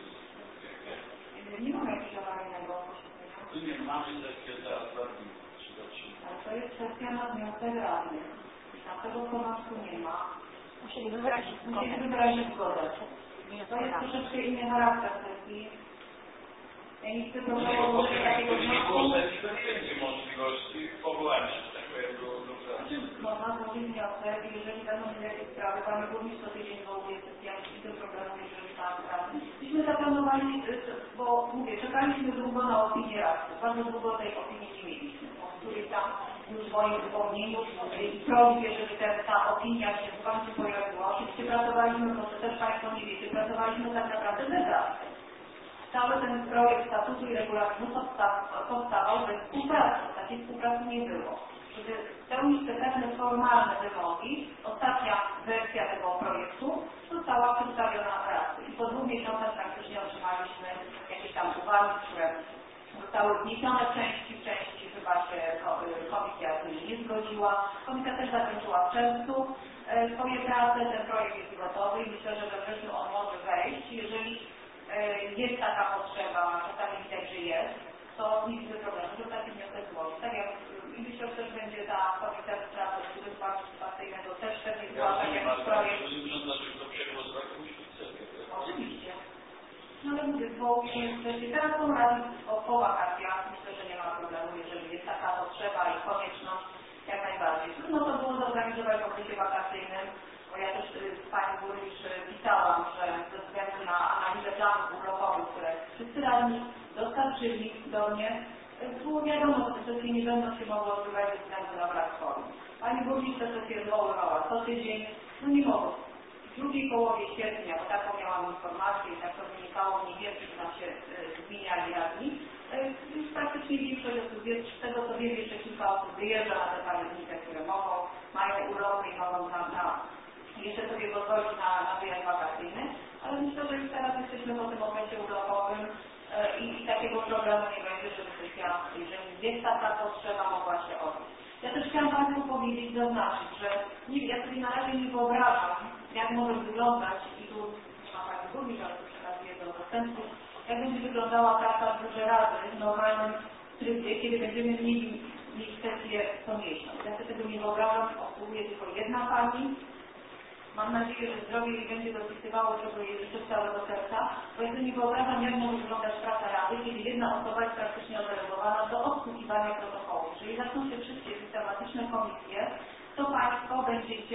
Nie mamy jakiegoś awaryjnego posiedzenia. Tu nie mamy sesję teraz 2 dni. Ale to jest kwestia na wniosek radnych. Dlatego porządku nie ma. Musieliby wyrazić zgodę. To jest troszeczkę inny charakter sesji. Ja nie chcę proponować takiego wniosku. To nie będzie możliwości powołania takiego pracy. Można złożyć wniosek, jeżeli będą jakieś sprawy, Panie Burmistrz co tydzień wołuje sesję i tym programem, jeżeli Pan radny. Myśmy zaplanowali, bo mówię, czekaliśmy długo na opinię radcy, bardzo długo tej opinii nie mieliśmy, o której tam już w moim wypełnieniu i prośbie, żeby ta opinia się w końcu pojawiła. Oczywiście pracowaliśmy, proszę też Państwo nie wiecie, pracowaliśmy tak naprawdę bez radcy. Cały ten projekt statutu i regulaminu powstawał bez współpracy. Takiej współpracy nie było. Żeby spełnić te pewne formalne wymogi, ostatnia wersja tego projektu została przedstawiona radcy. I po 2 miesiącach praktycznie otrzymaliśmy jakieś tam uwagi, które zostały wniesione w części chyba się komisja z nimi nie zgodziła. Komisja też zakończyła w czerwcu swoje prace, ten projekt jest gotowy i myślę, że we wrześniu on może wejść. Jeżeli jest taka potrzeba, czasami widać, że jest, to nie widzę problemu, że taki wniosek złożyć. Tak jak i myślę, że też będzie ta komisja do spraw partyjnego też pewnie zgłasza jakiś projekt. Oczywiście. No ale mówię, teraz są rady po wakacjach, myślę, że nie ma problemu, jeżeli jest taka potrzeba i konieczność, jak najbardziej. Trudno to było zorganizować w okresie wakacyjnym, bo ja też z Pani Burmistrz pisałam, że ze względu na analizę planów urlopowych, które wszyscy radni dostarczyli do mnie, było wiadomo, że te sesje nie będą się mogły odbywać ze względu na brak kworum. Pani Burmistrz te sesje zwoływała co tydzień, no nie mogło. W drugiej połowie sierpnia, bo taką miałam informację i tak to wynikało mniej więcej, że tam się zmieniali radni, już praktycznie większość osób, z tego co wiem, jeszcze kilka osób wyjeżdża na te pamiętniki, które mogą, mają urlopy i mogą jeszcze sobie pozwolić na wyjazd wakacyjny, ale myślę, że już teraz jesteśmy po tym okresie urlopowym i takiego problemu nie będzie, żeby sesja, jeżeli jest taka potrzeba, mogła się odbyć. Ja też chciałam Państwu powiedzieć, zaznaczyć, że ja sobie na razie nie wyobrażam, jak może wyglądać, i tu nie ma Pani Burmistrz, ale to przekazuję do zastępców, jak będzie wyglądała praca w Biurze Rady w normalnym trybie, kiedy będziemy mieli sesję co miesiąc. Ja sobie tego nie wyobrażam, obsługuje tylko jedna Pani. Mam nadzieję, że zdrowie jej będzie dopisywało, czego jej życzę z całego serca, bo ja sobie nie wyobrażam, jak może wyglądać praca Rady, kiedy jedna osoba jest praktycznie oddelegowana do obsługiwania protokołu. Jeżeli zaczną się wszystkie systematyczne komisje, to Państwo będziecie,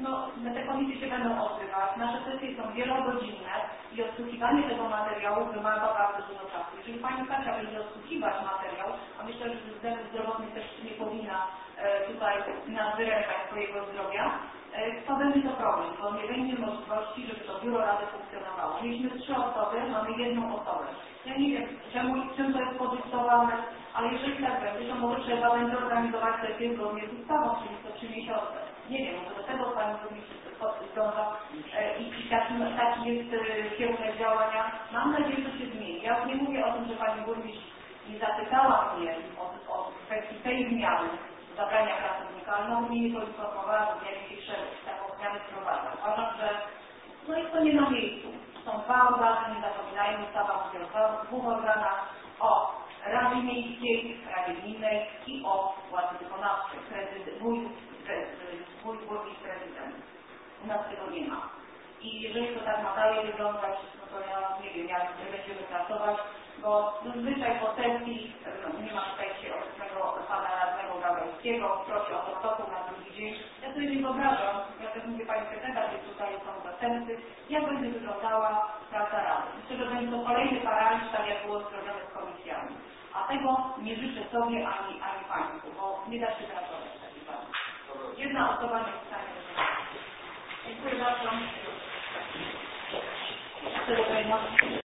te komisje się będą odbywać, nasze sesje są wielogodzinne i odsłuchiwanie tego materiału wymaga bardzo dużo czasu. Jeżeli Pani Kasia będzie odsłuchiwać materiał, a myślę, że ze względów zdrowotnych też nie powinna tutaj nadwyrężać swojego zdrowia, to będzie to problem, bo nie będzie możliwości, żeby to biuro Rady funkcjonowało. Mieliśmy 3 osoby, mamy 1 osobę. Ja nie wiem, czym to jest podyktowane, ale jeżeli tak będzie, to może trzeba będzie organizować sesję zgodnie z ustawą, czyli co 3 miesiące. Nie wiem, może do tego Pani Burmistrz zdąża i taki jest kierunek działania. Mam nadzieję, że się zmieni. Ja już nie mówię o tym, że Pani Burmistrz nie zapytała mnie o kwestii tej zmiany, zabrania pracownika, ale nawet mnie nie poinformowała, że ja jakiejś taką zmianę wprowadza. Uważam, że jest to nie na miejscu. Są 2 organy, nie zapominajmy, ustawa mówi o 2 organach, o Radzie Miejskiej, Radzie Gminnej i o władzy wykonawczej. Mój burmistrz prezydent. U nas tego nie ma. I jeżeli to tak ma dalej wyglądać, no to ja nie wiem, jak będziemy pracować, bo zazwyczaj po sesji, nie ma tutaj się obecnego pana radnego Gawęckiego, prosi o protokół na drugi dzień. Ja sobie nie wyobrażam, ja też mówię Pani sekretarz, że tutaj są zastępcy, jak będzie wyglądała praca Rady. Myślę, że będzie to kolejny paraliż, tak jak było zrobione z komisjami. A tego nie życzę sobie ani Państwu, bo nie da się pracować w takiej pracy. Jedna osoba nie jest w stanie. Dziękuję bardzo.